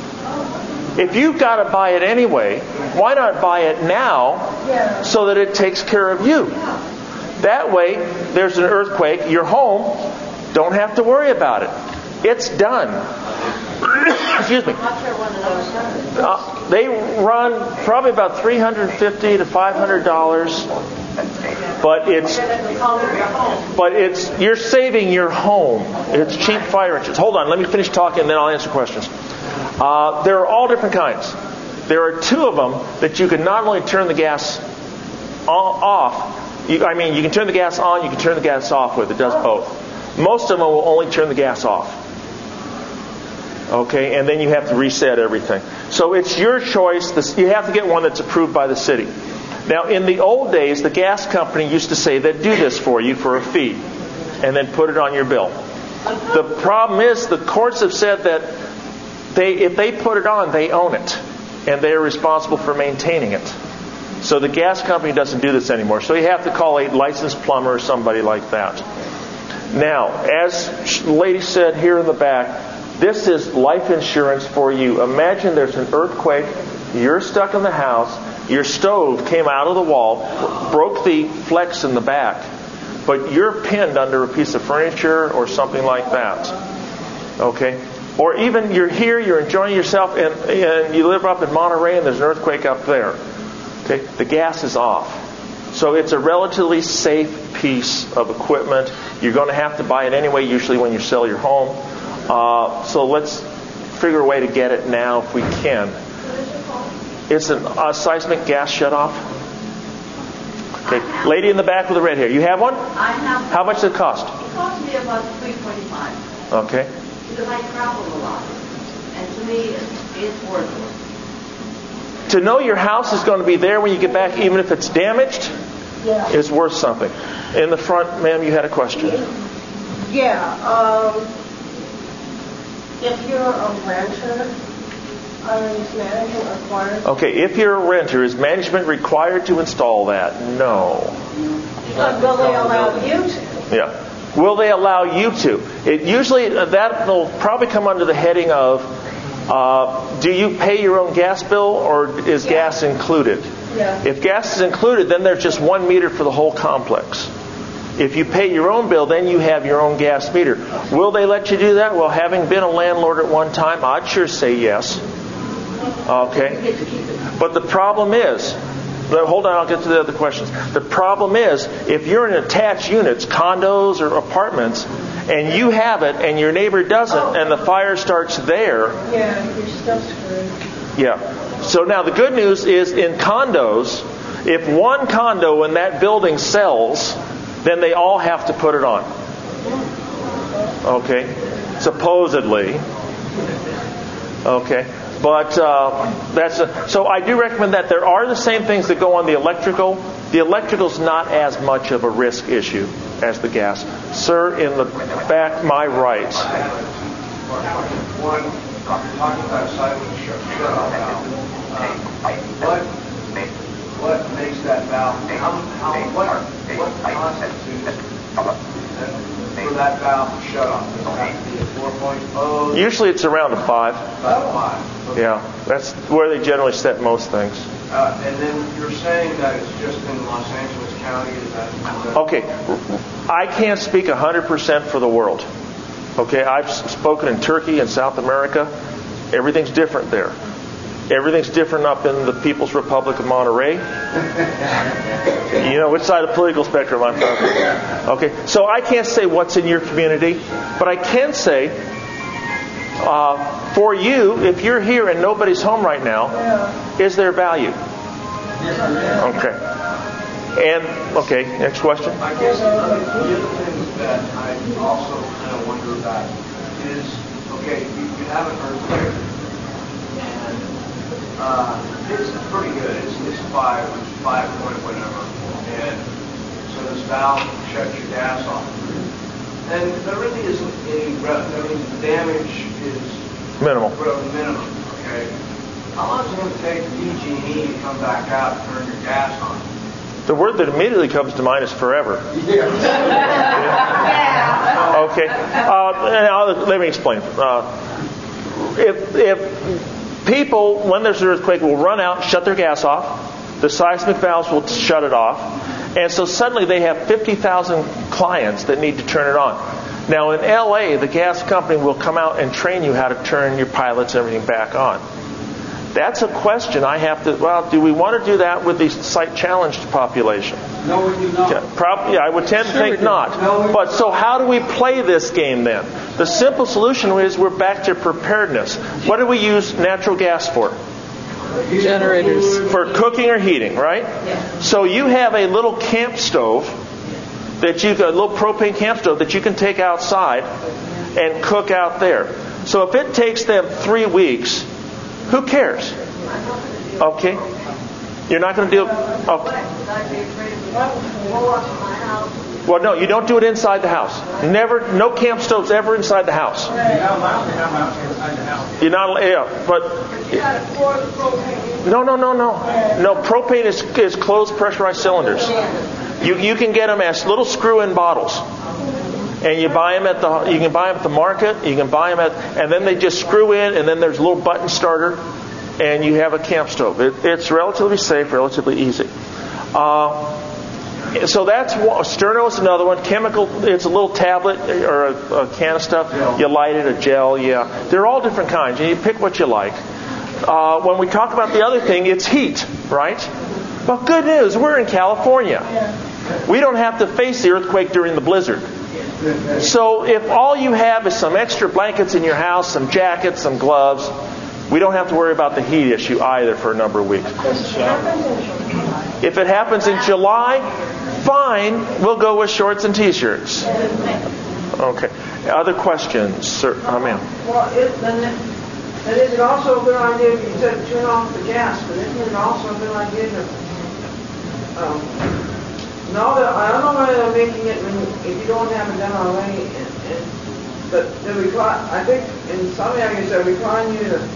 If you've got to buy it anyway, why not buy it now so that it takes care of you? That way, there's an earthquake, your home, don't have to worry about it. It's done. Excuse me. Uh, they run probably about three hundred fifty to five hundred dollars. But it's but it's you're saving your home. It's cheap fire engines. Hold on, let me finish talking and then I'll answer questions. Uh, there are all different kinds. There are two of them that you can not only turn the gas off. You, I mean, you can turn the gas on, you can turn the gas off with. It does both. Most of them will only turn the gas off. Okay, and then you have to reset everything. So it's your choice. This, you have to get one that's approved by the city. Now, in the old days, the gas company used to say they'd do this for you for a fee and then put it on your bill. The problem is the courts have said that they, if they put it on, they own it and they're responsible for maintaining it. So the gas company doesn't do this anymore. So you have to call a licensed plumber or somebody like that. Now, as the lady said here in the back, this is life insurance for you. Imagine there's an earthquake, you're stuck in the house, your stove came out of the wall, broke the flex in the back, but you're pinned under a piece of furniture or something like that. Okay? Or even you're here, you're enjoying yourself, and, and you live up in Monterey and there's an earthquake up there. Okay? The gas is off. So it's a relatively safe piece of equipment. You're going to have to buy it anyway, usually when you sell your home. Uh, so let's figure a way to get it now if we can. It's a, a seismic gas shutoff. Okay, lady in the back with the red hair. You have one? I have. How much does it cost? It cost me about three twenty-five. Okay. Because I travel a lot, and to me, it's, it's worth it. To know your house is going to be there when you get back, even if it's damaged, yeah. is worth something. In the front, ma'am, you had a question. Yeah. Um, if you're a renter, is management required? Okay, if you're a renter, is management required to install that? No. But will they allow you to? Yeah. Will they allow you to? It usually that will probably come under the heading of, uh, do you pay your own gas bill or is yeah. gas included? Yeah. If gas is included, then there's just one meter for the whole complex. If you pay your own bill, then you have your own gas meter. Will they let you do that? Well, having been a landlord at one time, I'd sure say yes. Okay. But the problem is, hold on, I'll get to the other questions. The problem is, if you're in attached units, condos or apartments, and you have it and your neighbor doesn't, and the fire starts there. Yeah, your stuff's screwed. Yeah. So now the good news is in condos, if one condo in that building sells, then they all have to put it on. Okay? Supposedly. Okay? But uh, that's a, so I do recommend that. There are the same things that go on the electrical. The electrical's not as much of a risk issue as the gas. Sir, in the back, my right. One, talking about silent shut off now. But use that valve, how, how, what, what constitutes for that valve to shut off? Does it have to be a four point oh? Usually it's around a five. About five. Okay. Yeah, that's where they generally set most things. Uh, and then you're saying that it's just in Los Angeles County? Is that, is that Okay, I can't speak one hundred percent for the world. Okay, I've spoken in Turkey and South America. Everything's different there. Everything's different up in the People's Republic of Monterey. You know which side of the political spectrum I'm from. Okay, so I can't say what's in your community, but I can say uh, for you, if you're here and nobody's home right now, is there value? Okay. And, okay, next question. I guess the other, the other thing that I also kind of wonder about is, okay, you, you have an earthquake, and uh, it's pretty good. It's, it's five, it's five point whatever, and so this valve shuts your gas off. And there really isn't any, I mean, the damage is minimal. Minimum, okay. How long is it going to take P G and E to come back out and turn your gas on? The word that immediately comes to mind is forever. Yeah. Okay. Uh, now, let me explain. Uh, if, if people, when there's an earthquake, will run out, shut their gas off, the seismic valves will shut it off, and so suddenly they have fifty thousand clients that need to turn it on. Now, in L A, the gas company will come out and train you how to turn your pilots and everything back on. That's a question I have to, well, do we want to do that with the site-challenged population? No, we do not. Yeah, prob- yeah, I would tend to Sure think not. No, but so how do we play this game then? The simple solution is we're back to preparedness. What do we use natural gas for? Generators. For cooking or heating, right? Yeah. So you have a little camp stove that you, a little propane camp stove that you can take outside and cook out there. So if it takes them three weeks, who cares? Okay. You're not going to do it. Okay. Well, no, you don't do it inside the house. Never, no camp stoves ever inside the house. You're not, yeah, but. No, no, no, no. No, propane is, is closed pressurized cylinders. You you can get them as little screw-in bottles. And you buy them at the you can buy them at the market. You can buy them at, and then they just screw in, and then there's a little button starter, and you have a camp stove. It, it's relatively safe, relatively easy. Uh, so that's one. Sterno is another one. Chemical. It's a little tablet or a, a can of stuff. You light it, a gel. Yeah, they're all different kinds, and you pick what you like. Uh, when we talk about the other thing, it's heat, right? Well, good news. We're in California. We don't have to face the earthquake during the blizzard. So if all you have is some extra blankets in your house, some jackets, some gloves, we don't have to worry about the heat issue either for a number of weeks. If it happens in July, fine, we'll go with shorts and t-shirts. Okay. Other questions, sir? Oh, ma'am. Well, it, then, it, then is it also a good idea if you said turn off the gas, but isn't it also a good idea to um, no, I don't know whether they're making it when, if you don't have it done already, and, and, but they require, I think in some areas they're requiring you to,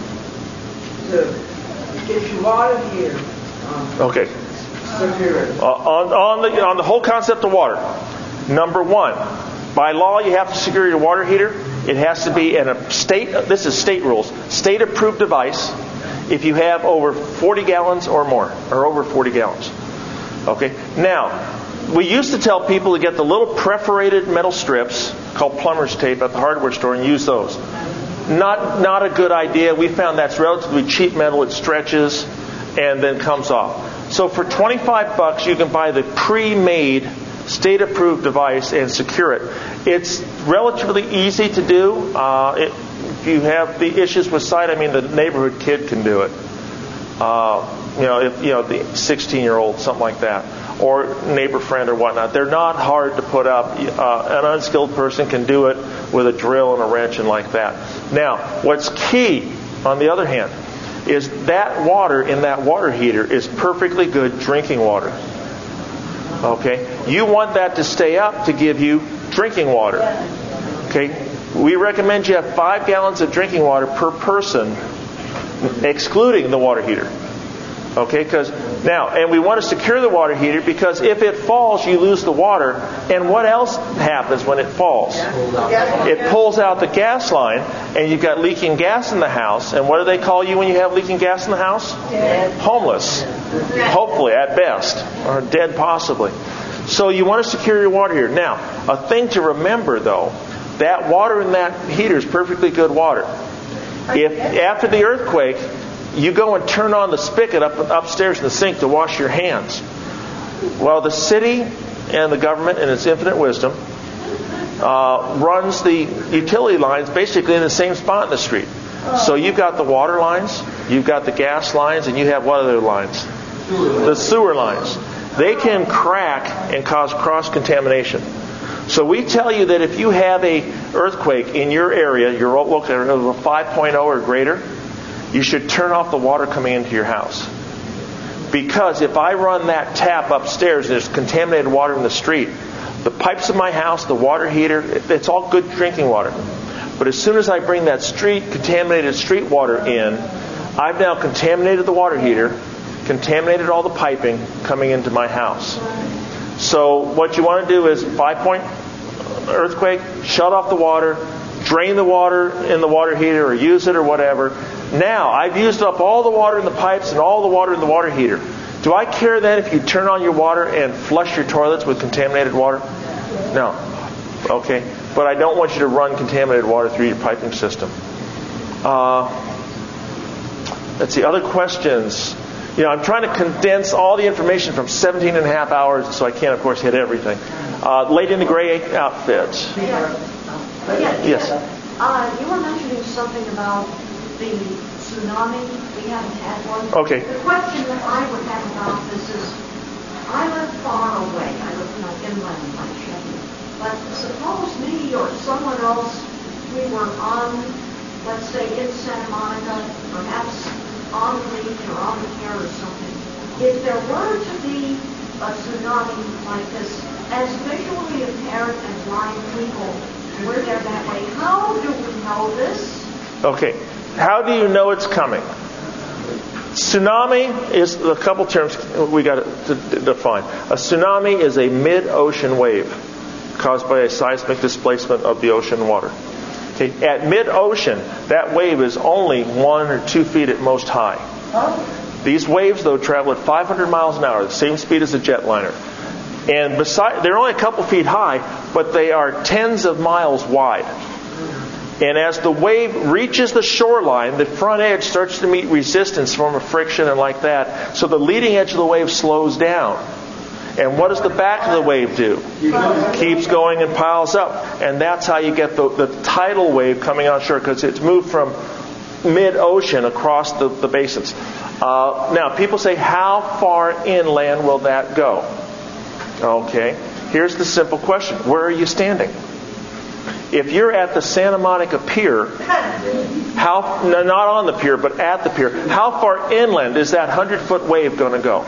to get your water heater. Um, okay. Uh, on, on, the, on the whole concept of water, number one, by law you have to secure your water heater. It has to be in a state, this is state rules, state approved device if you have over forty gallons or more, or over forty gallons. Okay. Now, we used to tell people to get the little perforated metal strips called plumber's tape at the hardware store and use those. Not not a good idea. We found that's relatively cheap metal. It stretches and then comes off. So for twenty-five bucks, you can buy the pre-made, state-approved device and secure it. It's relatively easy to do. Uh, it, if you have the issues with sight, I mean, the neighborhood kid can do it. Uh, you know, if you know the sixteen-year-old, something like that, or neighbor friend or whatnot. They're not hard to put up. Uh, an unskilled person can do it with a drill and a wrench and like that. Now, what's key, on the other hand, is that water in that water heater is perfectly good drinking water. Okay? You want that to stay up to give you drinking water. Okay? We recommend you have five gallons of drinking water per person, excluding the water heater. Okay? Because Now, and we want to secure the water heater because if it falls, you lose the water. And what else happens when it falls? It pulls out the gas line, and you've got leaking gas in the house. And what do they call you when you have leaking gas in the house? Dead. Homeless. Hopefully, at best. Or dead, possibly. So you want to secure your water heater. Now, a thing to remember, though, that water in that heater is perfectly good water. If after the earthquake, you go and turn on the spigot up upstairs in the sink to wash your hands. Well, the city and the government, in its infinite wisdom, uh, runs the utility lines basically in the same spot in the street. So you've got the water lines, you've got the gas lines, and you have what other lines? The sewer lines. They can crack and cause cross-contamination. So we tell you that if you have a earthquake in your area, your local area of a five point oh or greater, you should turn off the water coming into your house. Because if I run that tap upstairs and there's contaminated water in the street, the pipes of my house, the water heater, it's all good drinking water. But as soon as I bring that street, contaminated street water in, I've now contaminated the water heater, contaminated all the piping coming into my house. So what you want to do is five-point earthquake, shut off the water, drain the water in the water heater or use it or whatever. Now, I've used up all the water in the pipes and all the water in the water heater. Do I care then if you turn on your water and flush your toilets with contaminated water? No. Okay. But I don't want you to run contaminated water through your piping system. Uh, let's see. Other questions? You know, I'm trying to condense all the information from seventeen and a half hours, so I can't, of course, hit everything. Uh, lady in the gray outfit. Yes. Uh, you were mentioning something about the tsunami. We haven't had one. Okay. The question that I would have about this is, I live far away. I live, you know, inland like Sheffield. But suppose me or someone else, we were on, let's say, in Santa Monica, perhaps on the beach or on the pier or something. If there were to be a tsunami like this, as visually impaired and blind people, we're there that way. How do we know this? Okay. How do you know it's coming? Tsunami is a couple terms we got to define. A tsunami is a mid-ocean wave caused by a seismic displacement of the ocean water. Okay. At mid-ocean, that wave is only one or two feet at most high. These waves, though, travel at five hundred miles an hour, the same speed as a jetliner. And beside, they're only a couple feet high, but they are tens of miles wide. And as the wave reaches the shoreline, the front edge starts to meet resistance from a friction and like that. So the leading edge of the wave slows down. And what does the back of the wave do? Keeps going and piles up. And that's how you get the, the tidal wave coming on shore, because it's moved from mid-ocean across the, the basins. Uh, now, people say, how far inland will that go? Okay, here's the simple question. Where are you standing? If you're at the Santa Monica Pier, how, no, not on the pier, but at the pier, how far inland is that hundred-foot wave going to go?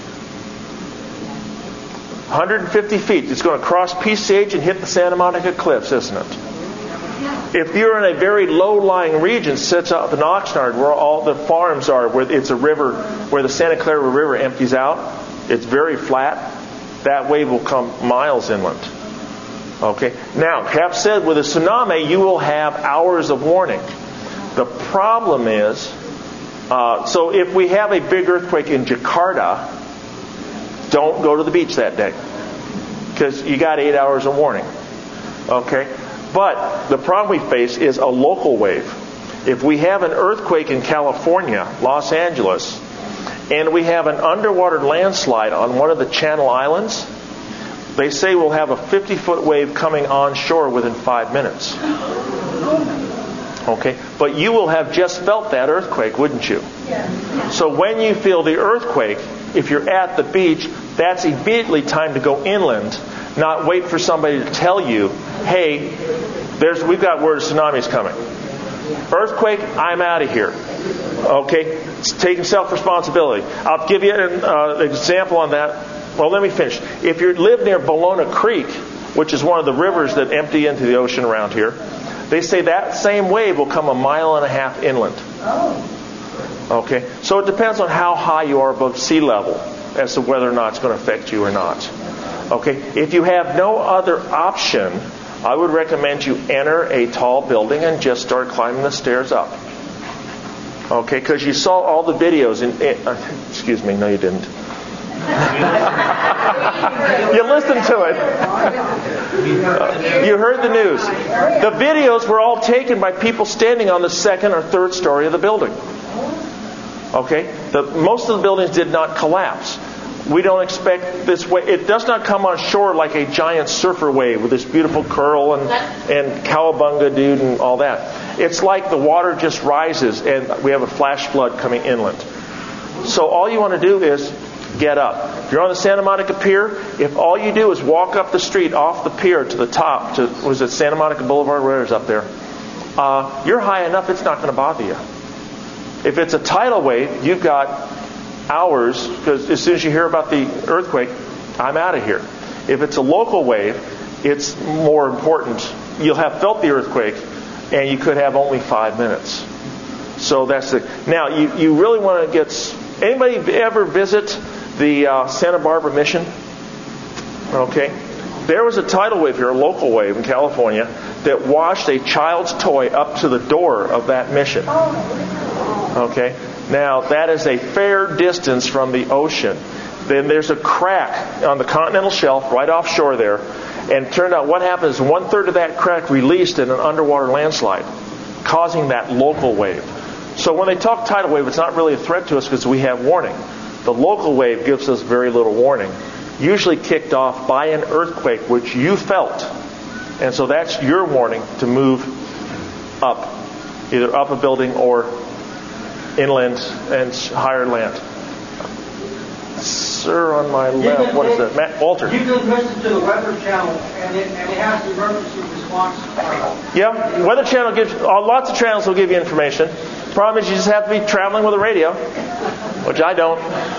one hundred fifty feet. It's going to cross P C H and hit the Santa Monica cliffs, isn't it? If you're in a very low-lying region, sits up in Oxnard, where all the farms are, where it's a river, where the Santa Clara River empties out, it's very flat, that wave will come miles inland. Okay. Now, Cap said with a tsunami, you will have hours of warning. The problem is, uh, so if we have a big earthquake in Jakarta, don't go to the beach that day, because you got eight hours of warning. Okay. But the problem we face is a local wave. If we have an earthquake in California, Los Angeles, and we have an underwater landslide on one of the Channel Islands, they say we'll have a fifty-foot wave coming onshore within five minutes. Okay? But you will have just felt that earthquake, wouldn't you? Yeah. So when you feel the earthquake, if you're at the beach, that's immediately time to go inland, not wait for somebody to tell you, hey, there's we've got word tsunami's coming. Earthquake, I'm out of here. Okay? It's taking self-responsibility. I'll give you an uh, example on that. Well, let me finish. If you live near Bologna Creek, which is one of the rivers that empty into the ocean around here, they say that same wave will come a mile and a half inland. Okay? So it depends on how high you are above sea level as to whether or not it's going to affect you or not. Okay? If you have no other option, I would recommend you enter a tall building and just start climbing the stairs up. Okay? Because you saw all the videos in... in uh, excuse me, no you didn't. You listened to it. Uh, you heard the news. The videos were all taken by people standing on the second or third story of the building. Okay? The, most of the buildings did not collapse. We don't expect this wave. It does not come on shore like a giant surfer wave with this beautiful curl and, and cowabunga dude and all that. It's like the water just rises and we have a flash flood coming inland. So all you want to do is get up. If you're on the Santa Monica Pier, if all you do is walk up the street off the pier to the top, to was it Santa Monica Boulevard, where it is up there, uh, you're high enough it's not going to bother you. If it's a tidal wave, you've got hours, because as soon as you hear about the earthquake, I'm out of here. If it's a local wave, it's more important. You'll have felt the earthquake, and you could have only five minutes. So that's the... Now, you, you really want to get... Anybody ever visit the uh, Santa Barbara Mission? Okay. There was a tidal wave here, a local wave in California, that washed a child's toy up to the door of that mission. Okay. Now, that is a fair distance from the ocean. Then there's a crack on the continental shelf right offshore there. And it turned out what happened is one-third of that crack released in an underwater landslide, causing that local wave. So when they talk tidal wave, it's not really a threat to us because we have warning. The local wave gives us very little warning, usually kicked off by an earthquake, which you felt. And so that's your warning to move up, either up a building or inland and higher land. Sir, on my left, what is that? Matt Walter. You can listen to the Weather Channel, and it, and it has the emergency response. Uh, yeah, Weather Channel gives, uh, lots of channels will give you information. Problem is you just have to be traveling with a radio, which I don't.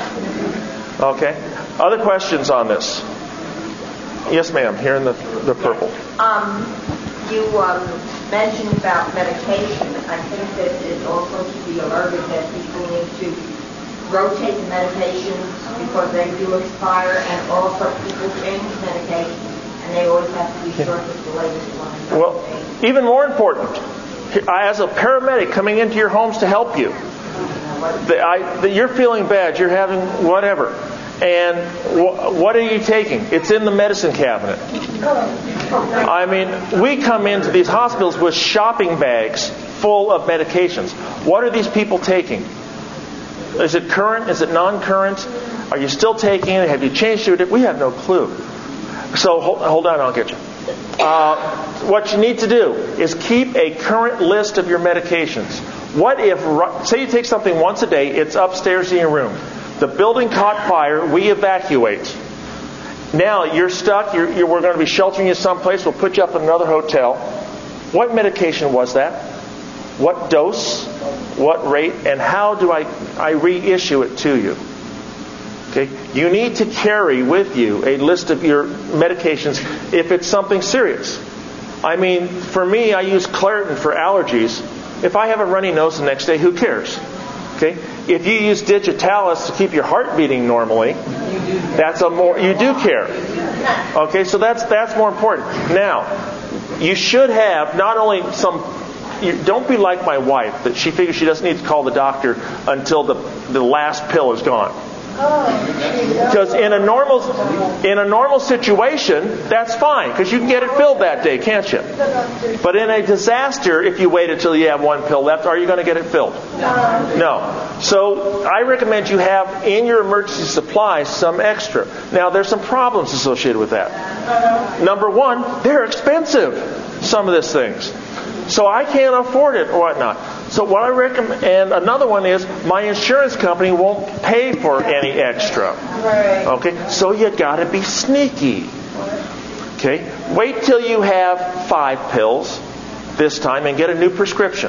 Okay. Other questions on this? Yes, ma'am. Here in the the purple. Um, you um, mentioned about medication. I think that it also should be alerted that people need to rotate the medications because they do expire, and also people change medications, and they always have to be sure that the latest one. Well, even more important, as a paramedic coming into your homes to help you, the, I, the, you're feeling bad, you're having whatever, and wh- what are you taking? It's in the medicine cabinet. I mean, we come into these hospitals with shopping bags full of medications. What are these people taking? Is it current? Is it non-current? Are you still taking it? Have you changed it? We have no clue. So hold, hold on, I'll get you. Uh, what you need to do is keep a current list of your medications. What if, say you take something once a day, it's upstairs in your room. The building caught fire, we evacuate. Now you're stuck, you're, you're, we're going to be sheltering you someplace, we'll put you up in another hotel. What medication was that? What dose? What rate? And how do I, I reissue it to you? Okay? You need to carry with you a list of your medications if it's something serious. I mean, for me, I use Claritin for allergies. If I have a runny nose the next day, who cares? Okay? If you use Digitalis to keep your heart beating normally, that's a more you do care. Okay, so that's that's more important. Now, you should have not only some. You, don't be like my wife that she figures she doesn't need to call the doctor until the the last pill is gone. Because in a normal in a normal situation, that's fine because you can get it filled that day, can't you? But in a disaster, if you wait until you have one pill left, are you going to get it filled? No. So I recommend you have in your emergency supply some extra. Now there's some problems associated with that. Number one, they're expensive. Some of these things. So I can't afford it or whatnot. So what I recommend, and another one is my insurance company won't pay for any extra. Okay, so you got to be sneaky. Okay, wait till you have five pills this time and get a new prescription.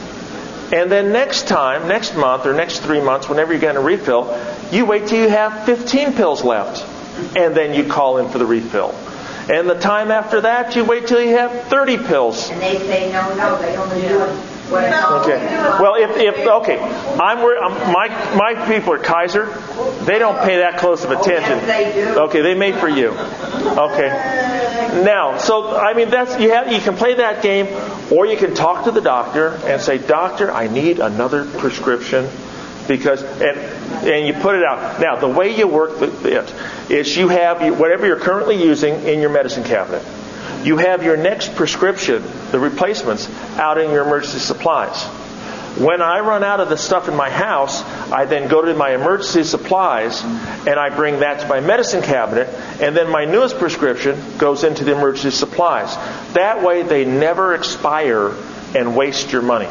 And then next time, next month or next three months, whenever you're getting a refill, you wait till you have fifteen pills left, and then you call in for the refill. And the time after that, you wait till you have thirty pills. And they say, no, no, they only do it Okay. Well, if, if okay, I'm, I'm my my people are Kaiser. They don't pay that close of attention. Yes, they do. Okay, they made for you. Okay. Now, so I mean, that's you have you can play that game, or you can talk to the doctor and say, "Doctor, I need another prescription," because and and you put it out. Now, the way you work it is you have whatever you're currently using in your medicine cabinet. You have your next prescription, the replacements, out in your emergency supplies. When I run out of the stuff in my house, I then go to my emergency supplies and I bring that to my medicine cabinet, and then my newest prescription goes into the emergency supplies. That way they never expire and waste your money.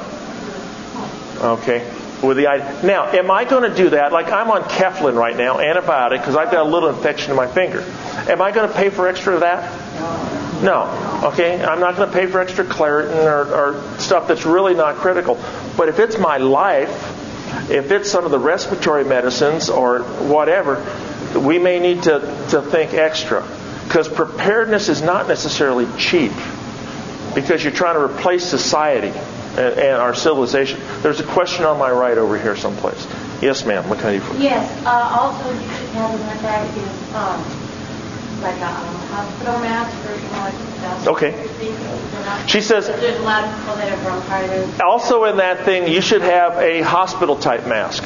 Okay? With the now, am I going to do that? Like I'm on Keflin right now, antibiotic, because I've got a little infection in my finger. Am I going to pay for extra of that? No. Okay? I'm not going to pay for extra Claritin or, or stuff that's really not critical. But if it's my life, if it's some of the respiratory medicines or whatever, we may need to, to think extra. Because preparedness is not necessarily cheap. Because you're trying to replace society and, and our civilization. There's a question on my right over here someplace. Yes, ma'am. What can I do for you? Yes. Uh, also, you should have in that bag is um, like a um, hospital mask or you know, like dust. Okay. She says. There's a lot of people that have bronchitis. Also, in that thing, you should have a hospital type mask.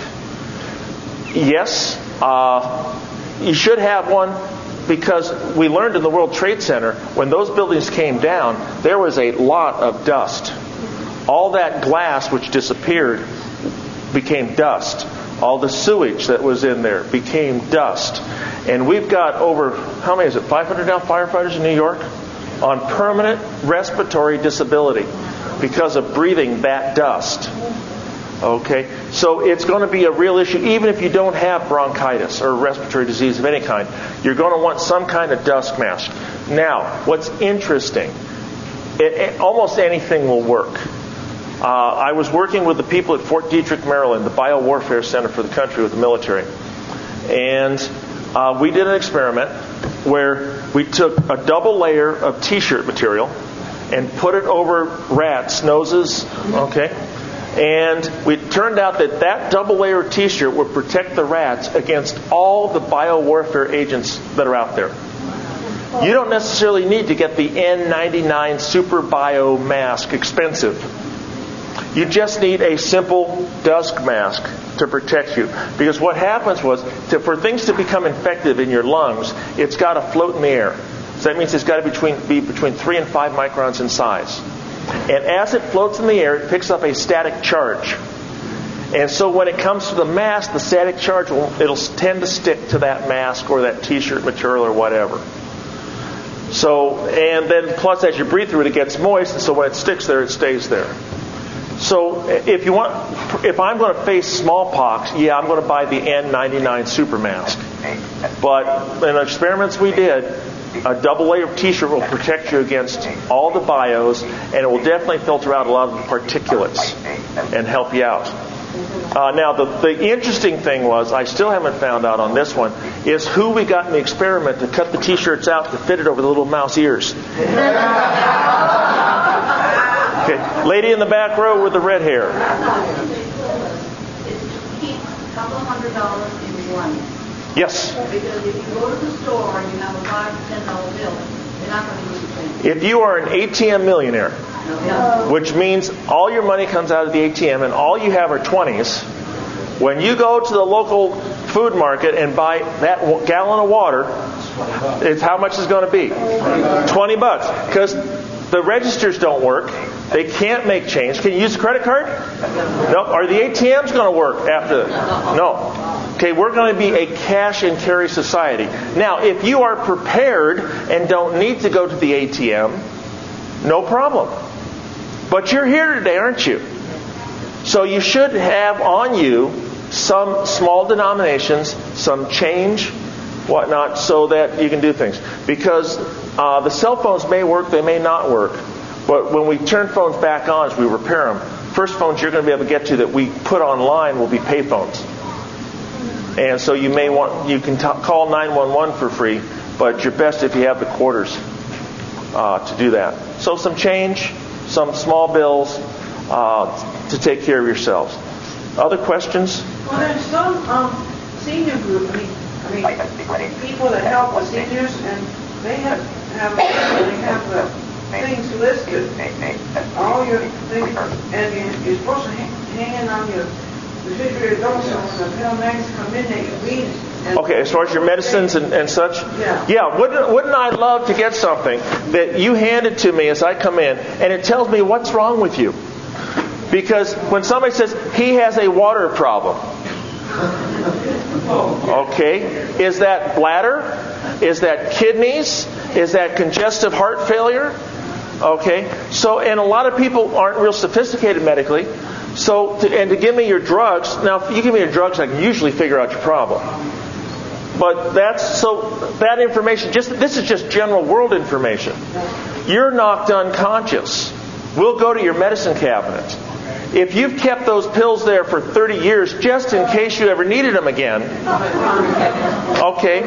Yes, uh, you should have one. Because we learned in the World Trade Center, when those buildings came down, there was a lot of dust. All that glass which disappeared became dust. All the sewage that was in there became dust. And we've got over, how many is it, five hundred now firefighters in New York on permanent respiratory disability because of breathing that dust. Okay, so it's going to be a real issue, even if you don't have bronchitis or respiratory disease of any kind. You're going to want some kind of dust mask. Now, what's interesting, it, it, almost anything will work. Uh, I was working with the people at Fort Detrick, Maryland, the biowarfare center for the country with the military. And uh, we did an experiment where we took a double layer of T-shirt material and put it over rats' noses, okay? And it turned out that that double layer T-shirt would protect the rats against all the biowarfare agents that are out there. You don't necessarily need to get the N ninety-nine Super Bio mask expensive. You just need a simple dust mask to protect you. Because what happens was, to, for things to become infective in your lungs, it's got to float in the air. So that means it's got to between, be between three and five microns in size. And as it floats in the air, it picks up a static charge. And so when it comes to the mask, the static charge will it'll tend to stick to that mask or that T-shirt material or whatever. So, and then plus as you breathe through it, it gets moist, and so when it sticks there, it stays there. So if you want, if I'm going to face smallpox, yeah, I'm going to buy the N ninety-nine Super Mask. But in the experiments we did, a double layer of T-shirt will protect you against all the bios, and it will definitely filter out a lot of the particulates and help you out. Uh, now, the, the interesting thing was, I still haven't found out on this one, is who we got in the experiment to cut the T-shirts out to fit it over the little mouse ears. Okay, lady in the back row with the red hair. Keep a couple of hundred dollars in one. Yes. Because if you go to the store and you have a five to ten dollar bill, you're not going to use it. If you are an A T M millionaire, which means all your money comes out of the A T M and all you have are twenties, when you go to the local food market and buy that gallon of water, it's how much is going to be? twenty bucks. Because the registers don't work. They can't make change. Can you use a credit card? No. Are the A T Ms going to work after? No. Okay, we're going to be a cash and carry society. Now, if you are prepared and don't need to go to the A T M, no problem. But you're here today, aren't you? So you should have on you some small denominations, some change, whatnot, so that you can do things. Because uh, the cell phones may work, they may not work. But when we turn phones back on as we repair them, first phones you're going to be able to get to that we put online will be pay phones. And so you may want, you can t- call nine one one for free, but you're best if you have the quarters uh, to do that. So some change, some small bills, uh, to take care of yourselves. Other questions? Well, there's some um, senior group, I mean, I mean, people that help with seniors, and they have, have, they have uh, things listed, all your things, and you- you're supposed to hang, hang in on your refrigerator door, so when the paramedics come in, they can read it. And- Okay, as far as your medicines and, and such? Yeah. Yeah, wouldn't, wouldn't I love to get something that you hand it to me as I come in, and it tells me what's wrong with you? Because when somebody says, he has a water problem, okay, is that bladder? Is that kidneys? Is that congestive heart failure? Okay, so, and a lot of people aren't real sophisticated medically, so, to, and to give me your drugs, now if you give me your drugs, I can usually figure out your problem. But that's, so, that information, just this is just general world information. You're knocked unconscious. We'll go to your medicine cabinet. If you've kept those pills there for thirty years, just in case you ever needed them again, okay,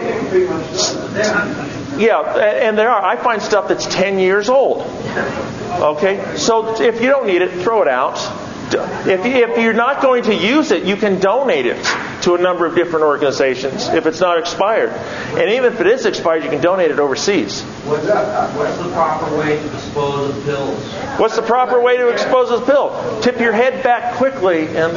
yeah, and there are, I find stuff that's ten years old. Okay, so if you don't need it, throw it out. If, if you're not going to use it, you can donate it to a number of different organizations if it's not expired. And even if it is expired, you can donate it overseas. What's, what's the proper way to dispose of pills? What's the proper way to expose a pill? Tip your head back quickly and...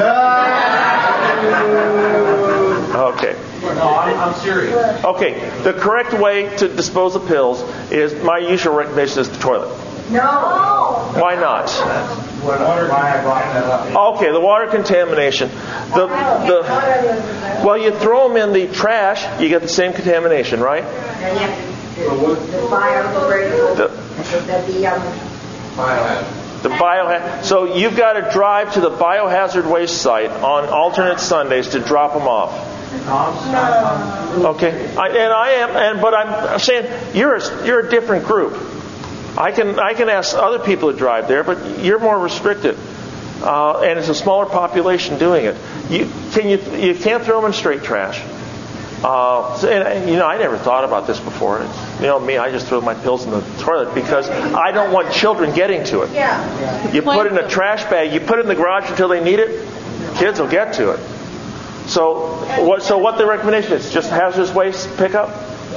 Okay. No, I'm, I'm serious. Okay, the correct way to dispose of pills is, my usual recommendation is the toilet. No. Why not? What, why I brought that up. Okay, the water contamination. The, the, well, you throw them in the trash, you get the same contamination, right? And yet, the, the biodegradable, The, the, the, um, Biohazard. the biohazard. So you've got to drive to the biohazard waste site on alternate Sundays to drop them off. Okay, I, and I am, and but I'm saying you're a, you're a different group. I can I can ask other people to drive there, but you're more restricted, uh, and it's a smaller population doing it. You can you you can't throw them in straight trash. Uh, so, and, and you know, I never thought about this before. It's, you know, me, I just throw my pills in the toilet because I don't want children getting to it. yeah. You put it in a trash bag. You put it in the garage until they need it. Kids will get to it. So what? So what the recommendation is? Just hazardous waste pickup.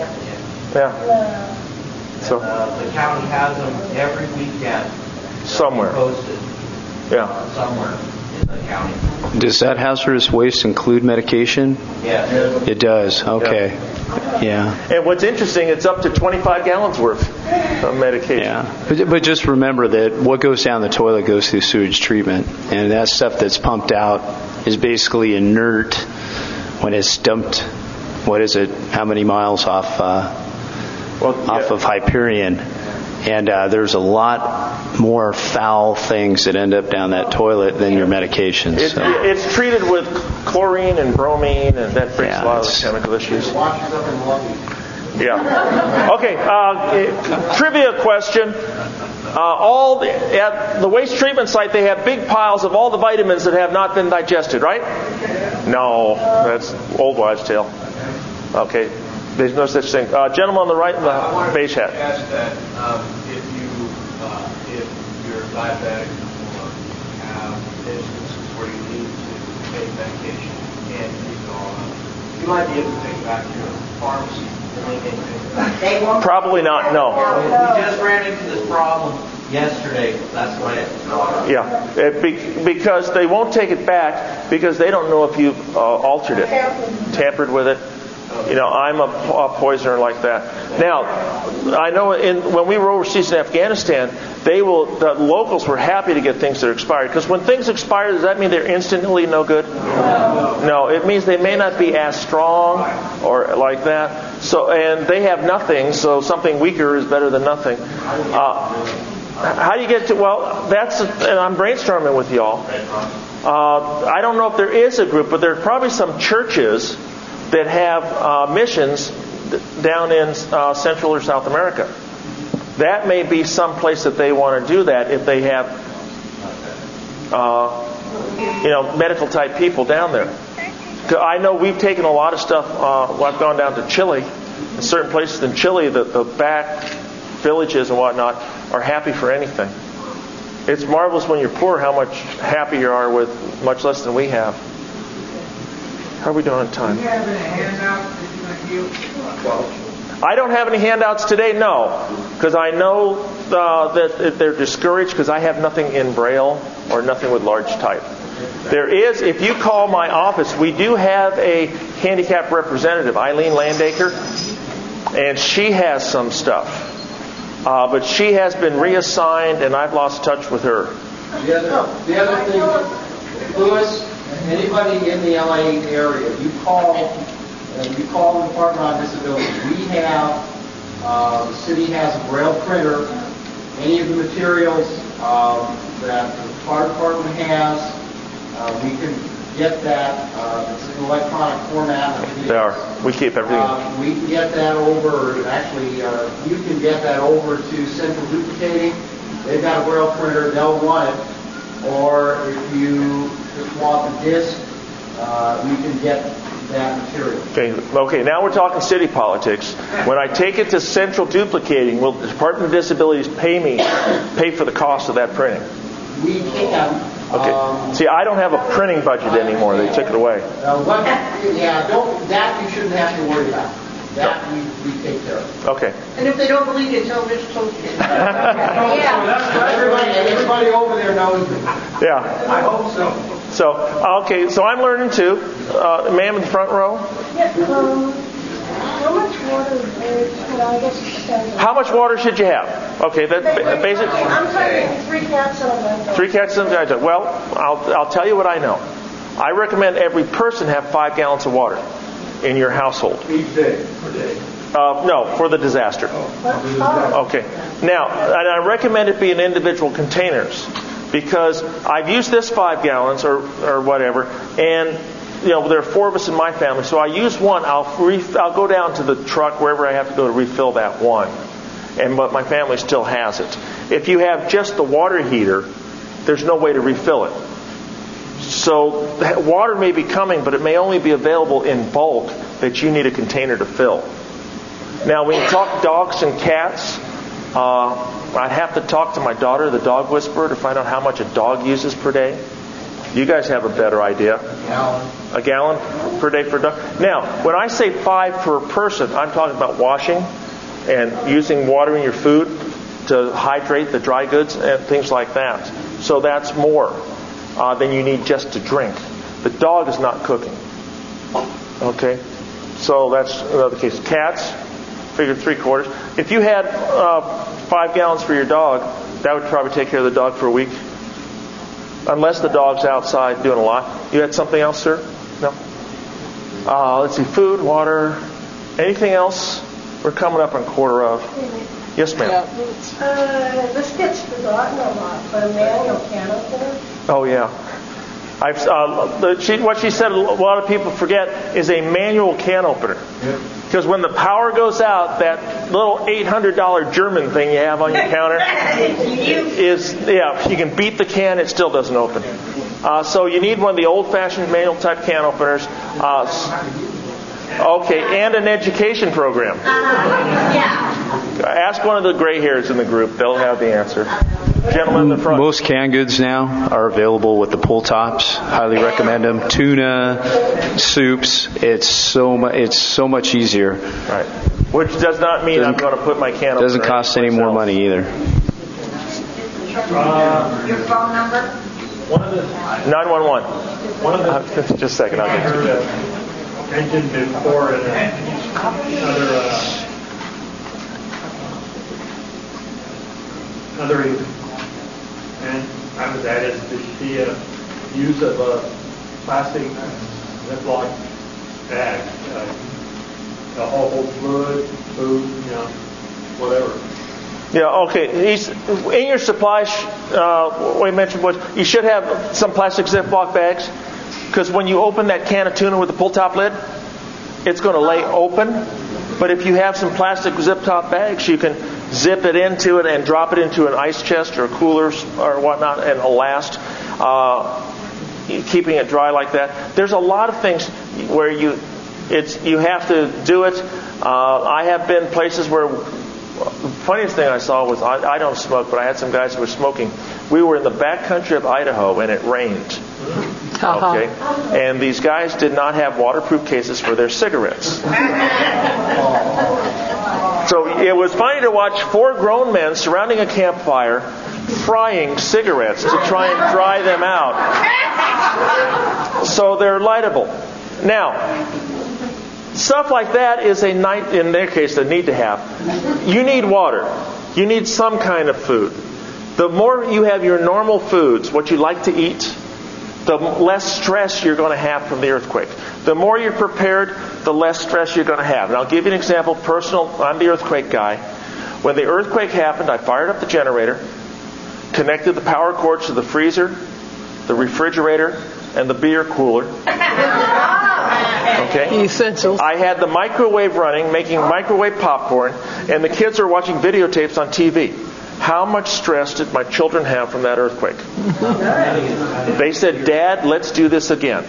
Yeah. So Uh, the county has them every weekend. somewhere. Posted. Yeah. uh, Somewhere in the county. Does that hazardous waste include medication? Yes. It does. Okay. Yeah. And what's interesting, it's up to twenty-five gallons worth of medication. Yeah. But, but just remember that what goes down the toilet goes through sewage treatment, and that stuff that's pumped out is basically inert when it's dumped. What is it? How many miles off? Uh, Well, off yeah. of Hyperion, and uh, there's a lot more foul things that end up down that toilet than your medications. It, So. it's treated with chlorine and bromine, and that brings Yeah, a lot of it's- chemical issues. Washes up in Lucky. Yeah. Okay. Uh, eh, trivia question. Uh, all the, at the waste treatment site, they have big piles of all the vitamins that have not been digested, right? No, that's old wives' tale. Okay. There's no such thing. Uh, gentleman on the right in the beige hat. Ask that um, if you, uh, if you're diabetic or have instances where you need to take medication and use it all up, you might be able to take it back to your pharmacy. They won't. Probably not. No. We just ran into this problem yesterday. That's why it's Yeah. It be, because they won't take it back because they don't know if you've uh, altered it, tampered with it. You know, I'm a, a poisoner like that. Now, I know in, when we were overseas in Afghanistan, they will. The locals were happy to get things that are expired because when things expire, does that mean they're instantly no good? No. No, it means they may not be as strong or like that. So, and they have nothing, so something weaker is better than nothing. Uh, how do you get to? Well, that's. And I'm brainstorming with y'all. Uh, I don't know if there is a group, but there are probably some churches that have uh, missions down in uh, Central or South America. That may be some place that they want to do that if they have, uh, you know, medical type people down there. I know we've taken a lot of stuff. Uh, well, I've gone down to Chile. In certain places in Chile, the, the back villages and whatnot are happy for anything. It's marvelous when you're poor how much happier you are with much less than we have. How are we doing on time? Do you have any handouts that you're going to give? I don't have any handouts today, no, because I know uh, that they're discouraged because I have nothing in Braille or nothing with large type. There is, if you call my office, we do have a handicap representative, Eileen Landaker, and she has some stuff. Uh, but she has been reassigned, and I've lost touch with her. The other, the other thing, Louis, anybody in the L A area, you call, and you call the Department on Disability. We have, uh, the city has a Braille printer. Any of the materials um, that the fire department has, uh, we can get that. Uh, it's in electronic format. They are. We keep everything. Uh, we can get that over. Actually, uh, you can get that over to Central Duplicating. They've got a Braille printer. They'll run it. Or if you just want the disc, uh, we can get that material. Okay. Okay. Now we're talking city politics. When I take it to Central Duplicating, will the Department of Disabilities pay me, pay for the cost of that printing? We can. Okay. Um, See, I don't have a printing budget anymore. They took it away. Uh, what, yeah, don't, that you shouldn't have to worry about. That we, we take care of. Okay. And if they don't believe you, tell Rich told you. Yeah. Everybody, everybody over there knows me. Yeah. I hope so. So, okay, so I'm learning too. Uh, ma'am in the front row. Yeah, um, how much water, uh, well, I guess it depends. How much water should you have? Okay, that's ba- basic. I'm talking three cats and a guide dog. Three cats and a guide dog. Well, I'll, I'll tell you what I know. I recommend every person have five gallons of water in your household. Each day, per day. Uh, no, for the disaster. Okay. Now, and I recommend it be in individual containers because I've used this five gallons or, or whatever, and you know there are four of us in my family, so I use one. I'll ref- I'll go down to the truck wherever I have to go to refill that one, and but my family still has it. If you have just the water heater, there's no way to refill it. So water may be coming, but it may only be available in bulk that you need a container to fill. Now, when you talk dogs and cats, uh, I'd have to talk to my daughter, the dog whisperer, to find out how much a dog uses per day. You guys have a better idea. Gallon. A gallon per day for a dog. Now, when I say five per person, I'm talking about washing and using water in your food to hydrate the dry goods and things like that. So that's more uh, than you need just to drink. The dog is not cooking. Okay? So that's another case. Cats, figure three quarters. If you had uh, five gallons for your dog, that would probably take care of the dog for a week. Unless the dog's outside doing a lot. You had something else, sir? No? Uh, let's see. Food, water, anything else? We're coming up on quarter of. Yes, ma'am. Uh, this gets forgotten a lot, but a manual can opener. Oh, yeah. I've, uh, the, she, what she said a lot of people forget is a manual can opener. Because when the power goes out, that little eight hundred dollars German thing you have on your counter is, yeah, you can beat the can, it still doesn't open. Uh, so you need one of the old-fashioned manual type can openers. Uh, okay, and an education program. Yeah. Ask one of the gray hairs in the group. They'll have the answer. Gentlemen in the front. Most canned goods now are available with the pull tops. Highly recommend them. Tuna, soups. It's so mu- it's so much easier. Right. Which does not mean Doesn't- I'm going to put my can. Doesn't opener cost any more myself. money either. Uh, Your phone number? One of the nine one one. one of the Uh, just a second. I'll I get to heard it. uh, mentioned before in another uh, another evening, and I was at is the, the uh, use of a plastic Ziploc bag, uh, to hold fluid, food, you know, whatever. Yeah, okay. He's, in your supplies, uh, what he mentioned was you should have some plastic Ziploc bags because when you open that can of tuna with the pull-top lid, it's going to lay open. But if you have some plastic zip-top bags, you can zip it into it and drop it into an ice chest or a cooler or whatnot, and it'll last. Uh, keeping it dry like that. There's a lot of things where you it's you have to do it. Uh, I have been places where the funniest thing I saw was I, I don't smoke, but I had some guys who were smoking We were in the back country of Idaho, and it rained. Okay, and these guys did not have waterproof cases for their cigarettes. So it was funny to watch four grown men surrounding a campfire frying cigarettes to try and dry them out. So they're lightable. Now, stuff like that is a night, in their case, a need to have. You need water. You need some kind of food. The more you have your normal foods, what you like to eat, the less stress you're going to have from the earthquake. The more you're prepared, the less stress you're going to have. And I'll give you an example, personal. I'm the earthquake guy. When the earthquake happened, I fired up the generator, connected the power cords to the freezer, the refrigerator, and the beer cooler. Okay? Essentials. I had the microwave running, making microwave popcorn, and the kids are watching videotapes on T V. How much stress did my children have from that earthquake? They said, Dad, let's do this again.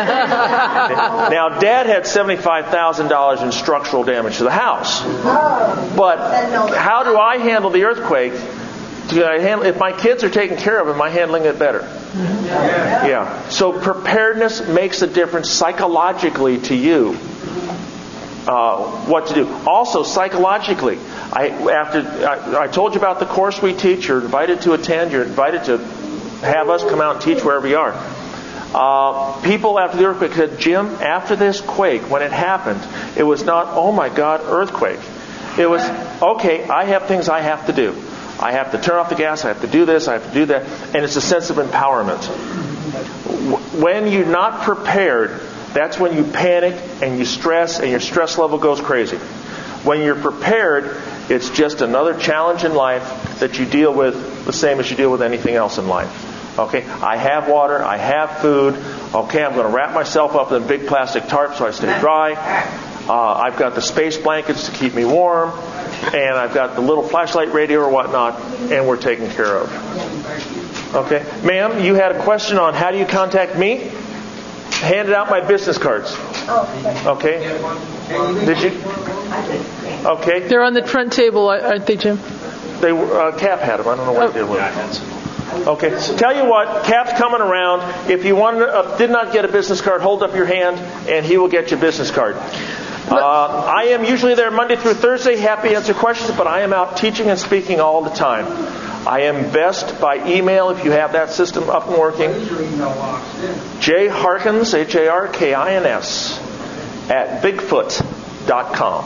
Now, Dad had seventy-five thousand dollars in structural damage to the house. But how do I handle the earthquake? Do I handle, if my kids are taken care of, am I handling it better? Yeah. So preparedness makes a difference psychologically to you. Uh, what to do. Also, psychologically, I after I, I told you about the course we teach. You're invited to attend. You're invited to have us come out and teach wherever you are. Uh, people after the earthquake said, Jim, after this quake, when it happened, it was not, oh my God, earthquake. It was, okay, I have things I have to do. I have to turn off the gas. I have to do this. I have to do that. And it's a sense of empowerment. When you're not prepared, that's when you panic and you stress and your stress level goes crazy. When you're prepared, it's just another challenge in life that you deal with the same as you deal with anything else in life. Okay, I have water, I have food. Okay, I'm going to wrap myself up in a big plastic tarp so I stay dry. Uh, I've got the space blankets to keep me warm. And I've got the little flashlight radio or whatnot, and we're taken care of. Okay, ma'am, you had a question on how do you contact me? Handed out my business cards. Okay. Did you? Okay. They're on the front table, aren't they, Jim? They were, uh, Cap had them. I don't know what oh. they did with them. Okay. So tell you what, Cap's coming around. If you want, uh, did not get a business card, hold up your hand, and he will get you a business card. Uh, I am usually there Monday through Thursday, happy to answer questions, but I am out teaching and speaking all the time. I am best by email if you have that system up and working. J Harkins, H A R K I N S, at bigfoot dot com.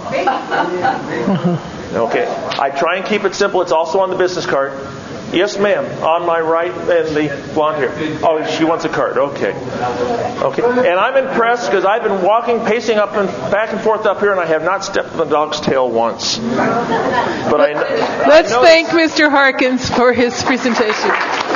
Okay. I try and keep it simple. It's also on the business card. Yes, ma'am. On my right, and the blonde hair. Oh, she wants a card. Okay. Okay. And I'm impressed because I've been walking, pacing up and back and forth up here, and I have not stepped on the dog's tail once. But I. Let's I thank Mister Harkins for his presentation.